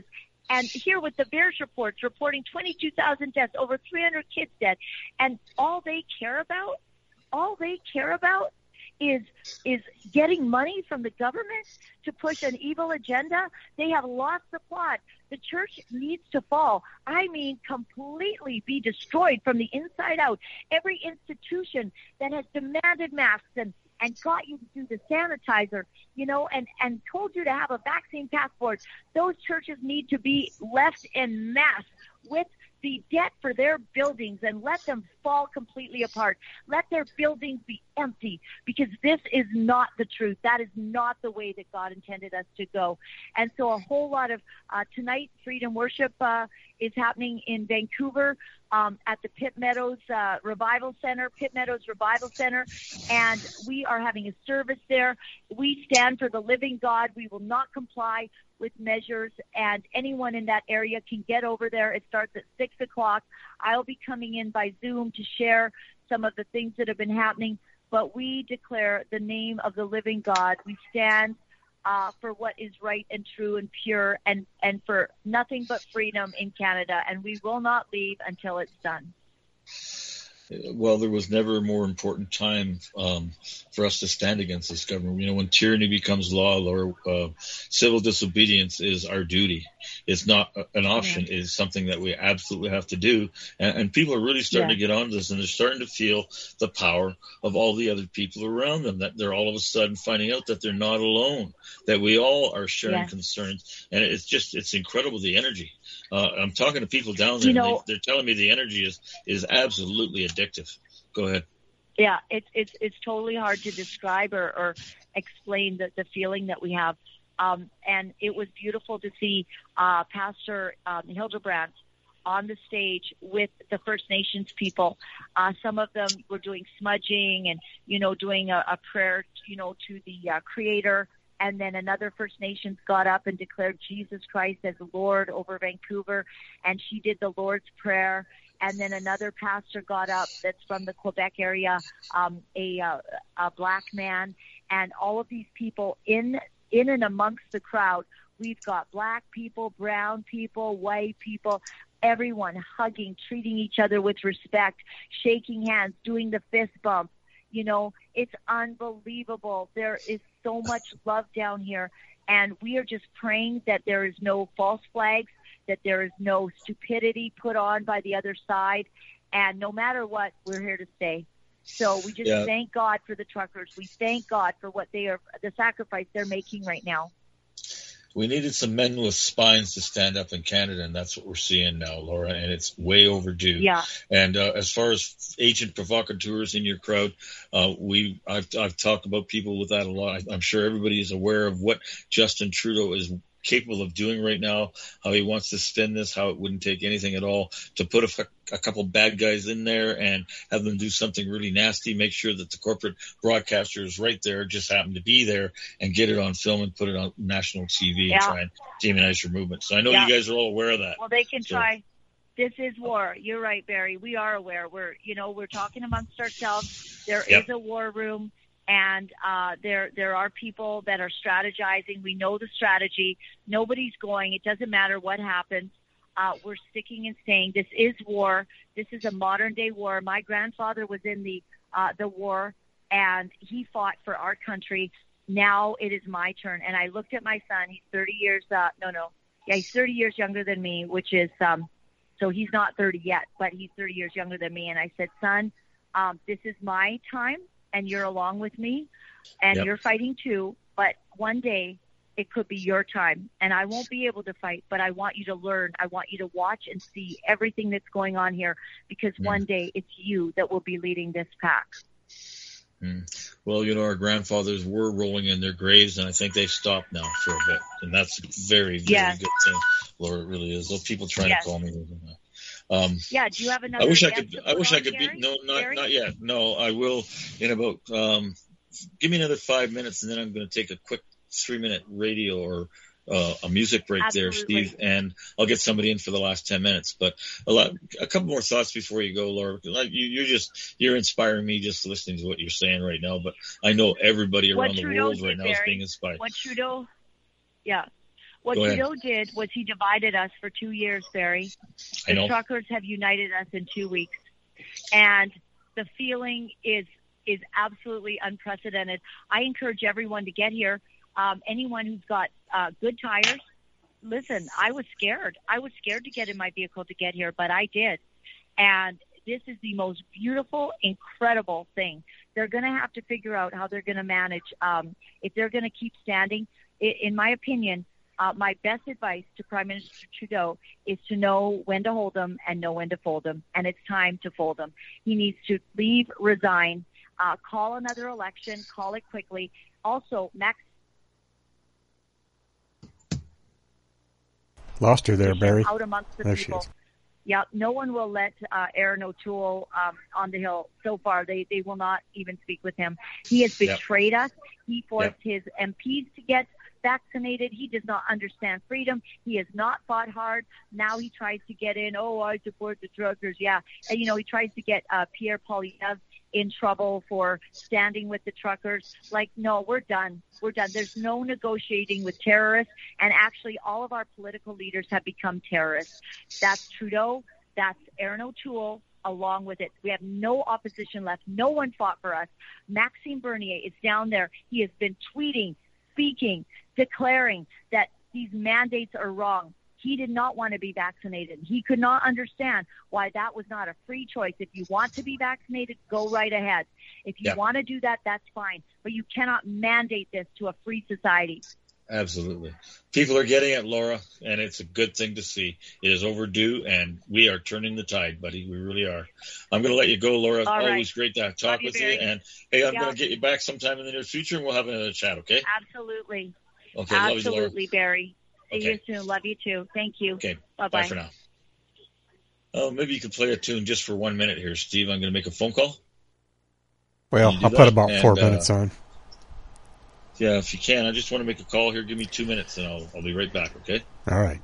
And here with the VAERS reports reporting twenty-two thousand deaths, over three hundred kids dead. And all they care about, all they care about is is getting money from the government to push an evil agenda. They have lost the plot. The church needs to fall. I mean, completely be destroyed from the inside out. Every institution that has demanded masks and, and got you to do the sanitizer, you know, and, and told you to have a vaccine passport, those churches need to be left en masse with the debt for their buildings and let them fall completely apart. Let their buildings be empty, because this is not the truth. That is not the way that God intended us to go. And so a whole lot of uh, tonight, Freedom Worship uh, is happening in Vancouver um, at the Pitt Meadows uh, Revival Center, Pitt Meadows Revival Center, and we are having a service there. We stand for the living God. We will not comply with measures, and anyone in that area can get over there. It starts at six o'clock. I'll be coming in by Zoom to share some of the things that have been happening, but we declare the name of the living God. We stand uh, for what is right and true and pure, and, and for nothing but freedom in Canada, and we will not leave until it's done. Well, there was never a more important time um, for us to stand against this government. You know, when tyranny becomes law, or uh, civil disobedience is our duty. It's not an option. Yeah. It's something that we absolutely have to do. And, and people are really starting yeah. to get on this, and they're starting to feel the power of all the other people around them, that they're all of a sudden finding out that they're not alone, that we all are sharing yeah. concerns. And it's just, it's incredible, the energy. Uh, I'm talking to people down there, you know, and they, they're telling me the energy is, is absolutely addictive. Go ahead. Yeah, it's it's it's totally hard to describe or, or explain the, the feeling that we have. Um, and it was beautiful to see uh, Pastor um, Hildebrand on the stage with the First Nations people. Uh, some of them were doing smudging and, you know, doing a, a prayer, you know, to the uh, Creator. And then another First Nations got up and declared Jesus Christ as Lord over Vancouver, and she did the Lord's Prayer. And then another pastor got up that's from the Quebec area, um, a, uh, a black man, and all of these people in in and amongst the crowd. We've got black people, brown people, white people, everyone hugging, treating each other with respect, shaking hands, doing the fist bump. You know, it's unbelievable. There is so much love down here, and we are just praying that there is no false flags, that there is no stupidity put on by the other side, and no matter what, we're here to stay. So we just yeah. thank God for the truckers. We thank God for what they are, the sacrifice they're making right now. We needed some men with spines to stand up in Canada, and that's what we're seeing now, Laura, and it's way overdue. Yeah. And uh, as far as agent provocateurs in your crowd, uh, we I've, I've talked about people with that a lot. I'm sure everybody is aware of what Justin Trudeau is capable of doing right now, how he wants to spin this, how it wouldn't take anything at all to put a, a couple bad guys in there and have them do something really nasty, make sure that the corporate broadcaster is right there, just happen to be there, and get it on film and put it on national T V yeah. and try and demonize your movement. So I know yeah. you guys are all aware of that. Well, they can so. try. This is war. You're right, Barry. We are aware. We're, you know, we're talking amongst ourselves. There yep. is a war room. And uh, there there are people that are strategizing. We know the strategy. Nobody's going. It doesn't matter what happens. Uh, we're sticking and staying. This is war. This is a modern-day war. My grandfather was in the uh, the war, and he fought for our country. Now it is my turn. And I looked at my son. He's thirty years uh, – no, no. Yeah, he's thirty years younger than me, which is um, – so he's not thirty yet, but he's thirty years younger than me. And I said, son, um, this is my time. And you're along with me, and yep. you're fighting too, but one day it could be your time, and I won't be able to fight, but I want you to learn. I want you to watch and see everything that's going on here, because mm. one day it's you that will be leading this pack. Mm. Well, you know, our grandfathers were rolling in their graves, and I think they've stopped now for a bit, and that's a very, very yes. good thing, Laura. It really is. Those people trying yes. to call me. Um, yeah, do you have another? I wish I could. I wish I could Gary? be. No, not Gary? not yet. No, I will in about. Um, give me another five minutes, and then I'm going to take a quick three-minute radio or uh, a music break Absolutely. there, Steve, and I'll get somebody in for the last ten minutes. But a lot, a couple more thoughts before you go, Laura. Like you, you're just you're inspiring me just listening to what you're saying right now. But I know everybody around what the Trudeau world did, right now Barry, is being inspired. What Trudeau, yeah. What Go ahead. Trudeau did was he divided us for two years, Barry. I The know. truckers have united us in two weeks. And the feeling is is absolutely unprecedented. I encourage everyone to get here. Um, anyone who's got uh, good tires, listen, I was scared. I was scared to get in my vehicle to get here, but I did. And this is the most beautiful, incredible thing. They're going to have to figure out how they're going to manage. Um, if they're going to keep standing, I, in my opinion, uh, my best advice to Prime Minister Trudeau is to know when to hold them and know when to fold them. And it's time to fold them. He needs to leave, resign, uh, call another election, call it quickly. Also, Max. Lost her there, Barry. Out amongst the There she people. is. Yeah, no one will let uh, Aaron O'Toole um, on the Hill so far. They they will not even speak with him. He has Yep. betrayed us. He forced Yep. his M Ps to get vaccinated. He does not understand freedom. He has not fought hard. Now he tries to get in. Oh, I support the truckers. Yeah, and you know he tries to get uh, Pierre Poilievre in trouble for standing with the truckers. Like, no, we're done. We're done. There's no negotiating with terrorists. And actually, all of our political leaders have become terrorists. That's Trudeau. That's Aaron O'Toole. Along with it, we have no opposition left. No one fought for us. Maxime Bernier is down there. He has been tweeting, speaking, declaring that these mandates are wrong. He did not want to be vaccinated. He could not understand why that was not a free choice. If you want to be vaccinated, go right ahead. If you Yeah. want to do that, that's fine. But you cannot mandate this to a free society. Absolutely. People are getting it, Laura, and it's a good thing to see. It is overdue, and we are turning the tide, buddy. We really are. I'm going to let you go, Laura. All right. Always great to talk Love you, with you. Barry. And, hey, I'm Yeah. going to get you back sometime in the near future, and we'll have another chat, okay? Absolutely. Okay, love you, Laura. Absolutely, Barry. See Okay. you soon. Love you too. Thank you. Okay, Bye-bye. bye for now. Oh, maybe you could play a tune just for one minute here, Steve. I'm going to make a phone call. Well, You do I'll put that, about four and, uh, minutes on. Yeah, if you can. I just want to make a call here. Give me two minutes, and I'll, I'll be right back, okay? All right.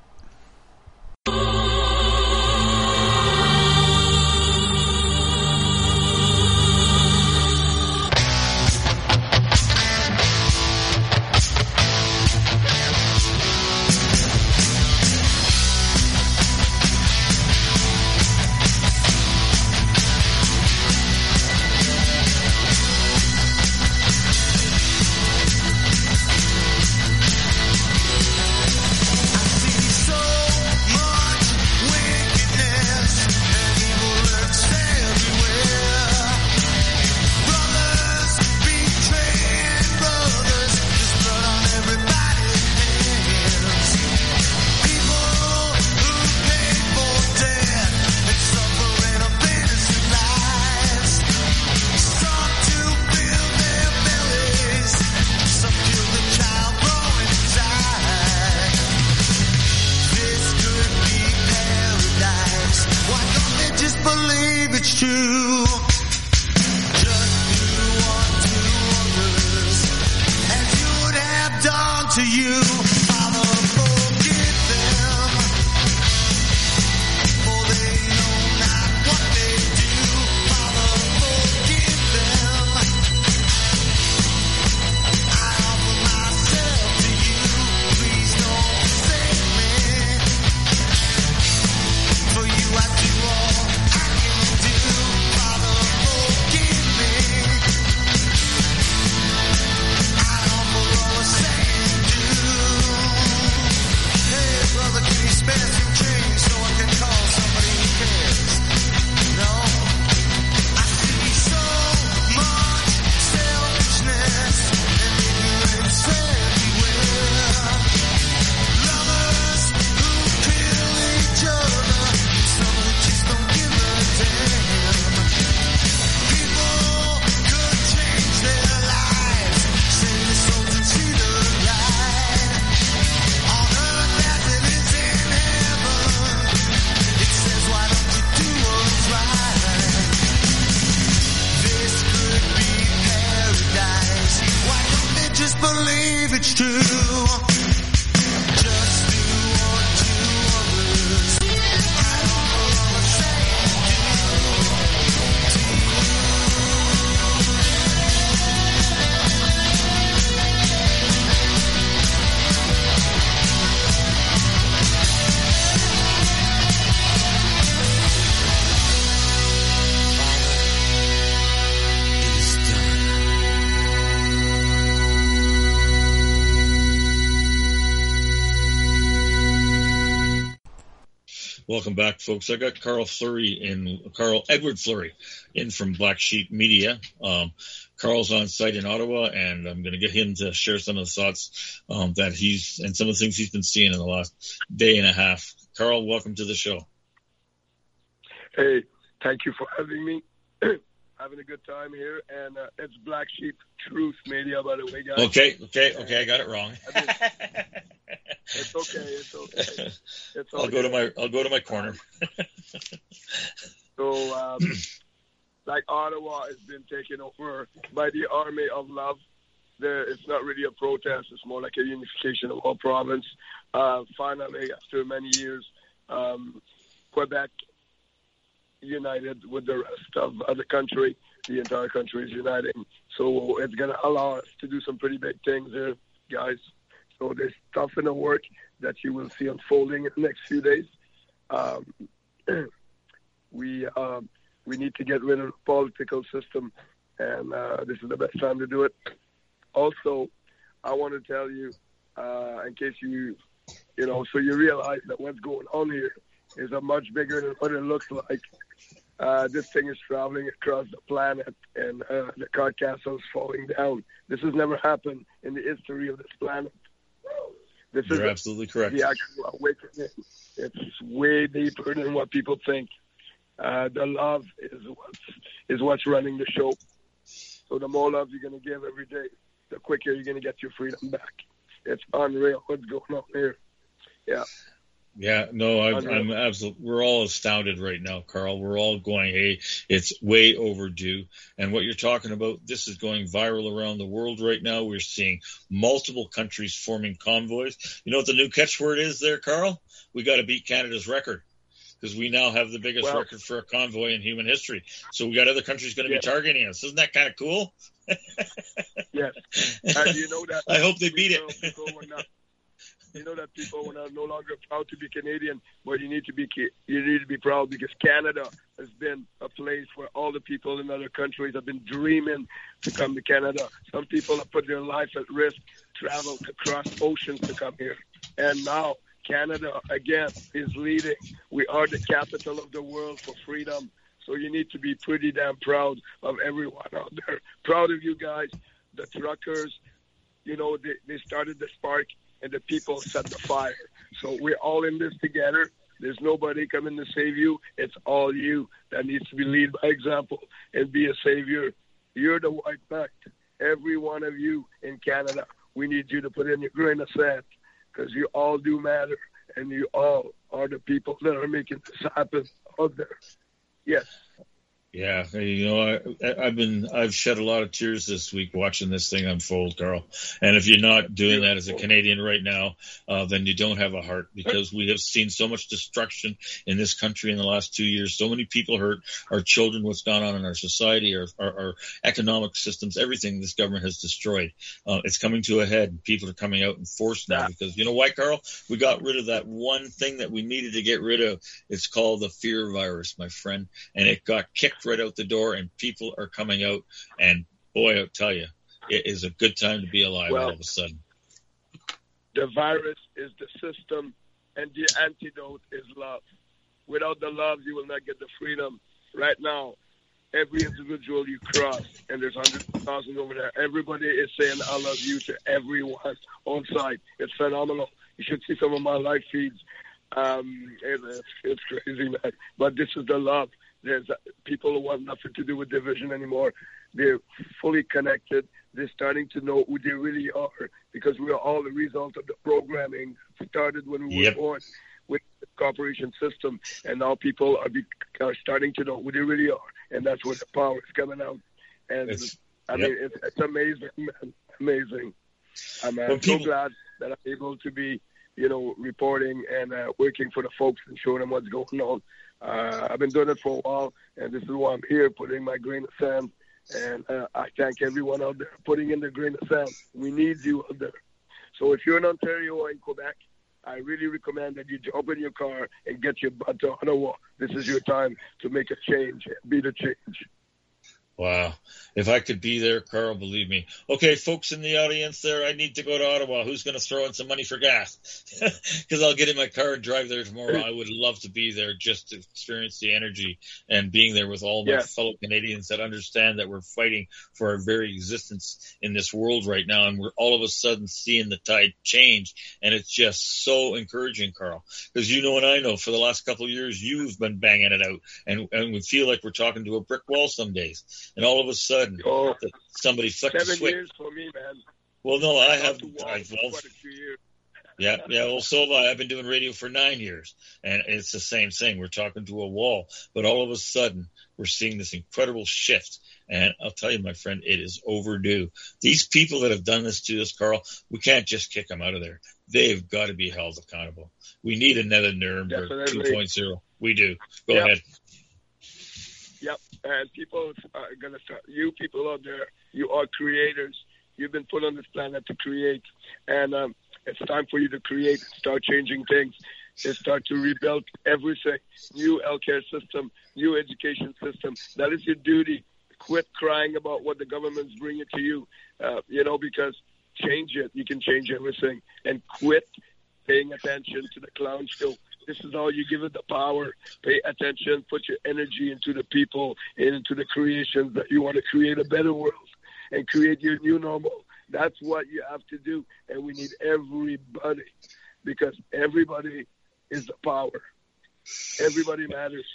Welcome back, folks. I got Carl Fleury in, Carl Edward Fleury in from Black Sheep Media. Um, Carl's on site in Ottawa, and I'm going to get him to share some of the thoughts um, that he's, and some of the things he's been seeing in the last day and a half. Carl, welcome to the show. Hey, thank you for having me. Having a good time here, and uh, it's Black Sheep Truth Media, by the way, guys. Okay, okay, okay, I got it wrong. I mean, it's okay, it's okay. It's I'll go to my, I'll go to my corner. So, um, like Ottawa has been taken over by the Army of Love. There, it's not really a protest; it's more like a unification of our province. Uh, finally, after many years, um, Quebec united with the rest of, of the country. The entire country is uniting. So it's going to allow us to do some pretty big things here, guys. So there's stuff in the work that you will see unfolding in the next few days. Um, we um, we need to get rid of the political system, and uh, this is the best time to do it. Also, I want to tell you, uh, in case you, you know, so you realize that what's going on here is a much bigger than what it looks like. Uh, this thing is traveling across the planet, and uh, the card castle is falling down. This has never happened in the history of this planet. This You're is absolutely correct. The actual awakening. It's way deeper than what people think. Uh, the love is what's, is what's running the show. So the more love you're going to give every day, the quicker you're going to get your freedom back. It's unreal what's going on here. Yeah. Yeah, no, I'm, I'm absolutely, we're all astounded right now, Carl. We're all going, hey, it's way overdue. And what you're talking about, this is going viral around the world right now. We're seeing multiple countries forming convoys. You know what the new catchword is there, Carl? We got to beat Canada's record, because we now have the biggest well, record for a convoy in human history. So we got other countries going to yes. be targeting us. Isn't that kind of cool? Yes. And you know that I hope they beat people, it. People were not, you know that people are no longer proud to be Canadian, but you need to be you need to be proud, because Canada has been a place where all the people in other countries have been dreaming to come to Canada. Some people have put their life at risk, traveled across oceans to come here. And now Canada, again, is leading. We are the capital of the world for freedom. So you need to be pretty damn proud of everyone out there. Proud of you guys, the truckers. You know, they, they started the spark, and the people set the fire. So we're all in this together. There's nobody coming to save you. It's all you that needs to be lead by example and be a savior. You're the white knight. Every one of you in Canada, we need you to put in your grain of sand, because you all do matter, and you all are the people that are making this happen out there. Yes. Yeah, you know, I, I've been, I've shed a lot of tears this week watching this thing unfold, Carl. And if you're not doing that as a Canadian right now, uh, then you don't have a heart, because we have seen so much destruction in this country in the last two years. So many people hurt, our children, what's gone on in our society, our, our, our economic systems, everything this government has destroyed. Uh, it's coming to a head. People are coming out in force now, because you know why, Carl? We got rid of that one thing that we needed to get rid of. It's called the fear virus, my friend. And it got kicked right out the door, and people are coming out, and boy, I'll tell you, it is a good time to be alive well, all of a sudden. The virus is the system, and the antidote is love. Without the love, you will not get the freedom. Right now, every individual you cross, and there's hundreds of thousands over there, everybody is saying I love you to everyone on site. It's phenomenal. You should see some of my live feeds. Um, it's, it's crazy, man. But this is the love. There's people who want nothing to do with division anymore. They're fully connected. They're starting to know who they really are, because we are all the result of the programming that started when we yep. were born with the corporation system. And now people are, be, are starting to know who they really are. And that's where the power is coming out. And it's, I yep. mean, it's, it's amazing, man. Amazing. I'm uh, so people... glad that I'm able to be, you know, reporting and uh, working for the folks and showing them what's going on. Uh, I've been doing it for a while, and this is why I'm here, putting my grain of sand. And uh, I thank everyone out there putting in their grain of sand. We need you out there. So if you're in Ontario or in Quebec, I really recommend that you jump in your car and get your butt to Ottawa. This is your time to make a change, be the change. Wow. If I could be there, Carl, believe me. Okay, folks in the audience there, I need to go to Ottawa. Who's going to throw in some money for gas? Because I'll get in my car and drive there tomorrow. I would love to be there just to experience the energy and being there with all my Yeah. fellow Canadians that understand that we're fighting for our very existence in this world right now. And we're all of a sudden seeing the tide change. And it's just so encouraging, Carl. Because you know and I know for the last couple of years, you've been banging it out. And, and we feel like we're talking to a brick wall some days. And all of a sudden, Oh, somebody flicked the seven switch. years for me, man. Well, no, I have. Up to wall I've, for well, quite a few years. yeah, yeah. Well, so have I. I've been doing radio for nine years, and it's the same thing. We're talking to a wall, but all of a sudden, we're seeing this incredible shift. And I'll tell you, my friend, it is overdue. These people that have done this to us, Carl, we can't just kick them out of there. They've got to be held accountable. We need another Nuremberg Definitely. two point oh. We do. Go Yep. ahead. Yep, and people are going to start. You people out there, you are creators. You've been put on this planet to create, and um, it's time for you to create, start changing things, and start to rebuild everything. New healthcare system, new education system. That is your duty. Quit crying about what the government's bringing to you, uh, you know, because change it. You can change everything, and quit paying attention to the clown show. This is all you give it the power. Pay attention, put your energy into the people and into the creations that you want to create a better world and create your new normal. That's what you have to do. And we need everybody, because everybody is the power. Everybody matters.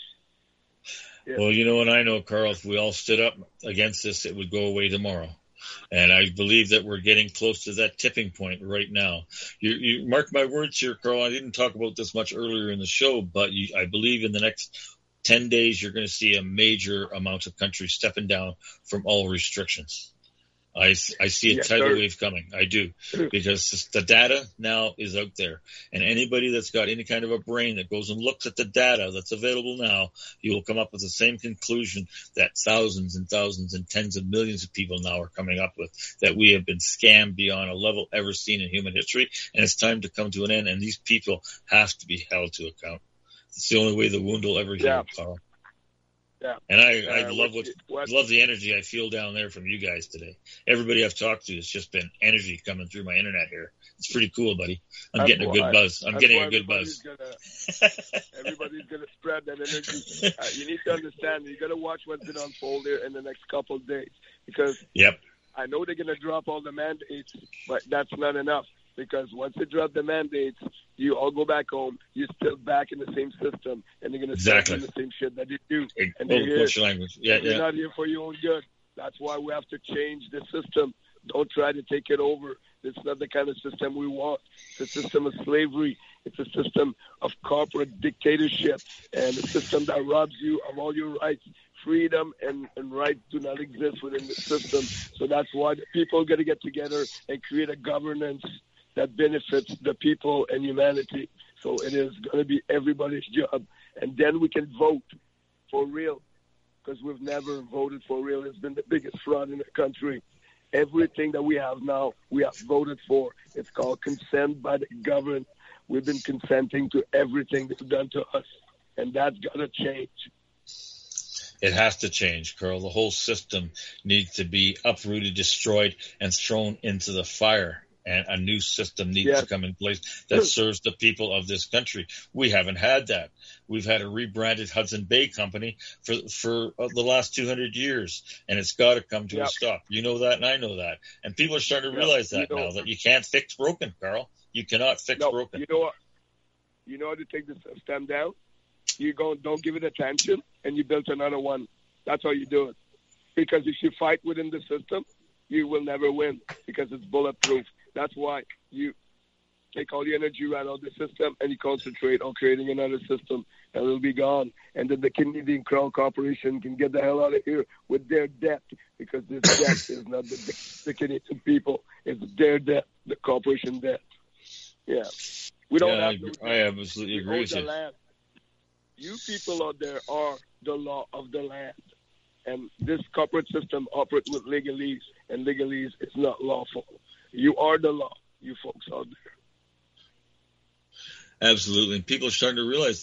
Yeah. Well, you know, and I know, Carl, if we all stood up against this, it would go away tomorrow. And I believe that we're getting close to that tipping point right now. You, you mark my words here, Carl. I didn't talk about this much earlier in the show, but you, I believe in the next ten days, you're going to see a major amount of countries stepping down from all restrictions. I, I see a Yes, tidal sir. wave coming. I do, because the data now is out there. And anybody that's got any kind of a brain that goes and looks at the data that's available now, you will come up with the same conclusion that thousands and thousands and tens of millions of people now are coming up with, that we have been scammed beyond a level ever seen in human history. And it's time to come to an end. And these people have to be held to account. It's the only way the wound will ever heal, Yeah. Carl. Yeah. And I, I Uh, love what what, you- what- love the energy I feel down there from you guys today. Everybody I've talked to, it's just been energy coming through my internet here. It's pretty cool, buddy. I'm That's getting a good why- buzz. I'm that's getting why a good everybody's buzz. Gonna, everybody's going to spread that energy. Uh, you need to understand, you got to watch what's going to unfold here in the next couple of days, because Yep. I know they're going to drop all the mandates, but that's not enough, because once they drop the mandates, you all go back home, you're still back in the same system, and they're going to Exactly. start doing the same shit that they do. Hey, And oh, they're here. what's your language? Yeah, They're yeah. not here for your own good. That's why we have to change the system. Don't try to take it over. It's not the kind of system we want. It's a system of slavery. It's a system of corporate dictatorship, and a system that robs you of all your rights. Freedom and, and rights do not exist within the system. So that's why the people got to get together and create a governance that benefits the people and humanity. So it is going to be everybody's job. And then we can vote for real, because we've never voted for real. It's been the biggest fraud in the country. Everything that we have now, we have voted for. It's called consent by the government. We've been consenting to everything they've done to us, and that's got to change. It has to change, Carl. The whole system needs to be uprooted, destroyed, and thrown into the fire. And a new system needs Yes. to come in place that serves the people of this country. We haven't had that. We've had a rebranded Hudson Bay Company for for the last two hundred years, and it's got to come to Yep. a stop. You know that, and I know that. And people are starting to Yep. realize that You know- now, that you can't fix broken, Carl. You cannot fix No, broken. you know what? You know how to take the system down? You go, don't give it attention, and you build another one. That's how you do it. Because if you fight within the system, you will never win, because it's bulletproof. That's why you take all the energy right out of the system and you concentrate on creating another system, and it'll be gone. And then the Canadian Crown Corporation can get the hell out of here with their debt, because this debt is not the, the Canadian people. It's their debt, the corporation debt. Yeah. We don't Yeah, I have no agree- debt. I absolutely We agree own with the you. land. You people out there are the law of the land. And this corporate system operates with legalese, and legalese is not lawful. You are the law, you folks out there. Absolutely. And people are starting to realize that.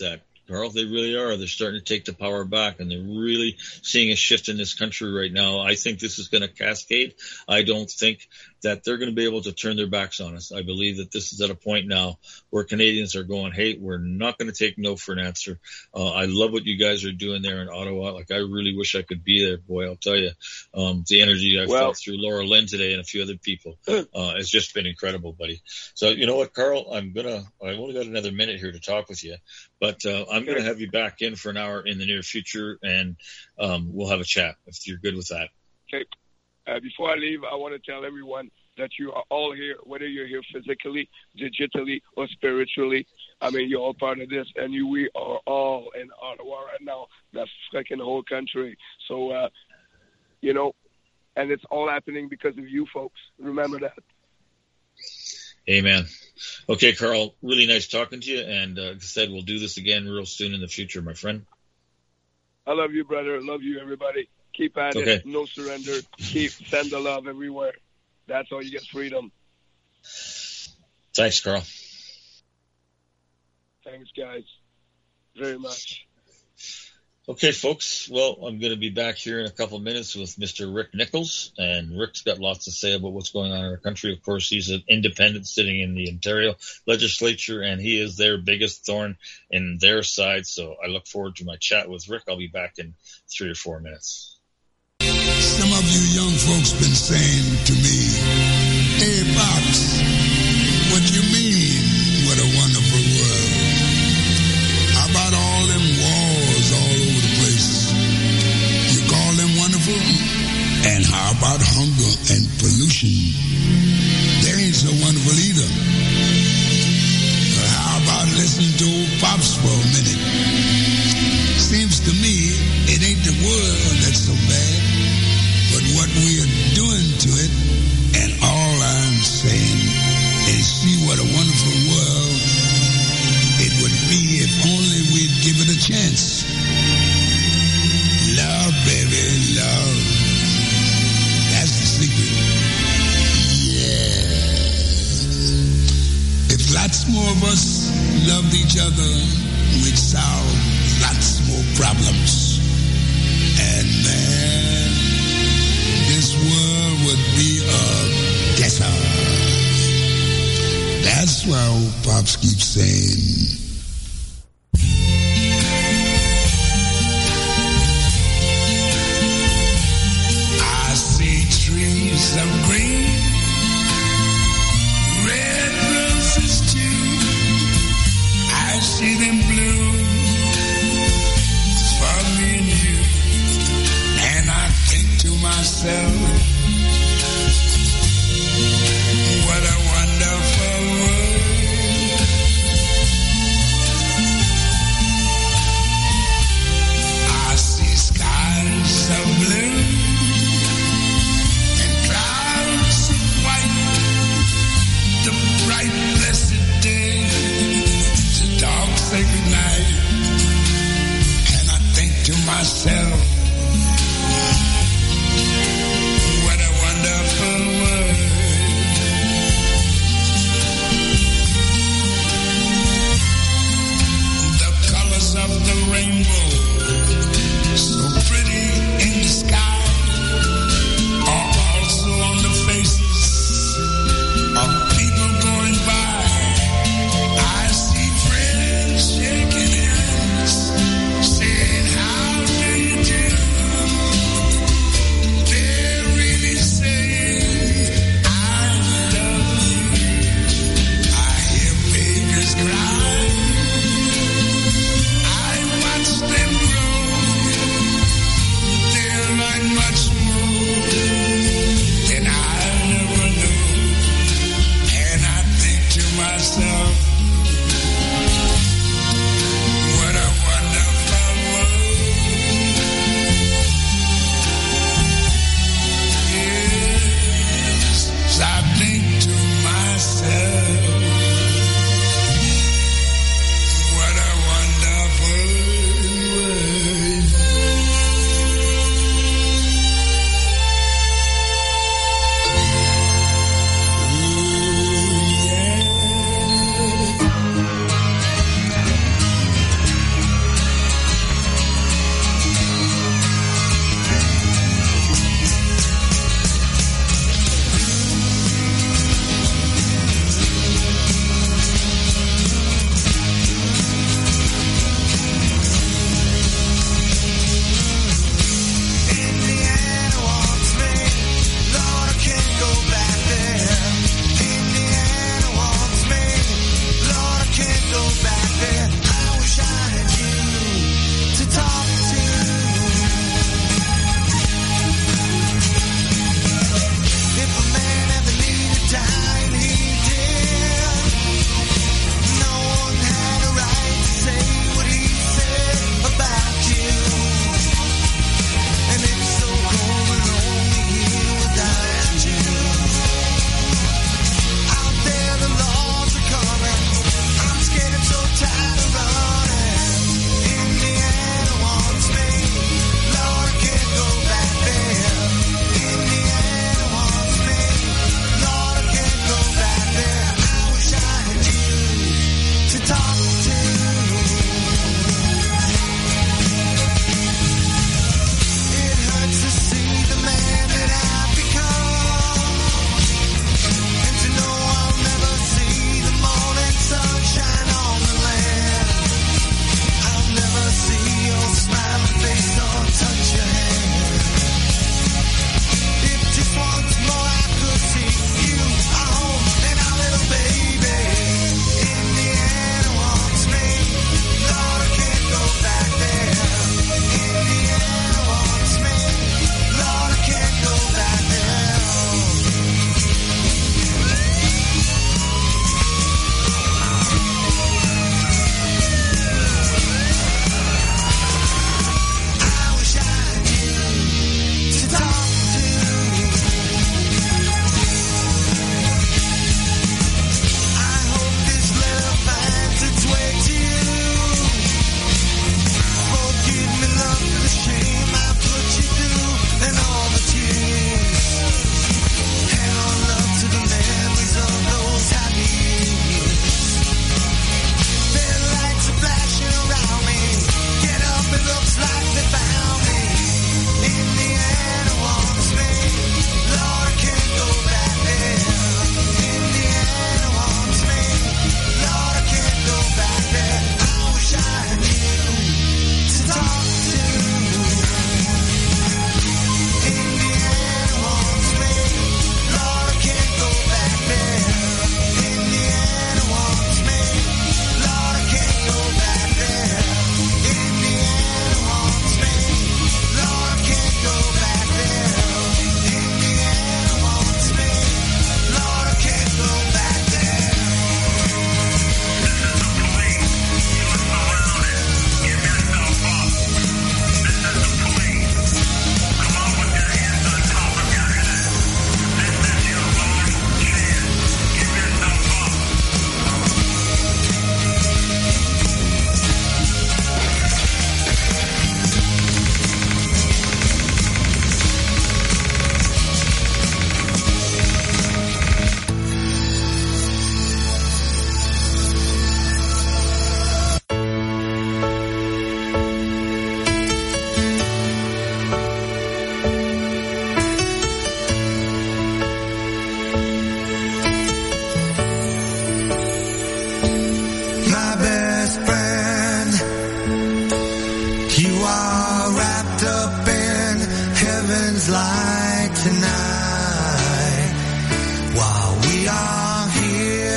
Carl. They really are. They're starting to take the power back, and they're really seeing a shift in this country right now. I think this is going to cascade. I don't think that they're going to be able to turn their backs on us. I believe that this is at a point now where Canadians are going, hey, we're not going to take no for an answer. Uh, I love what you guys are doing there in Ottawa. Like, I really wish I could be there. Boy, I'll tell you, um, the energy I well, felt through Laura Lynn today and a few other people uh, has just been incredible, buddy. So, you know what, Carl, I'm going to, I've only got another minute here to talk with you, but uh, I'm going to have you back in for an hour in the near future, and um, we'll have a chat if you're good with that. Okay. Uh, before I leave, I want to tell everyone that you are all here, whether you're here physically, digitally, or spiritually. I mean, you're all part of this, and you, we are all in Ottawa right now, the freaking whole country. So, uh, you know, and it's all happening because of you folks. Remember that. Amen. Okay, Carl, really nice talking to you, and uh, like I said, we'll do this again real soon in the future, my friend. I love you, brother. I love you, everybody. Keep at okay. it. No surrender. Keep send the love everywhere. That's how you get freedom. Thanks, Carl. Thanks, guys, very much. Okay, folks. Well, I'm going to be back here in a couple of minutes with Mister Rick Nichols, and Rick's got lots to say about what's going on in our country. Of course, he's an independent sitting in the Ontario legislature, and he is their biggest thorn in their side. So I look forward to my chat with Rick. I'll be back in three or four minutes. Some of you young folks been saying to me, hey, Pops, what you mean, what a wonderful world? How about all them wars all over the place? You call them wonderful? And how about hunger and pollution? They ain't so wonderful either. How about listening to old Pops for a minute? Seems to me it ain't the world that's so bad, but what we are doing to it. And all I'm saying is, see what a wonderful world it would be if only we'd give it a chance. Love, baby, love. That's the secret. Yeah. If lots more of us loved each other, we'd solve lots more problems. And man, this world would be a ghetto. That's why old Pops keeps saying, I see trees of green, red roses too. I see them blue for me and you. And I think to myself, what a wonderful world. I see skies of blue and clouds of white, the bright blessed day, the dark sacred night. And I think to myself, what a wonderful world. The colors of the rainbow, so pretty in the sky, are also on the faces of people going by. I see friends shaking hands, saying, how do you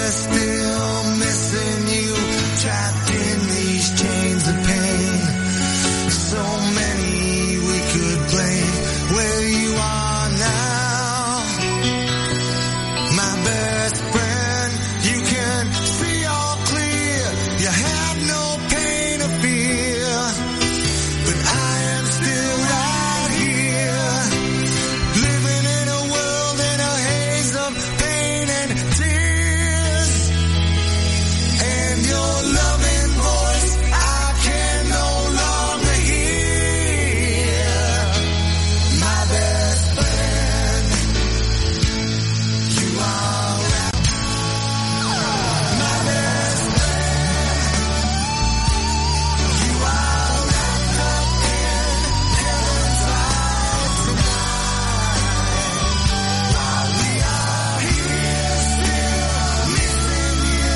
we're still missing you, trapped in these chains of pain. So many we could blame. Where you are now, my best friend, you can see all clear. You have no pain or fear, but I am still right here, living in a world in a haze of pain and tears. And your loving voice I can no longer hear. My best friend, you are right. My best friend, you are wrapped up in heaven's light tonight. While we are here still missing you.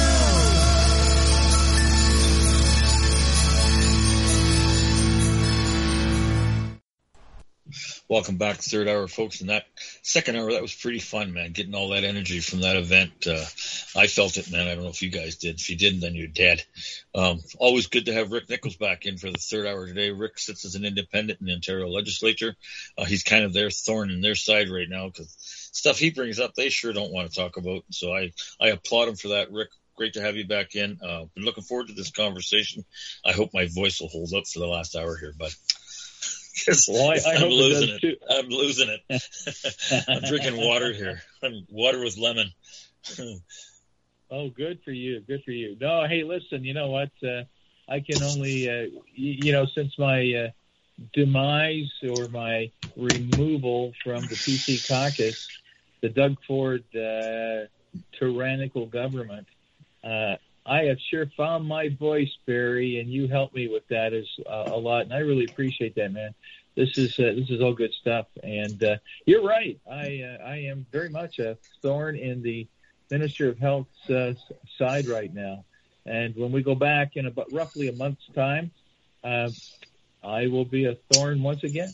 Welcome back to third hour, folks. In that second hour, that was pretty fun, man. Getting all that energy from that event. Uh, I felt it, man. I don't know if you guys did. If you didn't, then you're dead. Um, always good to have Rick Nichols back in for the third hour today. Rick sits as an independent in the Ontario legislature. Uh, he's kind of their thorn in their side right now because stuff he brings up, they sure don't want to talk about. So I, I applaud him for that, Rick. Great to have you back in. Uh, been looking forward to this conversation. I hope my voice will hold up for the last hour here, but Well, I, I I'm hope it losing does it. too. I'm losing it. I'm drinking water here. I'm water with lemon. Oh, good for you. Good for you. No, hey, listen, you know what? Uh, I can only, uh, you, you know, since my uh, demise or my removal from the P C caucus, the Doug Ford uh, tyrannical government, uh, I have sure found my voice, Barry, and you helped me with that is uh, a lot, and I really appreciate that, man. This is uh, this is all good stuff, and uh, you're right. I uh, I am very much a thorn in the Minister of Health's uh, side right now, and when we go back in about roughly a month's time, uh, I will be a thorn once again.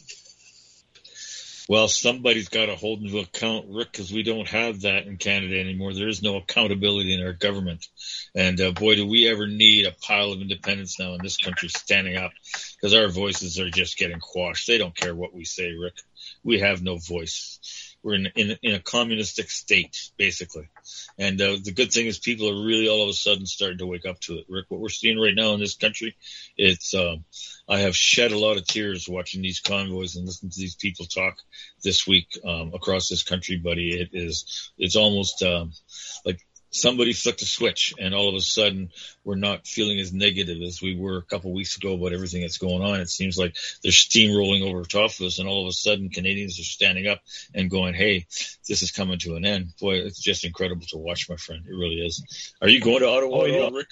Well, somebody's got to hold into account, Rick, because we don't have that in Canada anymore. There is no accountability in our government. And uh, boy, do we ever need a pile of independents now in this country standing up, because our voices are just getting quashed. They don't care what we say, Rick. We have no voice. We're in, in, in a communistic state, basically. And uh, the good thing is people are really all of a sudden starting to wake up to it, Rick. What we're seeing right now in this country, it's um, I have shed a lot of tears watching these convoys and listening to these people talk this week um, across this country, buddy. It is, it's almost um, like somebody flicked a switch and all of a sudden we're not feeling as negative as we were a couple of weeks ago about everything that's going on. It seems like there's steam rolling over top of us and all of a sudden Canadians are standing up and going, hey, this is coming to an end. Boy, it's just incredible to watch, my friend. It really is. Are you going to Ottawa, Oh, yeah. Rick?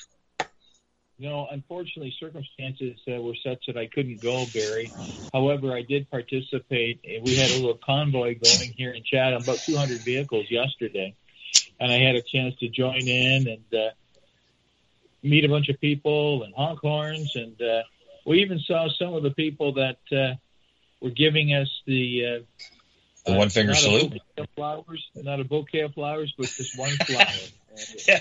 No, unfortunately, circumstances uh, were such that I couldn't go, Barry. However, I did participate. We had a little convoy going here in Chatham, about two hundred vehicles yesterday. And I had a chance to join in and uh, meet a bunch of people and honk horns. And uh, we even saw some of the people that uh, were giving us the... Uh, the one-finger uh, salute? A of flowers, not a bouquet of flowers, but just one flower. Yeah.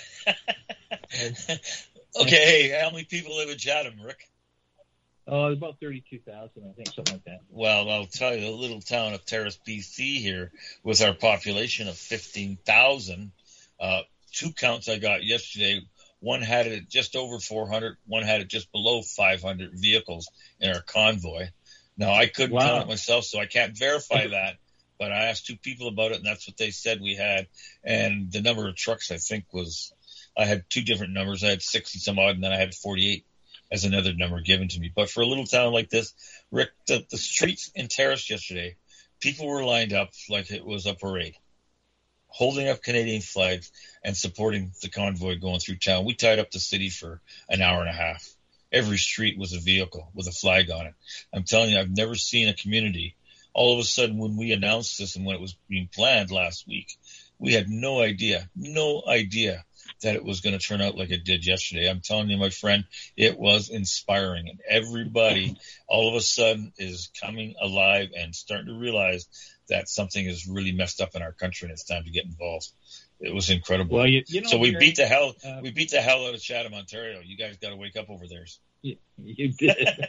and, Okay, hey, how many people live in Chatham, Rick? Oh, about thirty-two thousand, I think, something like that. Well, I'll tell you, the little town of Terrace, B C here, with our population of fifteen thousand, uh, two counts I got yesterday, one had it at just over four hundred, one had it just below five hundred vehicles in our convoy. Now, I couldn't Wow. count it myself, so I can't verify that, but I asked two people about it, and that's what they said we had. And the number of trucks, I think, was... I had two different numbers. I had sixty some odd, and then I had forty-eight as another number given to me. But for a little town like this, Rick, the, the streets in Terrace yesterday, people were lined up like it was a parade, holding up Canadian flags and supporting the convoy going through town. We tied up the city for an hour and a half. Every street was a vehicle with a flag on it. I'm telling you, I've never seen a community. All of a sudden, when we announced this and when it was being planned last week, we had no idea, no idea that it was going to turn out like it did yesterday. I'm telling you, my friend, it was inspiring. And everybody all of a sudden is coming alive and starting to realize that something is really messed up in our country and it's time to get involved. It was incredible. Well, you, you know, so we Gary, beat the hell. Uh, we beat the hell out of Chatham, Ontario. You guys got to wake up over there. You, you did.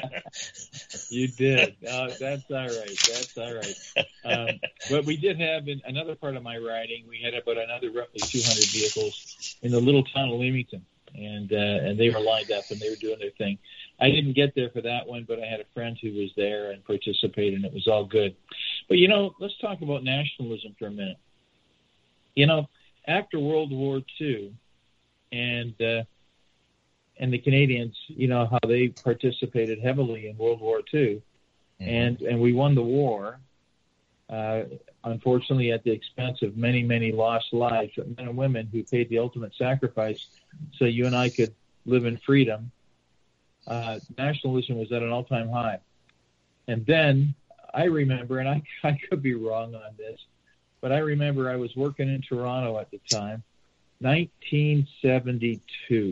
You did. Uh, that's all right. That's all right. Um, but we did have in another part of my riding. We had about another roughly two hundred vehicles in the little town of Leamington, and uh, and they were lined up and they were doing their thing. I didn't get there for that one, but I had a friend who was there and participated, and it was all good. But you know, let's talk about nationalism for a minute. You know, after World War Two, and uh, and the Canadians, you know, how they participated heavily in World War Two, mm-hmm. and and we won the war, uh, unfortunately at the expense of many, many lost lives, men and women who paid the ultimate sacrifice so you and I could live in freedom. Uh, nationalism was at an all-time high. And then I remember, and I, I could be wrong on this, but I remember I was working in Toronto at the time, nineteen seventy-two.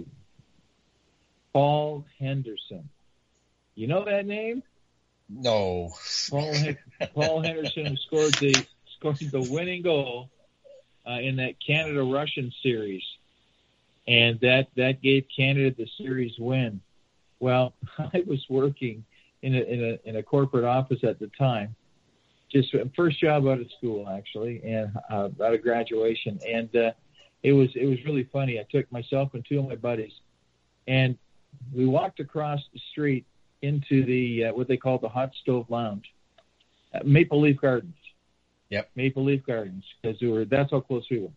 Paul Henderson. You know that name? No. Paul Paul Henderson scored the scored the winning goal uh, in that Canada-Russian series, and that that gave Canada the series win. Well, I was working in a in a in a corporate office at the time, just first job out of school actually, and uh, out of graduation, and uh, it was it was really funny. I took myself and two of my buddies, and we walked across the street into the uh, what they call the Hot Stove Lounge, uh, Maple Leaf Gardens. Yep, Maple Leaf Gardens, because we were that's how close we were.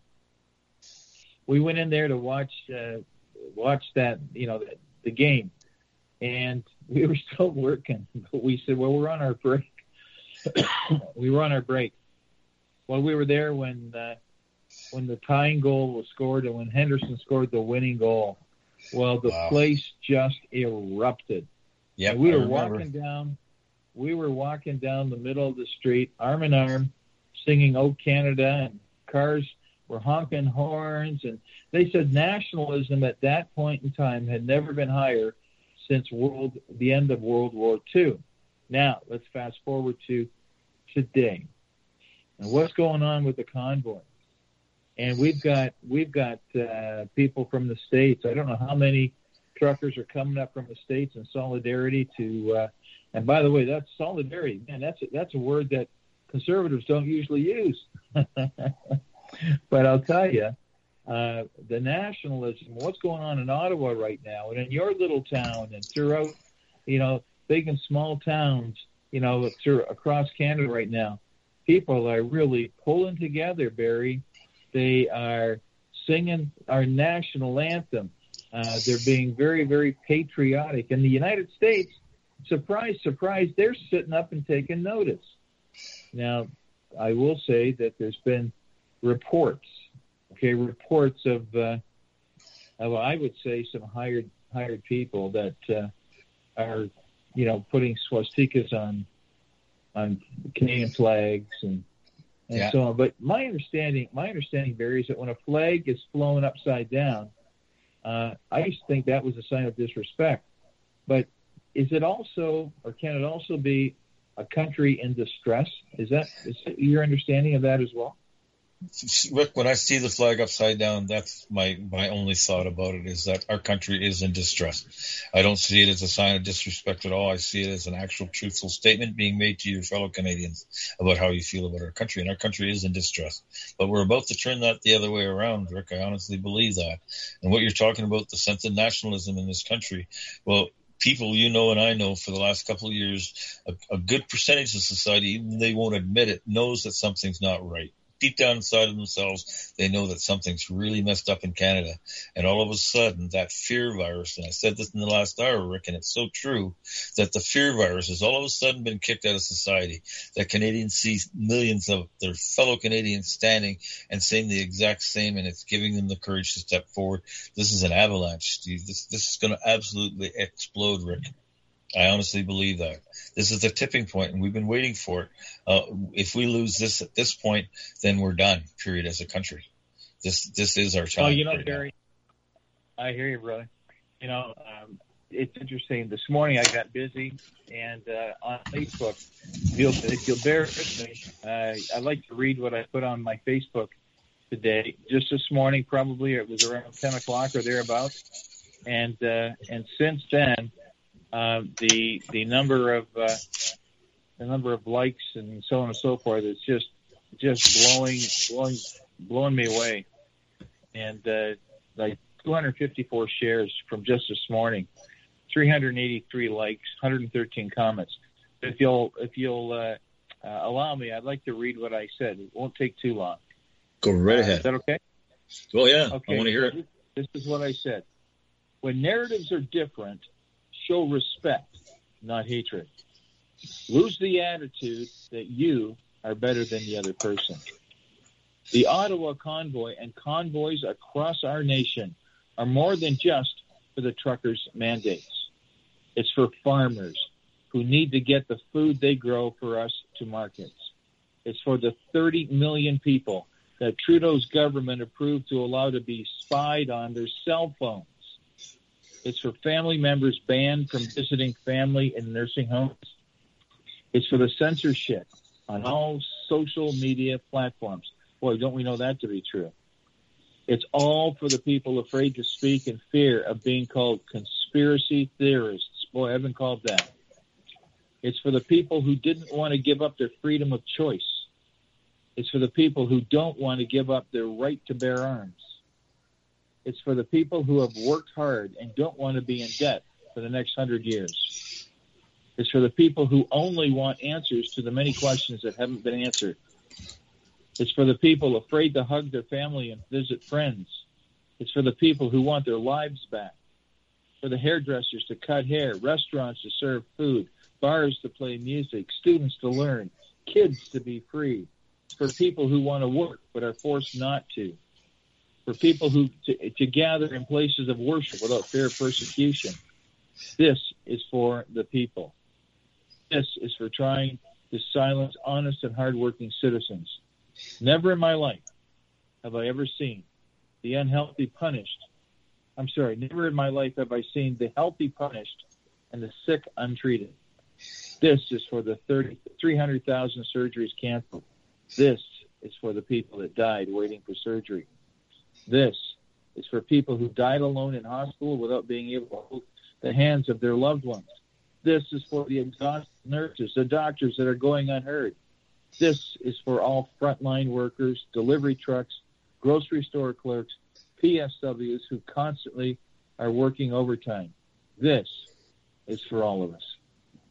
We went in there to watch uh, watch that you know the, the game, and we were still working. But we said, well, we're on our break. we were on our break. Well, we were there when uh, when the tying goal was scored and when Henderson scored the winning goal. Well, the wow. place just erupted. Yeah, we were walking down. We were walking down the middle of the street, arm in arm, singing "Oh Canada," and cars were honking horns. And they said nationalism at that point in time had never been higher since world the end of World War Two. Now let's fast forward to today, and what's going on with the convoy? And we've got we've got uh, people from the States. I don't know how many truckers are coming up from the States in solidarity to. Uh, and by the way, that's solidarity. Man, that's a, that's a word that conservatives don't usually use. But I'll tell you, uh, the nationalism, what's going on in Ottawa right now, and in your little town, and throughout, you know, big and small towns, you know, through, across Canada right now, people are really pulling together, Barry. They are singing our national anthem. Uh, they're being very, very patriotic. In the United States, surprise, surprise, they're sitting up and taking notice. Now, I will say that there's been reports, okay, reports of, uh, of I would say, some hired hired people that uh, are, you know, putting swastikas on on Canadian flags and. And yeah. so on. But my understanding, my understanding, Barry, is that when a flag is flown upside down, uh, I used to think that was a sign of disrespect. But is it also, or can it also be, a country in distress? Is that, is that your understanding of that as well? Rick, when I see the flag upside down, that's my, my only thought about it, is that our country is in distress. I don't see it as a sign of disrespect at all. I see it as an actual truthful statement being made to your fellow Canadians about how you feel about our country. And our country is in distress. But we're about to turn that the other way around, Rick. I honestly believe that. And what you're talking about, the sense of nationalism in this country, well, people you know and I know for the last couple of years, a, a good percentage of society, even they won't admit it, knows that something's not right. Deep down inside of themselves, they know that something's really messed up in Canada. And all of a sudden, that fear virus, and I said this in the last hour, Rick, and it's so true, that the fear virus has all of a sudden been kicked out of society, that Canadians see millions of their fellow Canadians standing and saying the exact same, and it's giving them the courage to step forward. This is an avalanche, Steve. This, this is going to absolutely explode, Rick. I honestly believe that. This is the tipping point, and we've been waiting for it. Uh, if we lose this at this point, then we're done, period, as a country. This this is our time. Oh, you know, right Barry, now. I hear you, brother. You know, um, it's interesting. This morning I got busy, and uh, on Facebook, if you'll, if you'll bear with me, uh, I like to read what I put on my Facebook today. Just this morning, probably it was around ten o'clock or thereabouts. And uh, and since then, uh, the the number of uh, the number of likes and so on and so forth is just just blowing blowing blowing me away. And uh, like two hundred fifty-four shares from just this morning, three hundred eighty-three likes, one hundred thirteen comments. If you'll if you'll uh, uh, allow me, I'd like to read what I said. It won't take too long. Go right Uh, ahead. is that okay? Well, yeah, Okay. I want to hear it. This is what I said. When narratives are different, show respect, not hatred. Lose the attitude that you are better than the other person. The Ottawa convoy and convoys across our nation are more than just for the truckers' mandates. It's for farmers who need to get the food they grow for us to markets. It's for the thirty million people that Trudeau's government approved to allow to be spied on their cell phones. It's for family members banned from visiting family in nursing homes. It's for the censorship on all social media platforms. Boy, don't we know that to be true? It's all for the people afraid to speak in fear of being called conspiracy theorists. Boy, I've been called that. It's for the people who didn't want to give up their freedom of choice. It's for the people who don't want to give up their right to bear arms. It's for the people who have worked hard and don't want to be in debt for the next hundred years. It's for the people who only want answers to the many questions that haven't been answered. It's for the people afraid to hug their family and visit friends. It's for the people who want their lives back. For the hairdressers to cut hair, restaurants to serve food, bars to play music, students to learn, kids to be free. It's for people who want to work but are forced not to. For people who to, to gather in places of worship without fear of persecution. This is for the people. This is for trying to silence honest and hardworking citizens. Never in my life have I ever seen the unhealthy punished. I'm sorry, never in my life have I seen the healthy punished and the sick untreated. This is for the thirty, three hundred thousand surgeries canceled. This is for the people that died waiting for surgery. This is for people who died alone in hospital without being able to hold the hands of their loved ones. This is for the exhausted nurses, the doctors that are going unheard. This is for all frontline workers, delivery trucks, grocery store clerks, P S Ws who constantly are working overtime. This is for all of us.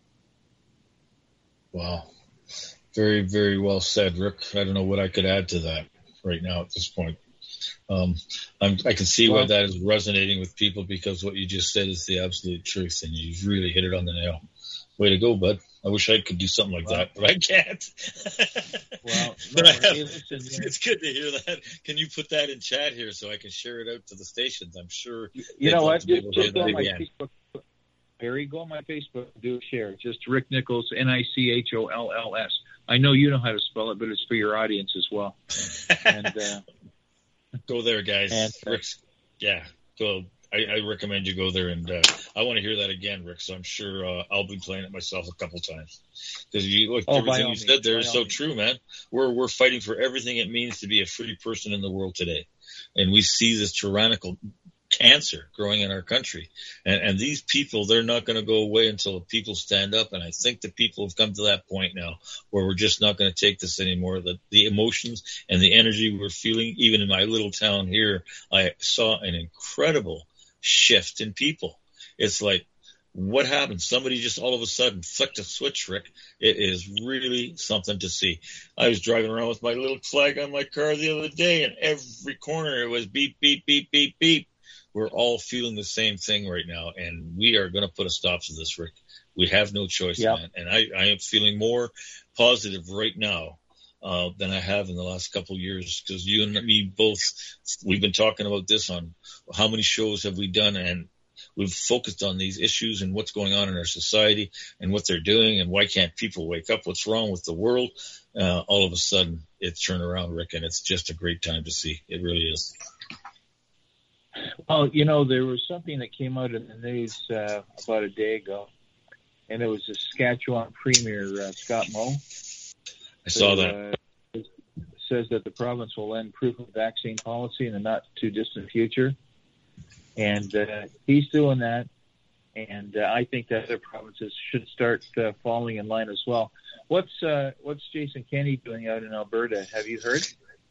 Wow. Very, very well said, Rick. I don't know what I could add to that right now at this point. Um, I'm, I can see why that is resonating with people because what you just said is the absolute truth, and you've really hit it on the nail. Way to go, bud. I wish I could do something like that, but I can't. Well, but no, I have, hey, listen, it's, man. it's good to hear that. Can you put that in chat here so I can share it out to the stations? I'm sure. You know what? Just, just go on my again. Facebook. Barry, go on my Facebook and do a share. Just Rick Nichols, N I C H O L L S. I know you know how to spell it, but it's for your audience as well. And uh, go there, guys. And, uh, Rick's, yeah, go. I, I recommend you go there, and uh, I want to hear that again, Rick. So I'm sure uh, I'll be playing it myself a couple times because you look, Oh, by everything all you said means, there by is all so means. true, man. We're we're fighting for everything it means to be a free person in the world today, and we see this tyrannical cancer growing in our country, and and these people, they're not going to go away until the people stand up. And I think the people have come to that point now where we're just not going to take this anymore. The the emotions and the energy we're feeling, even in my little town here, I saw an incredible shift in people. It's like, what happened? Somebody just all of a sudden flicked a switch, Rick. It is really something to see. I was driving around with my little flag on my car the other day, and every corner it was beep, beep, beep, beep, beep. We're all feeling the same thing right now, and we are going to put a stop to this, Rick. We have no choice, Yeah. man. And I, I am feeling more positive right now uh, than I have in the last couple of years, because you and me both, we've been talking about this on how many shows have we done, and we've focused on these issues and what's going on in our society and what they're doing and why can't people wake up, what's wrong with the world. Uh, all of a sudden, it's turned around, Rick, and it's just a great time to see. It really is. Well, you know, there was something that came out in the news uh, about a day ago, and it was the Saskatchewan Premier, uh, Scott Moe. I saw who, that. Uh, says that the province will end proof of vaccine policy in the not too distant future. And uh, he's doing that. And uh, I think that other provinces should start uh, falling in line as well. What's uh, what's Jason Kenney doing out in Alberta? Have you heard?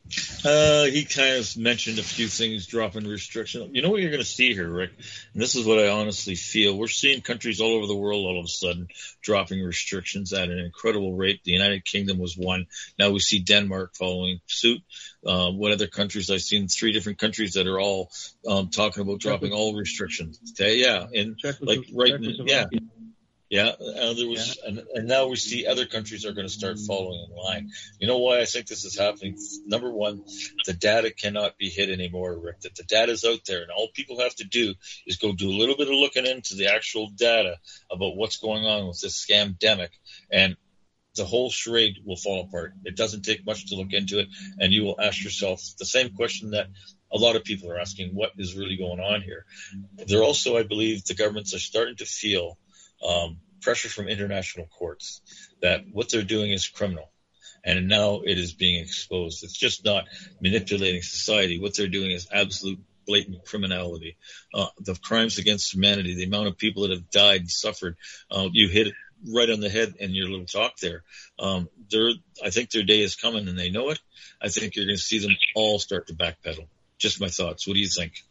Uh, he kind of mentioned a few things, dropping restrictions. You know what you're going to see here, Rick? And this is what I honestly feel. We're seeing countries all over the world all of a sudden dropping restrictions at an incredible rate. The United Kingdom was one. Now we see Denmark following suit. Uh, what other countries? I've seen three different countries that are all um, talking about dropping all restrictions. Okay, yeah, and like right, yeah. Yeah, uh, there was, yeah. and, and now we see other countries are going to start following in line. You know why I think this is happening? Number one, the data cannot be hid anymore, Rick. That the data is out there, and all people have to do is go do a little bit of looking into the actual data about what's going on with this scamdemic, and the whole charade will fall apart. It doesn't take much to look into it, and you will ask yourself the same question that a lot of people are asking: what is really going on here? They're also, I believe, the governments are starting to feel Um, pressure from international courts that what they're doing is criminal, and now it is being exposed. It's just not manipulating society. What they're doing is absolute blatant criminality. Uh, the crimes against humanity, the amount of people that have died and suffered, uh, you hit it right on the head in your little talk there. Um, they're, I think their day is coming, and they know it. I think you're going to see them all start to backpedal. Just my thoughts. What do you think?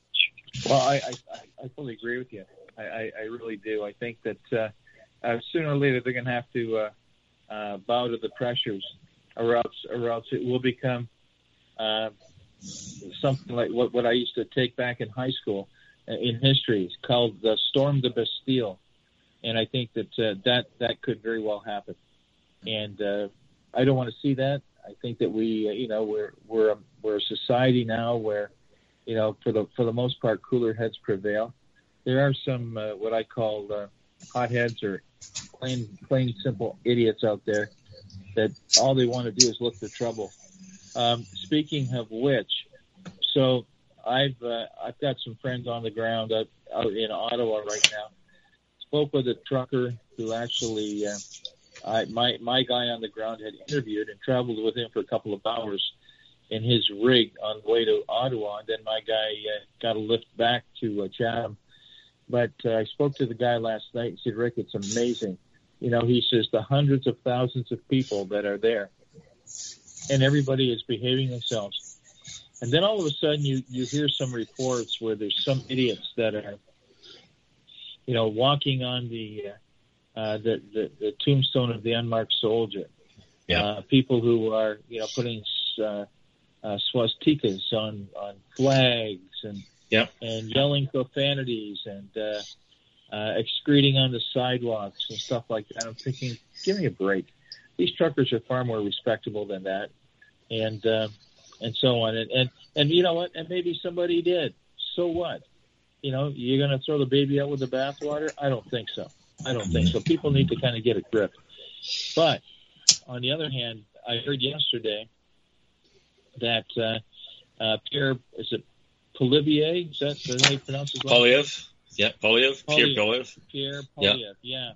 Well, I, I, I fully agree with you. I, I really do. I think that uh, uh, sooner or later they're going to have to uh, uh, bow to the pressures, or else, or else it will become uh, something like what, what I used to take back in high school uh, in history. It's called the Storm the Bastille, and I think that uh, that that could very well happen. And uh, I don't want to see that. I think that we, uh, you know, we're we're a, we're a society now where, you know, for the for the most part, cooler heads prevail. There are some uh, what I call uh, hotheads or plain, plain simple idiots out there that all they want to do is look for trouble. Um, speaking of which, so I've uh, I've got some friends on the ground out, out in Ottawa right now. Spoke with a trucker who actually uh, I, my my guy on the ground had interviewed and traveled with him for a couple of hours in his rig on the way to Ottawa, and then my guy uh, got a lift back to uh, Chatham. But uh, I spoke to the guy last night and said, Rick, it's amazing. You know, he says the hundreds of thousands of people that are there, and everybody is behaving themselves. And then all of a sudden you, you hear some reports where there's some idiots that are, you know, walking on the uh, uh, the, the, the tombstone of the unmarked soldier. Yeah. Uh, people who are, you know, putting uh, uh, swastikas on, on flags and Yep. and yelling profanities and uh, uh, excreting on the sidewalks and stuff like that. I'm thinking, give me a break. These truckers are far more respectable than that, and uh, and so on. And, and and you know what? And maybe somebody did. So what? You know, you're going to throw the baby out with the bathwater? I don't think so. I don't think so. People need to kind of get a grip. But on the other hand, I heard yesterday that uh, uh, Pierre, is it Poilievre, is that the way you pronounce his name? Poilievre, yeah, Poilievre, Pierre Poilievre. Pierre Poilievre, yeah. yeah.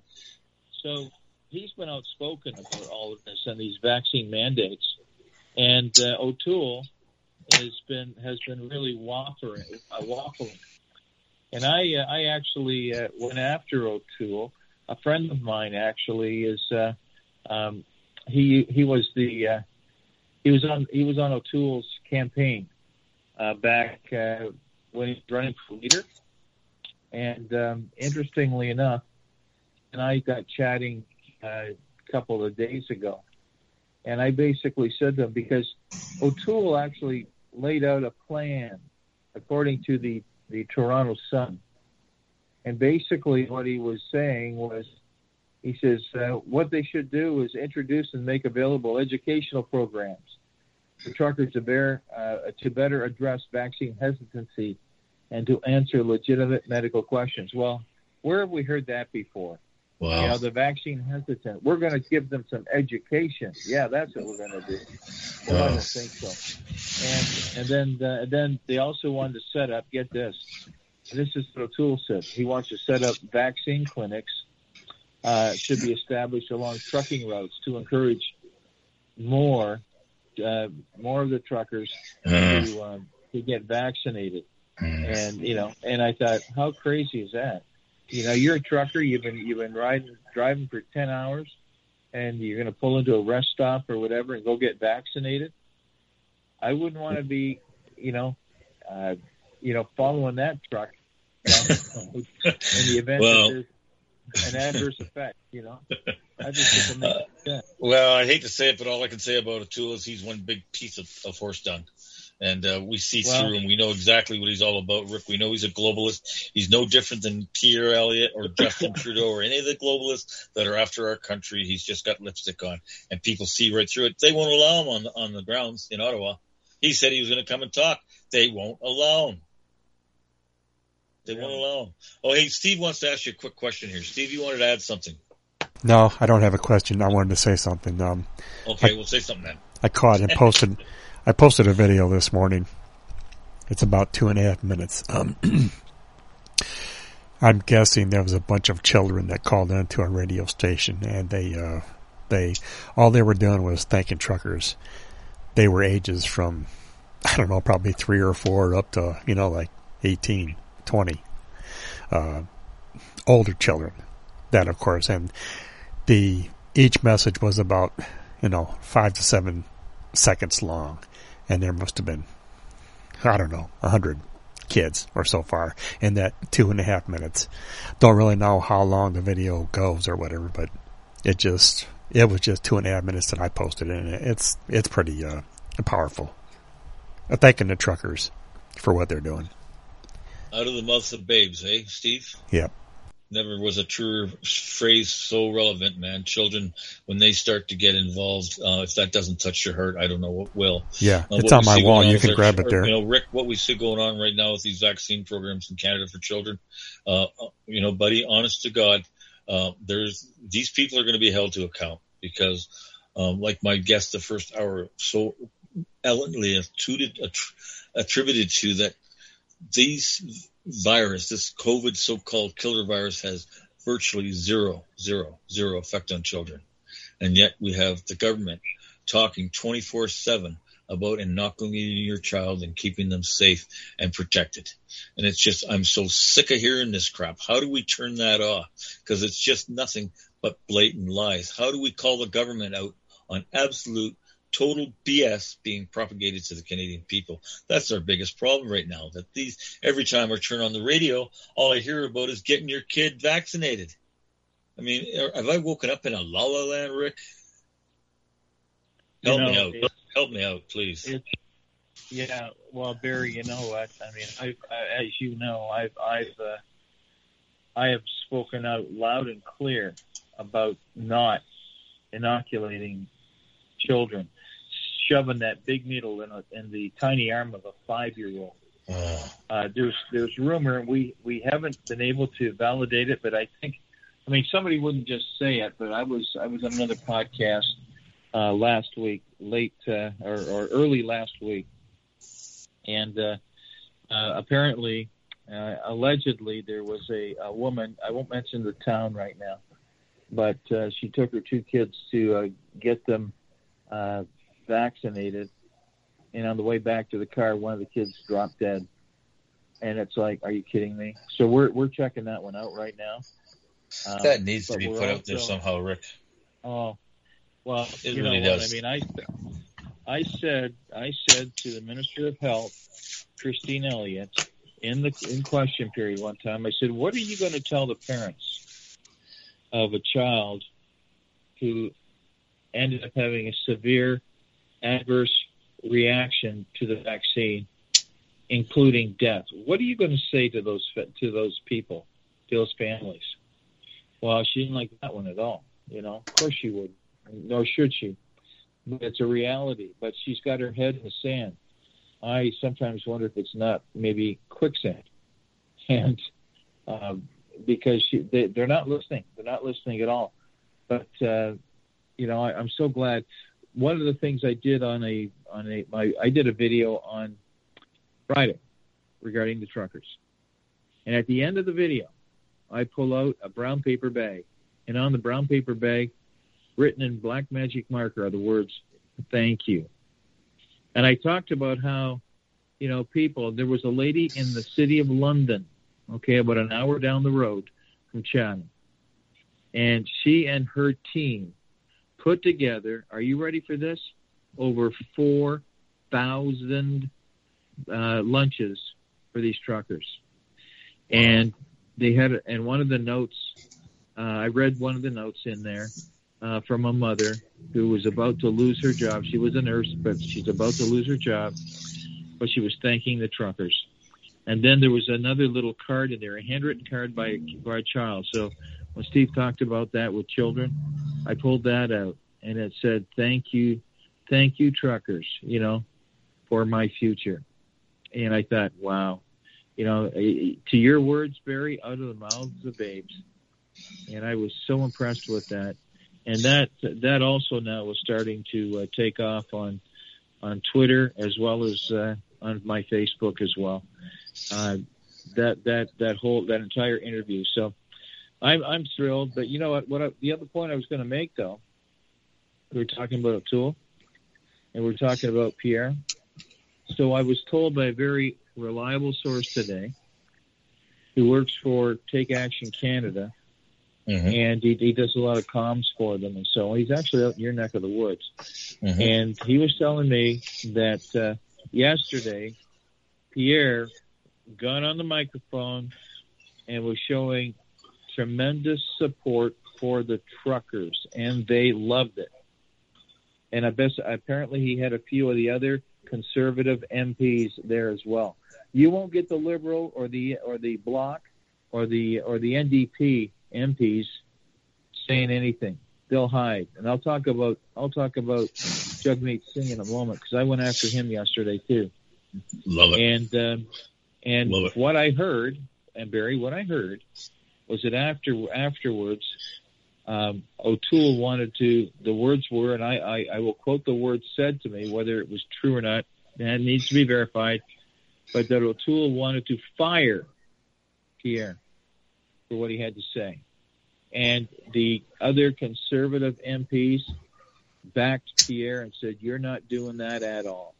So he's been outspoken about all of this and these vaccine mandates, and uh, O'Toole has been has been really waffling, uh, waffling. And I uh, I actually uh, went after O'Toole. A friend of mine actually is uh, um, he he was the uh, he was on he was on O'Toole's campaign. Uh, back uh, when he was running for leader. And um, interestingly enough, and I got chatting uh, a couple of days ago, and I basically said to him, because O'Toole actually laid out a plan according to the, the Toronto Sun. And basically what he was saying was, he says, uh, what they should do is introduce and make available educational programs for truckers to bear uh, to better address vaccine hesitancy and to answer legitimate medical questions. Well, where have we heard that before? Wow. You know, the vaccine hesitant. We're going to give them some education. Yeah, that's what we're going to do. Well, wow. I don't think so. And and then uh, then they also wanted to set up. Get this. This is what O'Toole said. He wants to set up vaccine clinics. Uh, should be established along trucking routes to encourage more uh, more of the truckers uh. to um, to get vaccinated. And you know, and I thought, how crazy is that? You know, you're a trucker. You've been you've been riding driving for ten hours, and you're going to pull into a rest stop or whatever and go get vaccinated. I wouldn't want to be, you know, uh, you know, following that truck down the road in the event well, that there's an adverse effect. You know, I just think it makes sense. Well, I hate to say it, but all I can say about O'Toole is he's one big piece of, of horse dung. And uh, we see well, through him. We know exactly what he's all about, Rick. We know he's a globalist. He's no different than Pierre Elliott or Justin Trudeau or any of the globalists that are after our country. He's just got lipstick on, and people see right through it. They won't allow him on the, on the grounds in Ottawa. He said he was going to come and talk. They won't allow him. They yeah. won't allow him. Oh, hey, Steve wants to ask you a quick question here. Steve, you wanted to add something? No, I don't have a question. I wanted to say something. Um, okay, I, we'll say something then. I caught and posted... I posted a video this morning. It's about two and a half minutes. Um, I'm guessing there was a bunch of children that called into a radio station, and they, uh, they, all they were doing was thanking truckers. They were ages from, I don't know, probably three or four up to, you know, like eighteen, twenty, uh, older children. That, of course, and the, each message was about, you know, five to seven seconds long. And there must have been, I don't know, a hundred kids or so far in that two and a half minutes. Don't really know how long the video goes or whatever, but it just, it was just two and a half minutes that I posted, and it's, it's pretty, uh, powerful. I'm thanking the truckers for what they're doing. Out of the mouths of babes, eh, Steve? Yep. Never was a truer phrase so relevant, man. Children, when they start to get involved, uh, if that doesn't touch your heart, I don't know what will. Yeah, uh, it's on my wall. You can grab it there. You know, Rick, what we see going on right now with these vaccine programs in Canada for children, uh, you know, buddy, honest to God, uh, there's these people are going to be held to account because, um, like my guest the first hour so elegantly attributed, attributed to that these virus, this COVID so-called killer virus, has virtually zero, zero, zero effect on children. And yet we have the government talking twenty-four seven about inoculating your child and keeping them safe and protected. And it's just, I'm so sick of hearing this crap. How do we turn that off? Because it's just nothing but blatant lies. How do we call the government out on absolute total B S being propagated to the Canadian people? That's our biggest problem right now, that these, every time I turn on the radio, all I hear about is getting your kid vaccinated. I mean, have I woken up in a la la land, Rick? Help you know, me out. Help me out, please. Yeah, well, Barry, you know what? I mean, I, I, as you know, I've, I've, uh, I have spoken out loud and clear about not inoculating children, shoving that big needle in, a, in the tiny arm of a five-year-old. Oh. Uh, there's there's rumor, and we, we haven't been able to validate it, but I think, I mean, somebody wouldn't just say it, but I was I was on another podcast uh, last week, late uh, or, or early last week, and uh, uh, apparently, uh, allegedly, there was a, a woman, I won't mention the town right now, but uh, she took her two kids to uh, get them Uh, vaccinated, and on the way back to the car, one of the kids dropped dead. And it's like, are you kidding me? So we're we're checking that one out right now. Um, that needs to be put also, out there somehow, Rick. Oh, well, it you really know does. what? I mean, I I said I said to the Minister of Health, Christine Elliott, in the in question period one time, I said, what are you going to tell the parents of a child who ended up having a severe adverse reaction to the vaccine, including death? What are you going to say to those to those people, to those families? Well, she didn't like that one at all. You know, of course she would, nor should she. But it's a reality. But she's got her head in the sand. I sometimes wonder if it's not maybe quicksand, and um, because she, they, they're not listening. They're not listening at all. But uh, you know, I, I'm so glad. One of the things I did on a on a my I did a video on Friday regarding the truckers, and at the end of the video, I pull out a brown paper bag, and on the brown paper bag, written in black magic marker, are the words "Thank you." And I talked about how, you know, people, there was a lady in the city of London, okay, about an hour down the road from Chatham. And she and her team put together, are you ready for this? Over four thousand uh, lunches for these truckers. And they had, and one of the notes, uh, I read one of the notes in there uh, from a mother who was about to lose her job. She was a nurse, but she's about to lose her job, but she was thanking the truckers. And then there was another little card in there, a handwritten card by, by a child. So when Steve talked about that with children, I pulled that out, and it said, thank you, thank you, truckers, you know, for my future. And I thought, wow, you know, to your words, Barry, out of the mouths of babes. And I was so impressed with that. And that that also now was starting to uh, take off on on Twitter as well as uh, on my Facebook as well. Uh, that that that whole that entire interview. So I'm I'm thrilled. But you know what? What I, the other point I was going to make though, we were talking about O'Toole, and we we're talking about Pierre. So I was told by a very reliable source today, who works for Take Action Canada, mm-hmm. and he, he does a lot of comms for them, and so he's actually out in your neck of the woods. Mm-hmm. And he was telling me that uh, yesterday, Pierre got on the microphone and was showing tremendous support for the truckers, and they loved it. And I guess apparently he had a few of the other conservative M Ps there as well. You won't get the Liberal or the or the Bloc or the or the N D P M Ps saying anything. They'll hide. And I'll talk about I'll talk about Jagmeet Singh in a moment because I went after him yesterday too. Love it. And um, and Love it. What I heard, and Barry, what I heard was that after afterwards, um, O'Toole wanted to. The words were, and I, I I will quote the words said to me, whether it was true or not. That needs to be verified. But that O'Toole wanted to fire Pierre for what he had to say. And the other conservative M Ps backed Pierre and said, you're not doing that at all.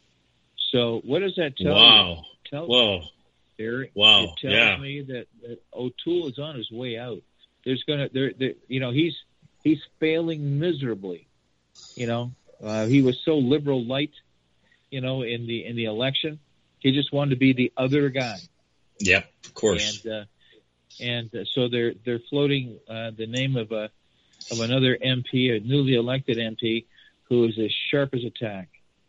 So what does that tell wow. you? Tell Wow. Eric, wow. It tells yeah. me that, that O'Toole is on his way out. There's going to, there, there, you know, he's, he's failing miserably. You know, uh, he was so liberal light, you know, in the, in the election. He just wanted to be the other guy. Yep, of course. And, uh, and uh, so they're they're floating uh, the name of a of another M P, a newly elected M P, who is as sharp as a tack.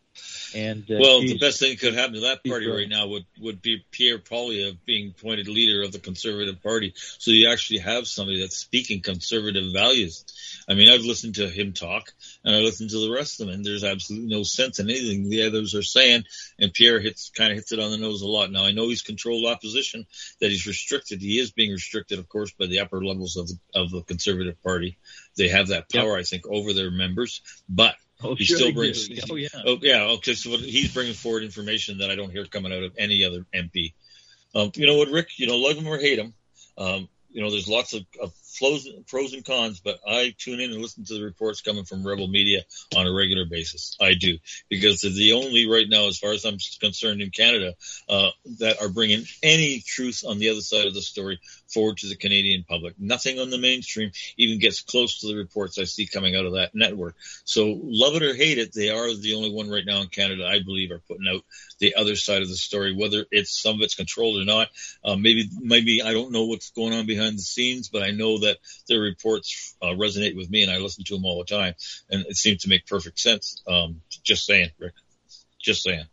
And uh, well, the best thing that could happen to that party right now would, would be Pierre Poilievre being appointed leader of the Conservative Party. So you actually have somebody that's speaking conservative values. I mean, I've listened to him talk, and I listened to the rest of them, and there's absolutely no sense in anything the others are saying. And Pierre hits kind of hits it on the nose a lot. Now, I know he's controlled opposition, that he's restricted. He is being restricted, of course, by the upper levels of the, of the Conservative Party. They have that power, yep. I think, over their members, but. Oh, he sure still he brings. do. Oh, yeah. Oh, yeah. Okay. So he's bringing forward information that I don't hear coming out of any other M P. Um, you know what, Rick? You know, love him or hate him. Um, you know, there's lots of, of flows, pros and cons, but I tune in and listen to the reports coming from Rebel Media on a regular basis. I do, because they're the only right now, as far as I'm concerned in Canada, uh, that are bringing any truth on the other side of the story forward to the Canadian public. Nothing on the mainstream even gets close to the reports I see coming out of that network. So love it or hate it, they are the only one right now in Canada, I believe, are putting out the other side of the story, whether it's some of it's controlled or not. Uh, maybe, maybe I don't know what's going on behind the scenes, but I know that their reports uh, resonate with me, and I listen to them all the time, and it seems to make perfect sense. Um, just saying, Rick. Just saying.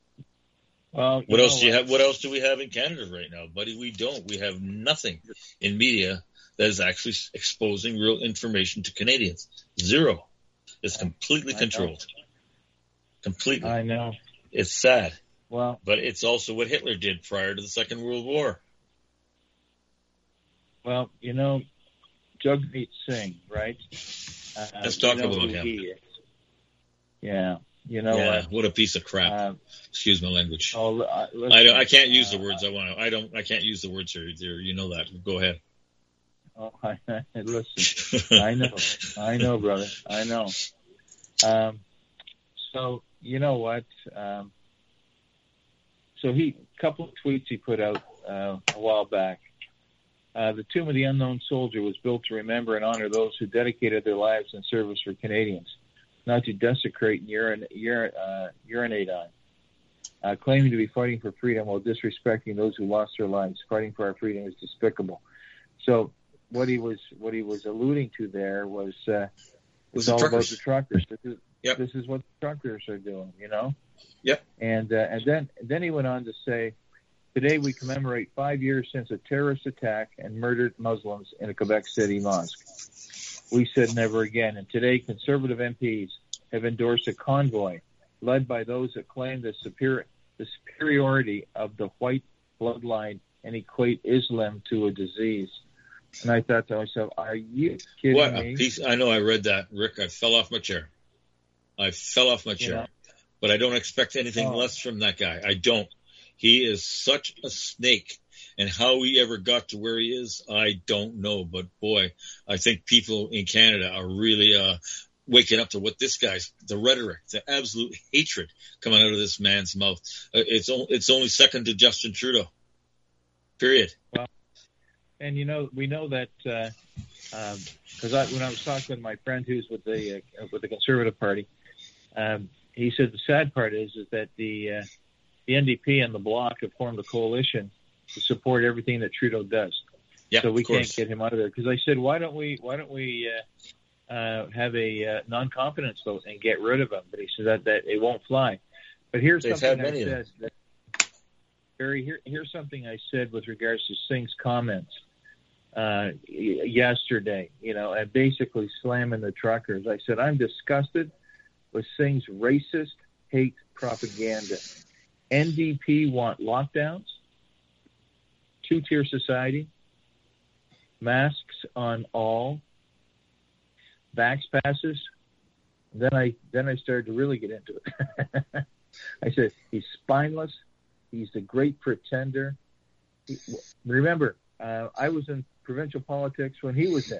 Well, what else do you have? What else do we have in Canada right now, buddy? We don't. We have nothing in media that is actually exposing real information to Canadians. Zero. It's completely controlled. Completely. I know. It's sad. Well, but it's also what Hitler did prior to the Second World War. Well, you know, Jagmeet Singh, right? Uh, Let's talk you know about who him. he is. Yeah. You know yeah, what? what a piece of crap. Uh, Excuse my language. Oh, uh, listen, I don't, I can't use uh, the words I want to. I don't. I can't use the words here. There, you know that. Go ahead. Oh, I, listen. I know. I know, brother. I know. Um, so you know what? Um, so he, a couple of tweets he put out uh, a while back. Uh, the Tomb of the Unknown Soldier was built to remember and honor those who dedicated their lives in service for Canadians, not to desecrate and urin, urin, uh, urinate on. Uh, claiming to be fighting for freedom while disrespecting those who lost their lives. Fighting for our freedom is despicable. So what he was what he was alluding to there was uh, was all about the truckers. This is, yep. this is what the truckers are doing, you know. Yep. And uh, and then then he went on to say, today we commemorate five years since a terrorist attack and murdered Muslims in a Quebec City mosque. We said never again. And today, Conservative M Ps have endorsed a convoy led by those that claim the superior the superiority of the white bloodline and equate Islam to a disease. And I thought to myself, are you kidding what me? A piece, I know I read that, Rick. I fell off my chair. I fell off my chair. You know? But I don't expect anything oh. less from that guy. I don't. He is such a snake. And how he ever got to where he is, I don't know. But, boy, I think people in Canada are really uh, waking up to what this guy's, the rhetoric, the absolute hatred coming out of this man's mouth. Uh, it's, o- it's only second to Justin Trudeau. Period. Well, and, you know, we know that because um, I, when I was talking with my friend who's with the uh, with the Conservative Party, um, he said the sad part is is that the uh, the N D P and the Bloc have formed a coalition to support everything that Trudeau does. Yep, so we of course. can't get him out of there. Because I said, why don't we why don't we uh, uh, have a uh, non-confidence vote and get rid of him? But he said that, that it won't fly. But here's They've something had I many said. That, Barry, here, here's something I said with regards to Singh's comments uh, yesterday, you know, and basically slamming the truckers. I said, I'm disgusted with Singh's racist hate propaganda. N D P want lockdowns, two-tier society, masks on all, vax passes. Then I then I started to really get into it. I said, he's spineless. He's the great pretender. He, remember, uh, I was in provincial politics when he was in.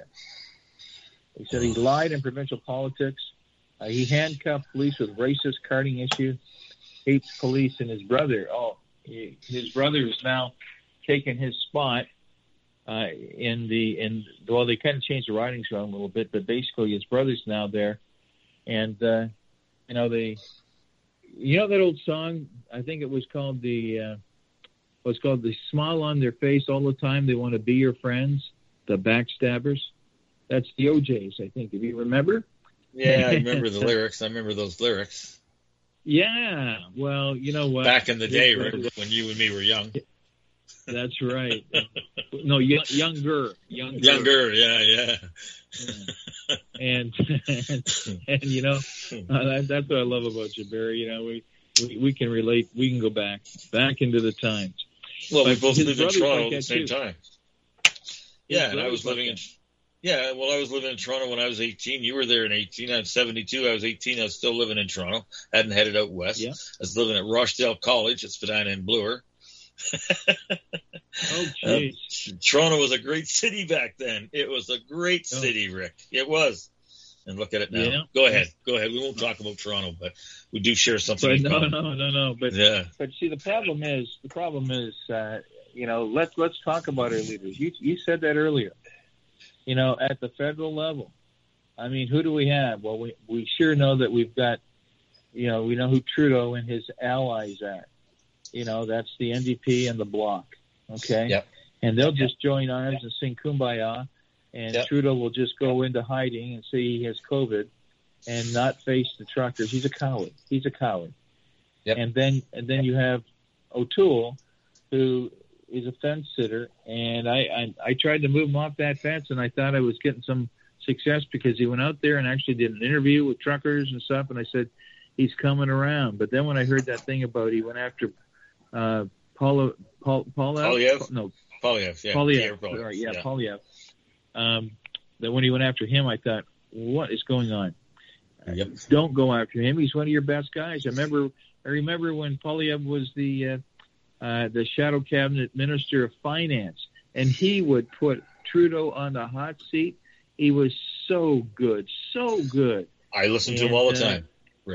He said he lied in provincial politics. Uh, he handcuffed police with racist carding issue, hates police, and his brother. Oh, he, his brother is now taking his spot uh, in the in. Well, they kind of changed the ridings around a little bit, but basically his brother's now there, and uh, you know they. You know that old song? I think it was called the. Uh, what's called the smile on their face all the time. They want to be your friends. The Backstabbers. That's the O Js, I think. Do you remember? Yeah, I remember the lyrics. I remember those lyrics. Yeah. Well, you know what? Back in the day, Rick, when you and me were young. That's right. No, y- younger, younger, younger. Yeah, yeah. yeah. And, and and you know uh, that, that's what I love about you, Barry. You know, we, we we can relate. We can go back back into the times. Well, but we both lived in Toronto like at the same too. time. Yeah, and I was living in. Yeah, well, I was living in Toronto when I was eighteen. You were there in eighteen. I'm seventy-two. I was eighteen. I was still living in Toronto. Hadn't headed out west. Yeah. I was living at Rochdale College at Spadina and Bloor. Oh, jeez. Um, Toronto was a great city back then. It was a great Oh. city, Rick. It was. And look at it now. Yeah. Go ahead. Go ahead. We won't talk about Toronto, but we do share something. But in no, common. no, no, no. But Yeah. but see, the problem is the problem is uh, you know let's let's talk about our leaders. You you said that earlier. You know, at the federal level, I mean, who do we have? Well, we we sure know that we've got, you know, we know who Trudeau and his allies are. You know, that's the N D P and the Bloc. Okay. Yep. And they'll just join arms and sing Kumbaya, and Yep. Trudeau will just go into hiding and say he has COVID and not face the truckers. He's a coward. He's a coward. Yep. And then and then you have O'Toole, who is a fence sitter, and I, I I tried to move him off that fence, and I thought I was getting some success because he went out there and actually did an interview with truckers and stuff, and I said he's coming around. But then when I heard that thing about he went after uh, Paul Paul Paul Poilievre? no Poilievre, yeah. Poilievre, Pierre Poilievre, sorry, yeah, yeah. Poilievre. Um, that when he went after him, I thought, what is going on? Yep. Don't go after him. He's one of your best guys. I remember. I remember when Poilievre was the uh, uh, the shadow cabinet minister of finance, and he would put Trudeau on the hot seat. He was so good, so good. I listen to And, him all the uh, time, Rick.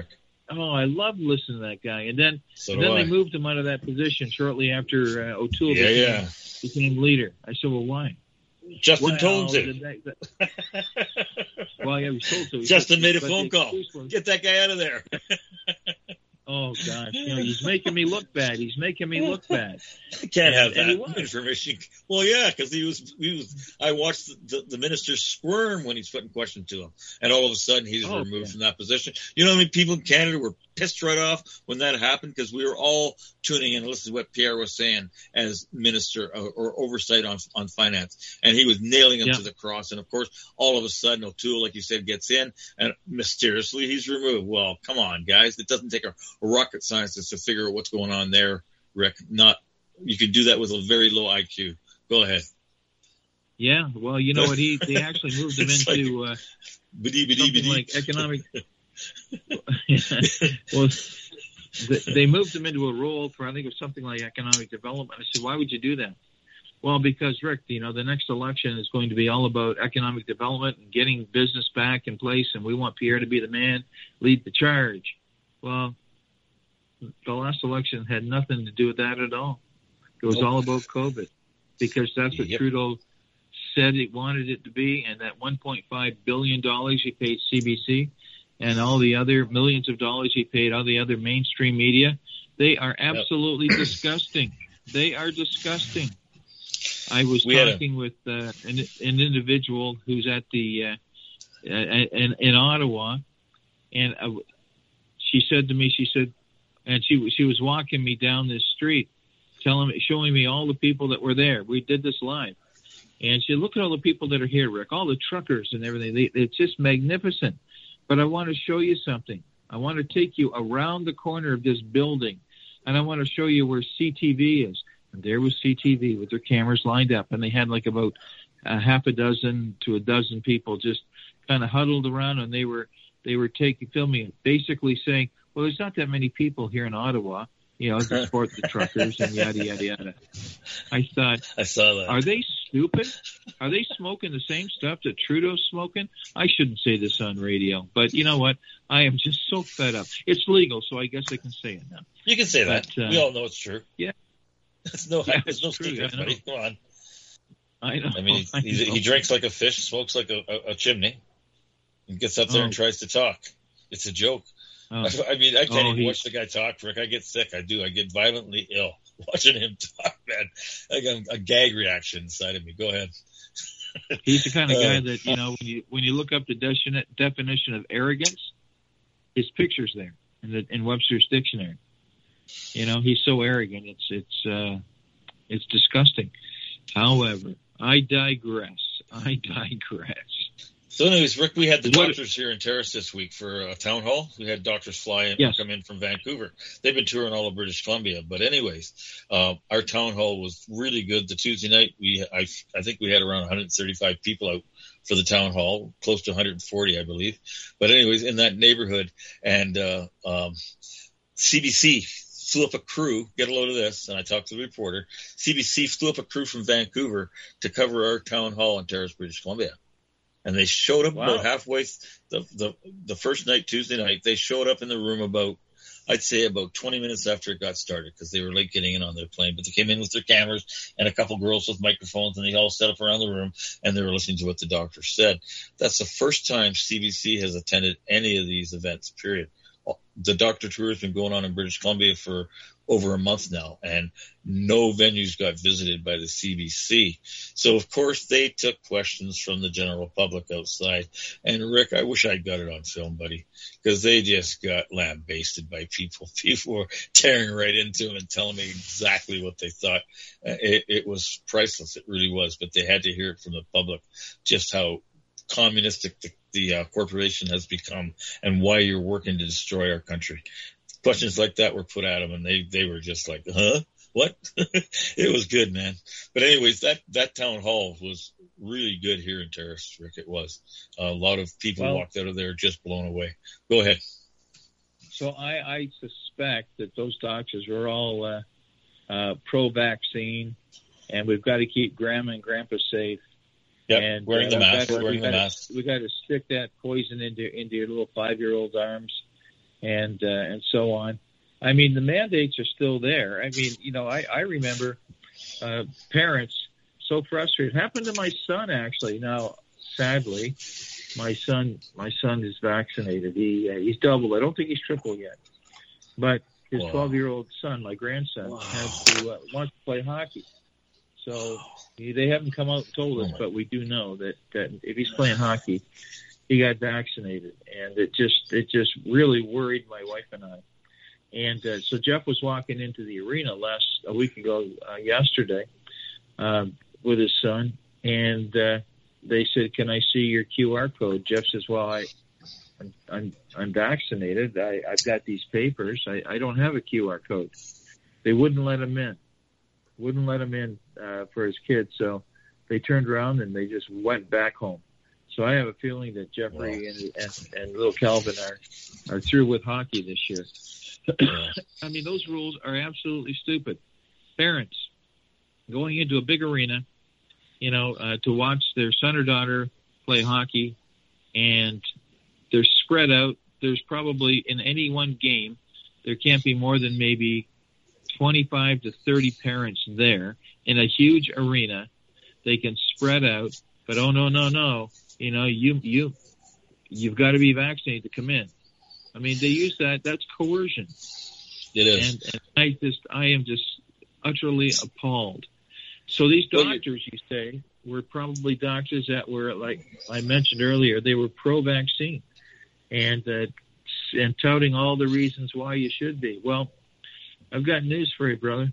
oh, I loved listening to that guy. And then, So and do then I. they moved him out of that position shortly after uh, O'Toole Yeah, became, yeah. became leader. I said, well, why? Justin well, told him. the- the- well, yeah, he was told to. He Justin said- made a but phone the call. excuse was, Get that guy out of there. oh, gosh. You know, he's making me look bad. He's making me look bad. Can't have And- and he that was. information. Well, yeah, because he was, he was. I watched the, the, the minister squirm when he's putting questions to him, and all of a sudden he's Oh, removed yeah. from that position. You know how many people in Canada were pissed right off when that happened because we were all tuning in and listening to what Pierre was saying as minister or, or oversight on on finance, and he was nailing him Yeah. to the cross. And of course, all of a sudden O'Toole, like you said, gets in, and mysteriously he's removed. Well, come on, guys, it doesn't take a, a rocket scientist to figure out what's going on there, Rick. Not you can do that with a very low I Q. Go ahead. Yeah, well, you know what? He They actually moved him It's into uh, Biddy, biddy, something biddy. like economic. well, th- they moved him into a role for, I think it was something like economic development. I said, why would you do that? Well, because, Rick, you know, the next election is going to be all about economic development and getting business back in place, and we want Pierre to be the man, lead the charge. Well, the last election had nothing to do with that at all. It was Nope. all about COVID, because that's what Yep. Trudeau said it wanted it to be, and that one point five billion dollars he paid C B C and all the other millions of dollars he paid all the other mainstream media, they are absolutely disgusting. They are disgusting. I was We had a- talking with uh, an, an individual who's at the uh, in, in Ottawa, and uh, she said to me, she said, and she she was walking me down this street, telling me, showing me all the people that were there. We did this live. And she said, look at all the people that are here, Rick, all the truckers and everything. They, it's just magnificent. But I want to show you something. I want to take you around the corner of this building, and I want to show you where C T V is. And there was C T V with their cameras lined up, and they had like about a half a dozen to a dozen people just kind of huddled around, and they were they were taking filming it, basically saying, well, there's not that many people here in Ottawa, you know, to support the truckers and yada, yada, yada. I thought, I saw that. are they stupid? Are they smoking the same stuff that Trudeau's smoking? I shouldn't say this on radio, but you know what? I am just so fed up. It's legal, so I guess I can say it now. You can say that. But, uh, we all know it's true. Yeah. It's no, Yeah, it's no it's true, secret, I know. buddy. Come on. I know. I mean, I he, he, know. he drinks like a fish, smokes like a, a, a chimney, and gets up there Oh. and tries to talk. It's a joke. Oh. I mean, I can't Oh, even he- watch the guy talk, Rick. I get sick. I do. I get violently ill watching him talk, man. I got a gag reaction inside of me. Go ahead. He's the kind of Uh, guy that, you know, when you when you look up the defini- definition of arrogance, his picture's there in the in Webster's dictionary. You know, he's so arrogant. It's it's uh, it's disgusting. However, I digress. I digress. So, anyways, Rick, we had the What- doctors here in Terrace this week for a town hall. We had doctors fly in, Yes. come in from Vancouver. They've been touring all of British Columbia. But, anyways, uh, our town hall was really good. The Tuesday night, we I, I think we had around one hundred thirty-five people out for the town hall, close to one hundred forty, I believe. But, anyways, in that neighborhood, and uh, um, C B C flew up a crew. Get a load of this, and I talked to the reporter. C B C flew up a crew from Vancouver to cover our town hall in Terrace, British Columbia. And they showed up Wow. about halfway th- the, the the first night, Tuesday night. They showed up in the room about, I'd say, about twenty minutes after it got started because they were late getting in on their plane. But they came in with their cameras and a couple girls with microphones, and they all set up around the room, and they were listening to what the doctor said. That's the first time C B C has attended any of these events, period. The doctor tour has been going on in British Columbia for over a month now, and no venues got visited by the C B C. So, of course, they took questions from the general public outside. And, Rick, I wish I'd got it on film, buddy, because they just got lambasted by people. People were tearing right into them and telling me exactly what they thought. Uh, It, it was priceless. It really was. But they had to hear it from the public just how communistic the, the uh, corporation has become and why you're working to destroy our country. Questions like that were put at them, and they, they were just like, huh? What? It was good, man. But anyways, that, that town hall was really good here in Terrace, Rick. It was. A lot of people Well- walked out of there just blown away. Go ahead. So I, I suspect that those doctors are all uh, uh, pro-vaccine, and we've got to keep Grandma and Grandpa safe. Yep, and, wearing uh, the we've mask, got to- wearing we've the got to- mask. We got to stick that poison into into your little five-year-old arms, and uh, and so on. I mean, the mandates are still there. I mean, you know, I, I remember uh, parents so frustrated. It happened to my son, actually. Now, sadly, my son my son is vaccinated. He uh, he's double. I don't think he's triple yet. But his twelve-year-old son, my grandson, wow. has to uh, wants to play hockey. So he, they haven't come out and told us, but we do know that, that if he's playing hockey, he got vaccinated, and it just it just really worried my wife and I. And uh, so Jeff was walking into the arena last a week ago, uh, yesterday, um, with his son, and uh, they said, "Can I see your Q R code?" Jeff says, "Well, I, I'm I'm, I'm vaccinated. I, I've got these papers. I, I don't have a Q R code." They wouldn't let him in. Wouldn't let him in uh, for his kids. So they turned around and they just went back home. So I have a feeling that Jeffrey and, and, and little Calvin are, are through with hockey this year. I mean, those rules are absolutely stupid. Parents going into a big arena, you know, uh, to watch their son or daughter play hockey, and they're spread out. There's probably in any one game, there can't be more than maybe twenty-five to thirty parents there in a huge arena. They can spread out, but oh no, no, no. You know, you, you, you've got to be vaccinated to come in. I mean, they use that. That's coercion. It is. And, and I just, I am just utterly appalled. So these doctors, you say, were probably doctors that were, like I mentioned earlier, they were pro-vaccine and, uh, and touting all the reasons why you should be. Well, I've got news for you, brother.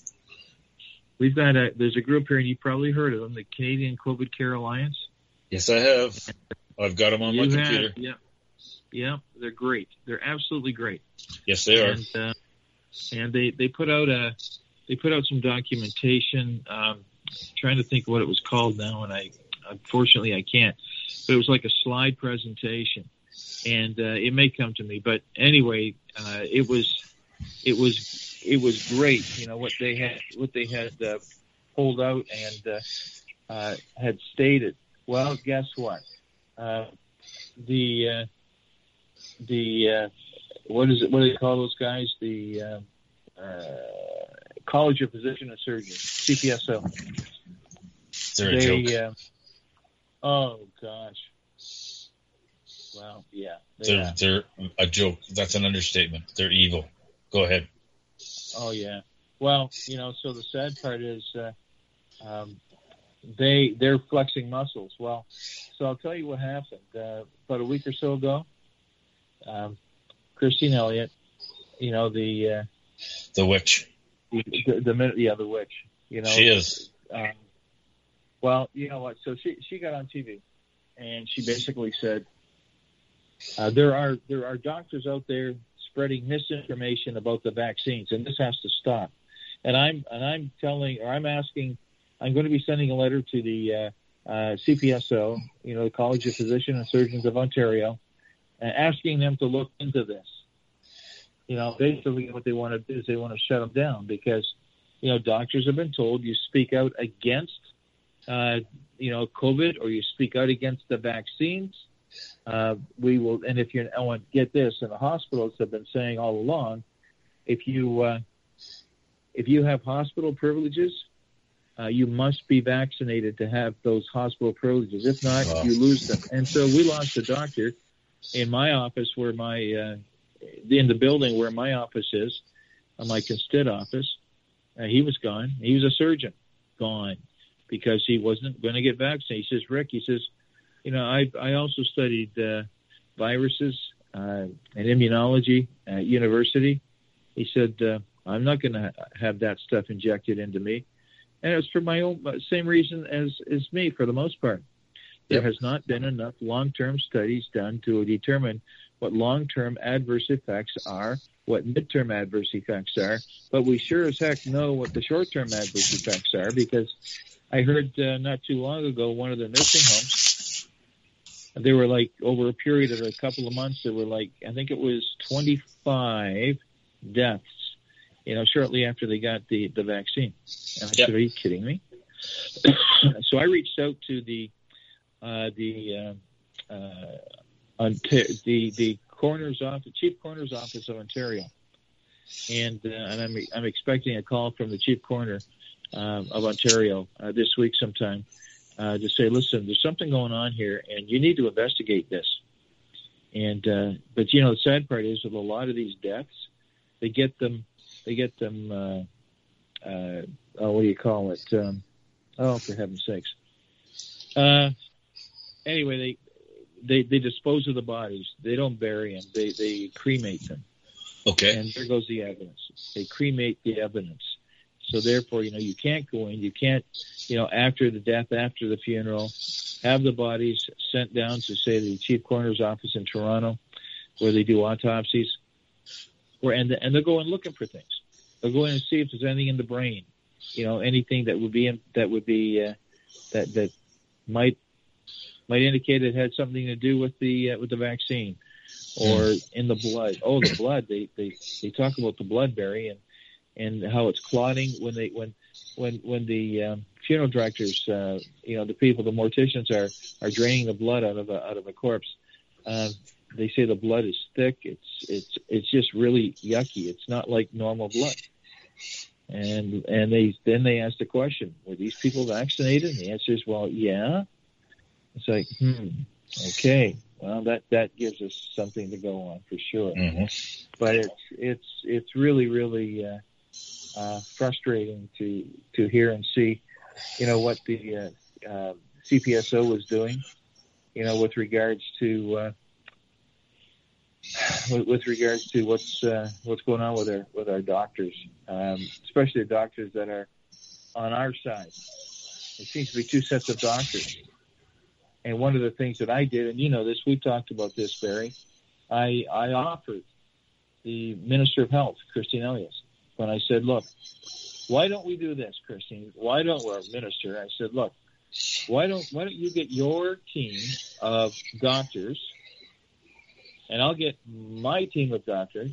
We've got a, there's a group here, and you've probably heard of them, the Canadian COVID Care Alliance. Yes, I have. I've got them on my You computer. have, yeah. Yeah, they're great. They're absolutely great. Yes, they are. And, uh, and they, they put out a, they put out some documentation. Um, trying to think of what it was called now, and I, unfortunately, I can't. But it was like a slide presentation, and uh, it may come to me. But anyway, uh, it was, it was, it was great. You know what they had, what they had uh, pulled out and uh, uh, had stated. Well, guess what? Uh, the uh, the uh, what is it? What do they call those guys? The uh, uh, College of Physician and Surgeons, C P S O. They're a they, joke. Uh, oh gosh. Well, yeah. They They're, are. they're a joke. That's an understatement. They're evil. Go ahead. Oh yeah. Well, you know. So the sad part is, uh, um, they they're flexing muscles. Well, so I'll tell you what happened. Uh, about a week or so ago, um, Christine Elliott, you know the uh, the witch, the, the, the yeah the witch. You know she is. Um, well, you know what? So she she got on T V, and she basically said uh, there are there are doctors out there spreading misinformation about the vaccines, and this has to stop. And I'm and I'm telling or I'm asking. I'm going to be sending a letter to the uh, uh, C P S O, you know, the College of Physicians and Surgeons of Ontario, uh, asking them to look into this. You know, basically what they want to do is they want to shut them down because, you know, doctors have been told you speak out against, uh, you know, COVID or you speak out against the vaccines. Uh, we will, and if you're, I want to get this, and the hospitals have been saying all along, if you uh, if you have hospital privileges, Uh, you must be vaccinated to have those hospital privileges. If not, wow. you lose them. And so we lost a doctor in my office where my, uh, in the building where my office is, uh, my Constead office. Uh, he was gone. He was a surgeon, gone, because he wasn't going to get vaccinated. He says, Rick, he says, you know, I, I also studied uh, viruses uh, and immunology at university. He said, uh, I'm not going to ha- have that stuff injected into me. And it was for my own same reason as, as me, for the most part. There has not been enough long-term studies done to determine what long-term adverse effects are, what midterm adverse effects are, but we sure as heck know what the short-term adverse effects are, because I heard uh, not too long ago one of the nursing homes, they were like, over a period of a couple of months, there were like, I think it was twenty-five deaths, you know, shortly after they got the, the vaccine. And I yep. said, are you kidding me? So I reached out to the uh, the uh, uh, the the coroner's office, chief coroner's office of Ontario, and uh, and I'm I'm expecting a call from the chief coroner uh, of Ontario uh, this week sometime uh, to say, listen, there's something going on here, and you need to investigate this. And uh, but you know, the sad part is with a lot of these deaths, they get them, they get them. Uh, uh, oh, what do you call it? Um, oh, for heaven's sakes! Uh, anyway, they. They they dispose of the bodies. They don't bury them. They they cremate them. Okay. And there goes the evidence. They cremate the evidence. So therefore, you know, you can't go in. You can't, you know, after the death, after the funeral, have the bodies sent down to, say, the chief coroner's office in Toronto, where they do autopsies, where and and they'll go in looking for things. They'll go in and see if there's anything in the brain, you know, anything that would be in, that would be uh, that that might. might indicate it had something to do with the uh, with the vaccine, or in the blood. Oh, the blood. They they, they talk about the blood, Barry, and, and how it's clotting when they when when when the um, funeral directors, uh, you know, the people, the morticians are, are draining the blood out of a out of a corpse. Uh, they say the blood is thick. It's it's it's just really yucky. It's not like normal blood. And and they then they ask the question: were these people vaccinated? And the answer is, well, yeah. It's like, hmm, okay, well, that, that gives us something to go on for sure. Mm-hmm. But it's it's it's really really uh, uh, frustrating to to hear and see, you know, what the uh, uh, C P S O was doing, you know, with regards to uh, with, with regards to what's uh, what's going on with our with our doctors, um, especially the doctors that are on our side. It seems to be two sets of doctors. And one of the things that I did, and you know this, we've talked about this, Barry, I, I offered the Minister of Health, Christine Elias, when I said, look, why don't we do this, Christine? Why don't we, well, Minister, I said, look, why don't why don't you get your team of doctors, and I'll get my team of doctors,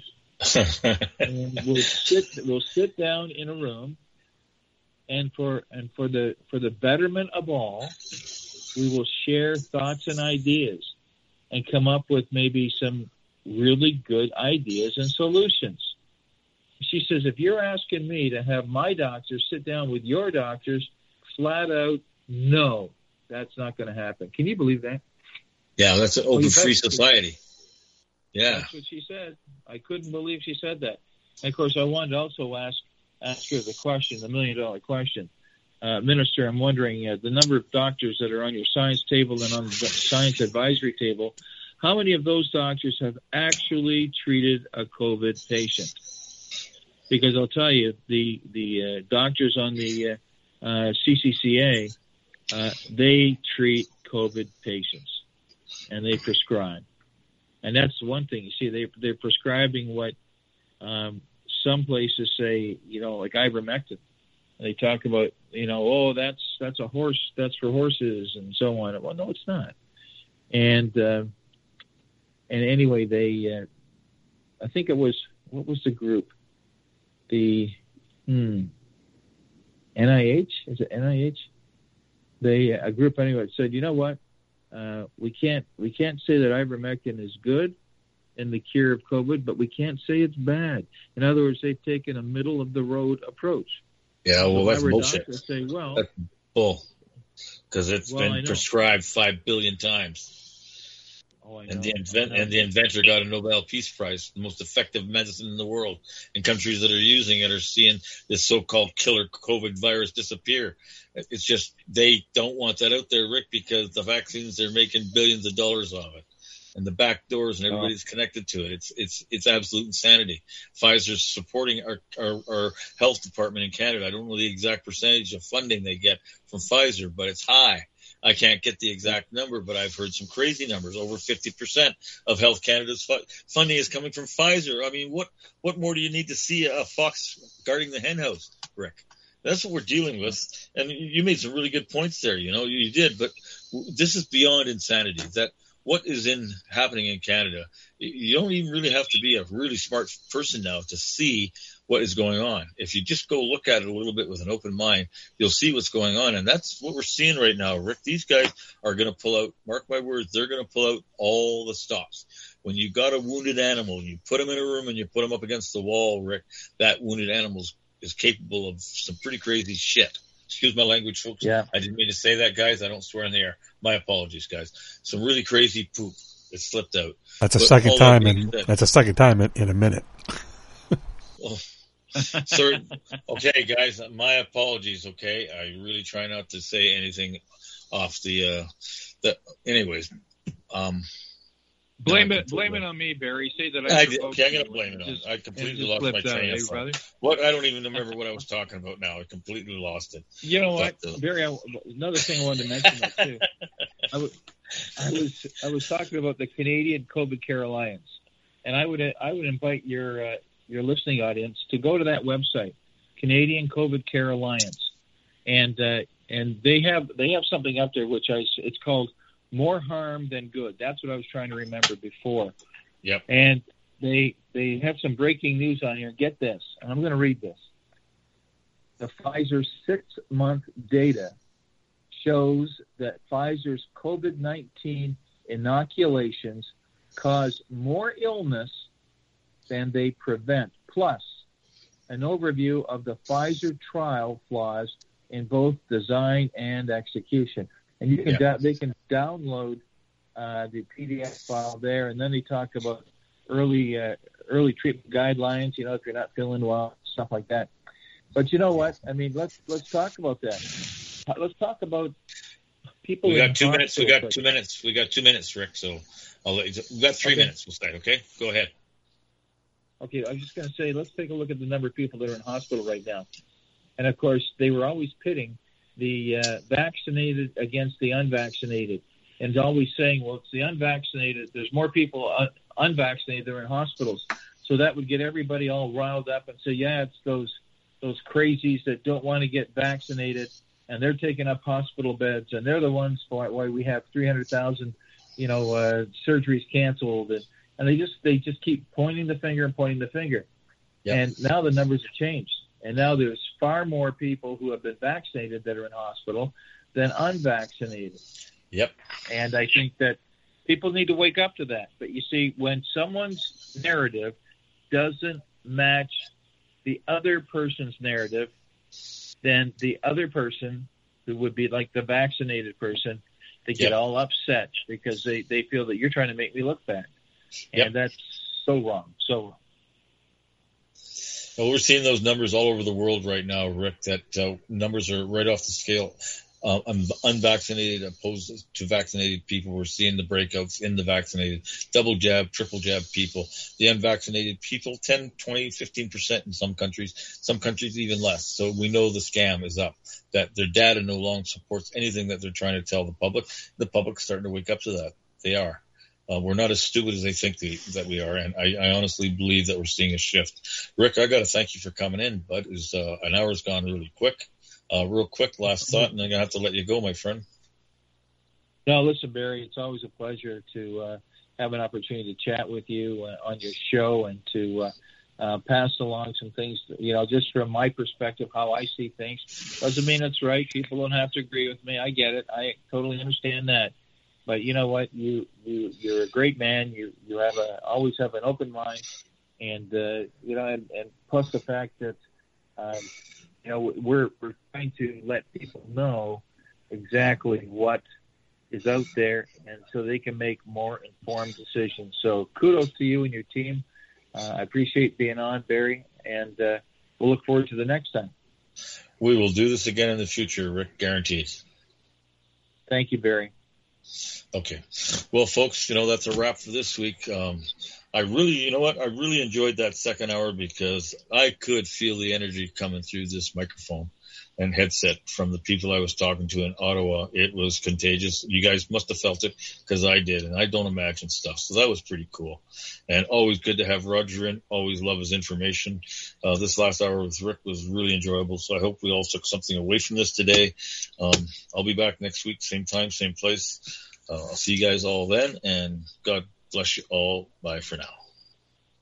and we'll sit we'll sit down in a room, and for and for the for the betterment of all, we will share thoughts and ideas and come up with maybe some really good ideas and solutions. She says, if you're asking me to have my doctors sit down with your doctors, flat out, no, that's not going to happen. Can you believe that? Yeah, that's an open, well, free society. Yeah. That's what she said. I couldn't believe she said that. And, of course, I wanted to also ask, ask her the question, the million-dollar question. Uh, Minister, I'm wondering, uh, the number of doctors that are on your science table and on the science advisory table, how many of those doctors have actually treated a COVID patient? Because I'll tell you, the the uh, doctors on the uh, uh, C C C A, uh, they treat COVID patients, and they prescribe. And that's one thing. You see, they, they're prescribing what um, some places say, you know, like ivermectin. They talk about, you know, oh, that's that's a horse, that's for horses, and so on. Well, no, it's not. And uh, and anyway, they, uh, I think it was, what was the group? The hmm, N I H? Is it N I H? They a group anyway said, you know what? Uh, we can't we can't say that ivermectin is good in the cure of COVID, but we can't say it's bad. In other words, they've taken a middle of the road approach. Yeah, well, that's bullshit. Say, well, that's bull, because it's well, been prescribed five billion times. Oh, I know. And the invent and the inventor got a Nobel Peace Prize, the most effective medicine in the world. And countries that are using it are seeing this so-called killer COVID virus disappear. It's just they don't want that out there, Rick, because the vaccines, they're making billions of dollars off it. And the back doors and everybody's oh. connected to it. It's it's it's absolute insanity. Pfizer's supporting our, our our health department in Canada. I don't know the exact percentage of funding they get from Pfizer, but it's high. I can't get the exact number, but I've heard some crazy numbers. Over fifty percent of Health Canada's fu- funding is coming from Pfizer. I mean, what what more do you need to see a fox guarding the hen house, Rick? That's what we're dealing with. And you made some really good points there. You know, you did, but this is beyond insanity. That what is in happening in Canada, you don't even really have to be a really smart person now to see what is going on. If you just go look at it a little bit with an open mind, you'll see what's going on. And that's what we're seeing right now, Rick. These guys are going to pull out, mark my words, they're going to pull out all the stops. when you got a wounded animal, you put him in a room and you put him up against the wall, Rick, that wounded animal is capable of some pretty crazy shit. Excuse my language, folks. Yeah. I didn't mean to say that, guys. I don't swear in the air. My apologies, guys. Some really crazy poop that slipped out. That's a But second all time, that and being said- that's a second time in, in a minute. Well, sir, okay, guys, my apologies. Okay, I really try not to say anything off the. Uh, the anyways, um, Blame no, I it, blame completely- it on me, Barry. Say that I, I did, provoked okay, I'm you gonna blame and it on. just- I completely and just lost my slipped out, train eh, of thought. brother? What? I don't even remember what I was talking about now. I completely lost it. You know what, But, uh, Barry? I, another thing I wanted to mention that too. I was, I was, I was talking about the Canadian COVID Care Alliance, and I would, I would invite your, uh, your listening audience to go to that website, Canadian COVID Care Alliance, and uh, and they have, they have something up there which I, it's called More Harm Than Good. That's what I was trying to remember before. Yep. And they, they have some breaking news on here. Get this, and I'm going to read this. The Pfizer six-month data shows that Pfizer's COVID nineteen inoculations cause more illness than they prevent, plus an overview of the Pfizer trial flaws in both design and execution. And you can Yeah. da- they can download uh, the P D F file there, and then they talk about early uh, early treatment guidelines. You know, if you're not feeling well, stuff like that. But you know what? I mean, let's let's talk about that. Let's talk about people. We in got two minutes. We got hospitals. two minutes. We got two minutes, Rick. So I'll let you. We got three Okay. minutes. We'll say. Okay, go ahead. Okay, I was just going to say, let's take a look at the number of people that are in hospital right now. And of course, they were always pitting the uh, vaccinated against the unvaccinated, and always saying, well, it's the unvaccinated. There's more people un- unvaccinated that are in hospitals, so that would get everybody all riled up and say, yeah, it's those those crazies that don't want to get vaccinated, and they're taking up hospital beds, and they're the ones why, why we have three hundred thousand, you know, uh, surgeries canceled, and, and they just they just keep pointing the finger and pointing the finger. Yep. And now the numbers have changed, and now there's far more people who have been vaccinated that are in hospital than unvaccinated. Yep. And I think that people need to wake up to that. But you see, when someone's narrative doesn't match the other person's narrative, then the other person, who would be like the vaccinated person, they get Yep. all upset because they, they feel that you're trying to make me look bad. And Yep. that's so wrong. So wrong. Well, we're seeing those numbers all over the world right now, Rick. That uh, numbers are right off the scale. Uh, un- unvaccinated opposed to vaccinated people. We're seeing the breakouts in the vaccinated, double jab, triple jab people. The unvaccinated people, ten, twenty, fifteen percent in some countries, some countries even less. So we know the scam is up, that their data no longer supports anything that they're trying to tell the public. The public's starting to wake up to that. They are. Uh, we're not as stupid as they think they, that we are, and I, I honestly believe that we're seeing a shift. Rick, I got to thank you for coming in, bud. It was, uh, an hour's gone really quick. Uh, real quick, last thought, and I'm going to have to let you go, my friend. No, listen, Barry, it's always a pleasure to uh, have an opportunity to chat with you uh, on your show and to uh, uh, pass along some things, you know, just from my perspective, how I see things. Doesn't mean it's right. People don't have to agree with me. I get it. I totally understand that. But you know what? You, you, you're a great man. You, you have a, always have an open mind. And, uh, you know, and, and plus the fact that, um, you know, we're, we're trying to let people know exactly what is out there, and so they can make more informed decisions. So kudos to you and your team. Uh, I appreciate being on, Barry, and uh, we'll look forward to the next time. We will do this again in the future, Rick, guaranteed. Thank you, Barry. Okay. Well, folks, you know, that's a wrap for this week. Um, I really, you know what? I really enjoyed that second hour because I could feel the energy coming through this microphone and headset from the people I was talking to in Ottawa. It was contagious. You guys must have felt it because I did, and I don't imagine stuff. So that was pretty cool. And always good to have Roger in. Always love his information. Uh, this last hour with Rick was really enjoyable. So I hope we all took something away from this today. Um, I'll be back next week, same time, same place. Uh, I'll see you guys all then, and God bless you all. Bye for now.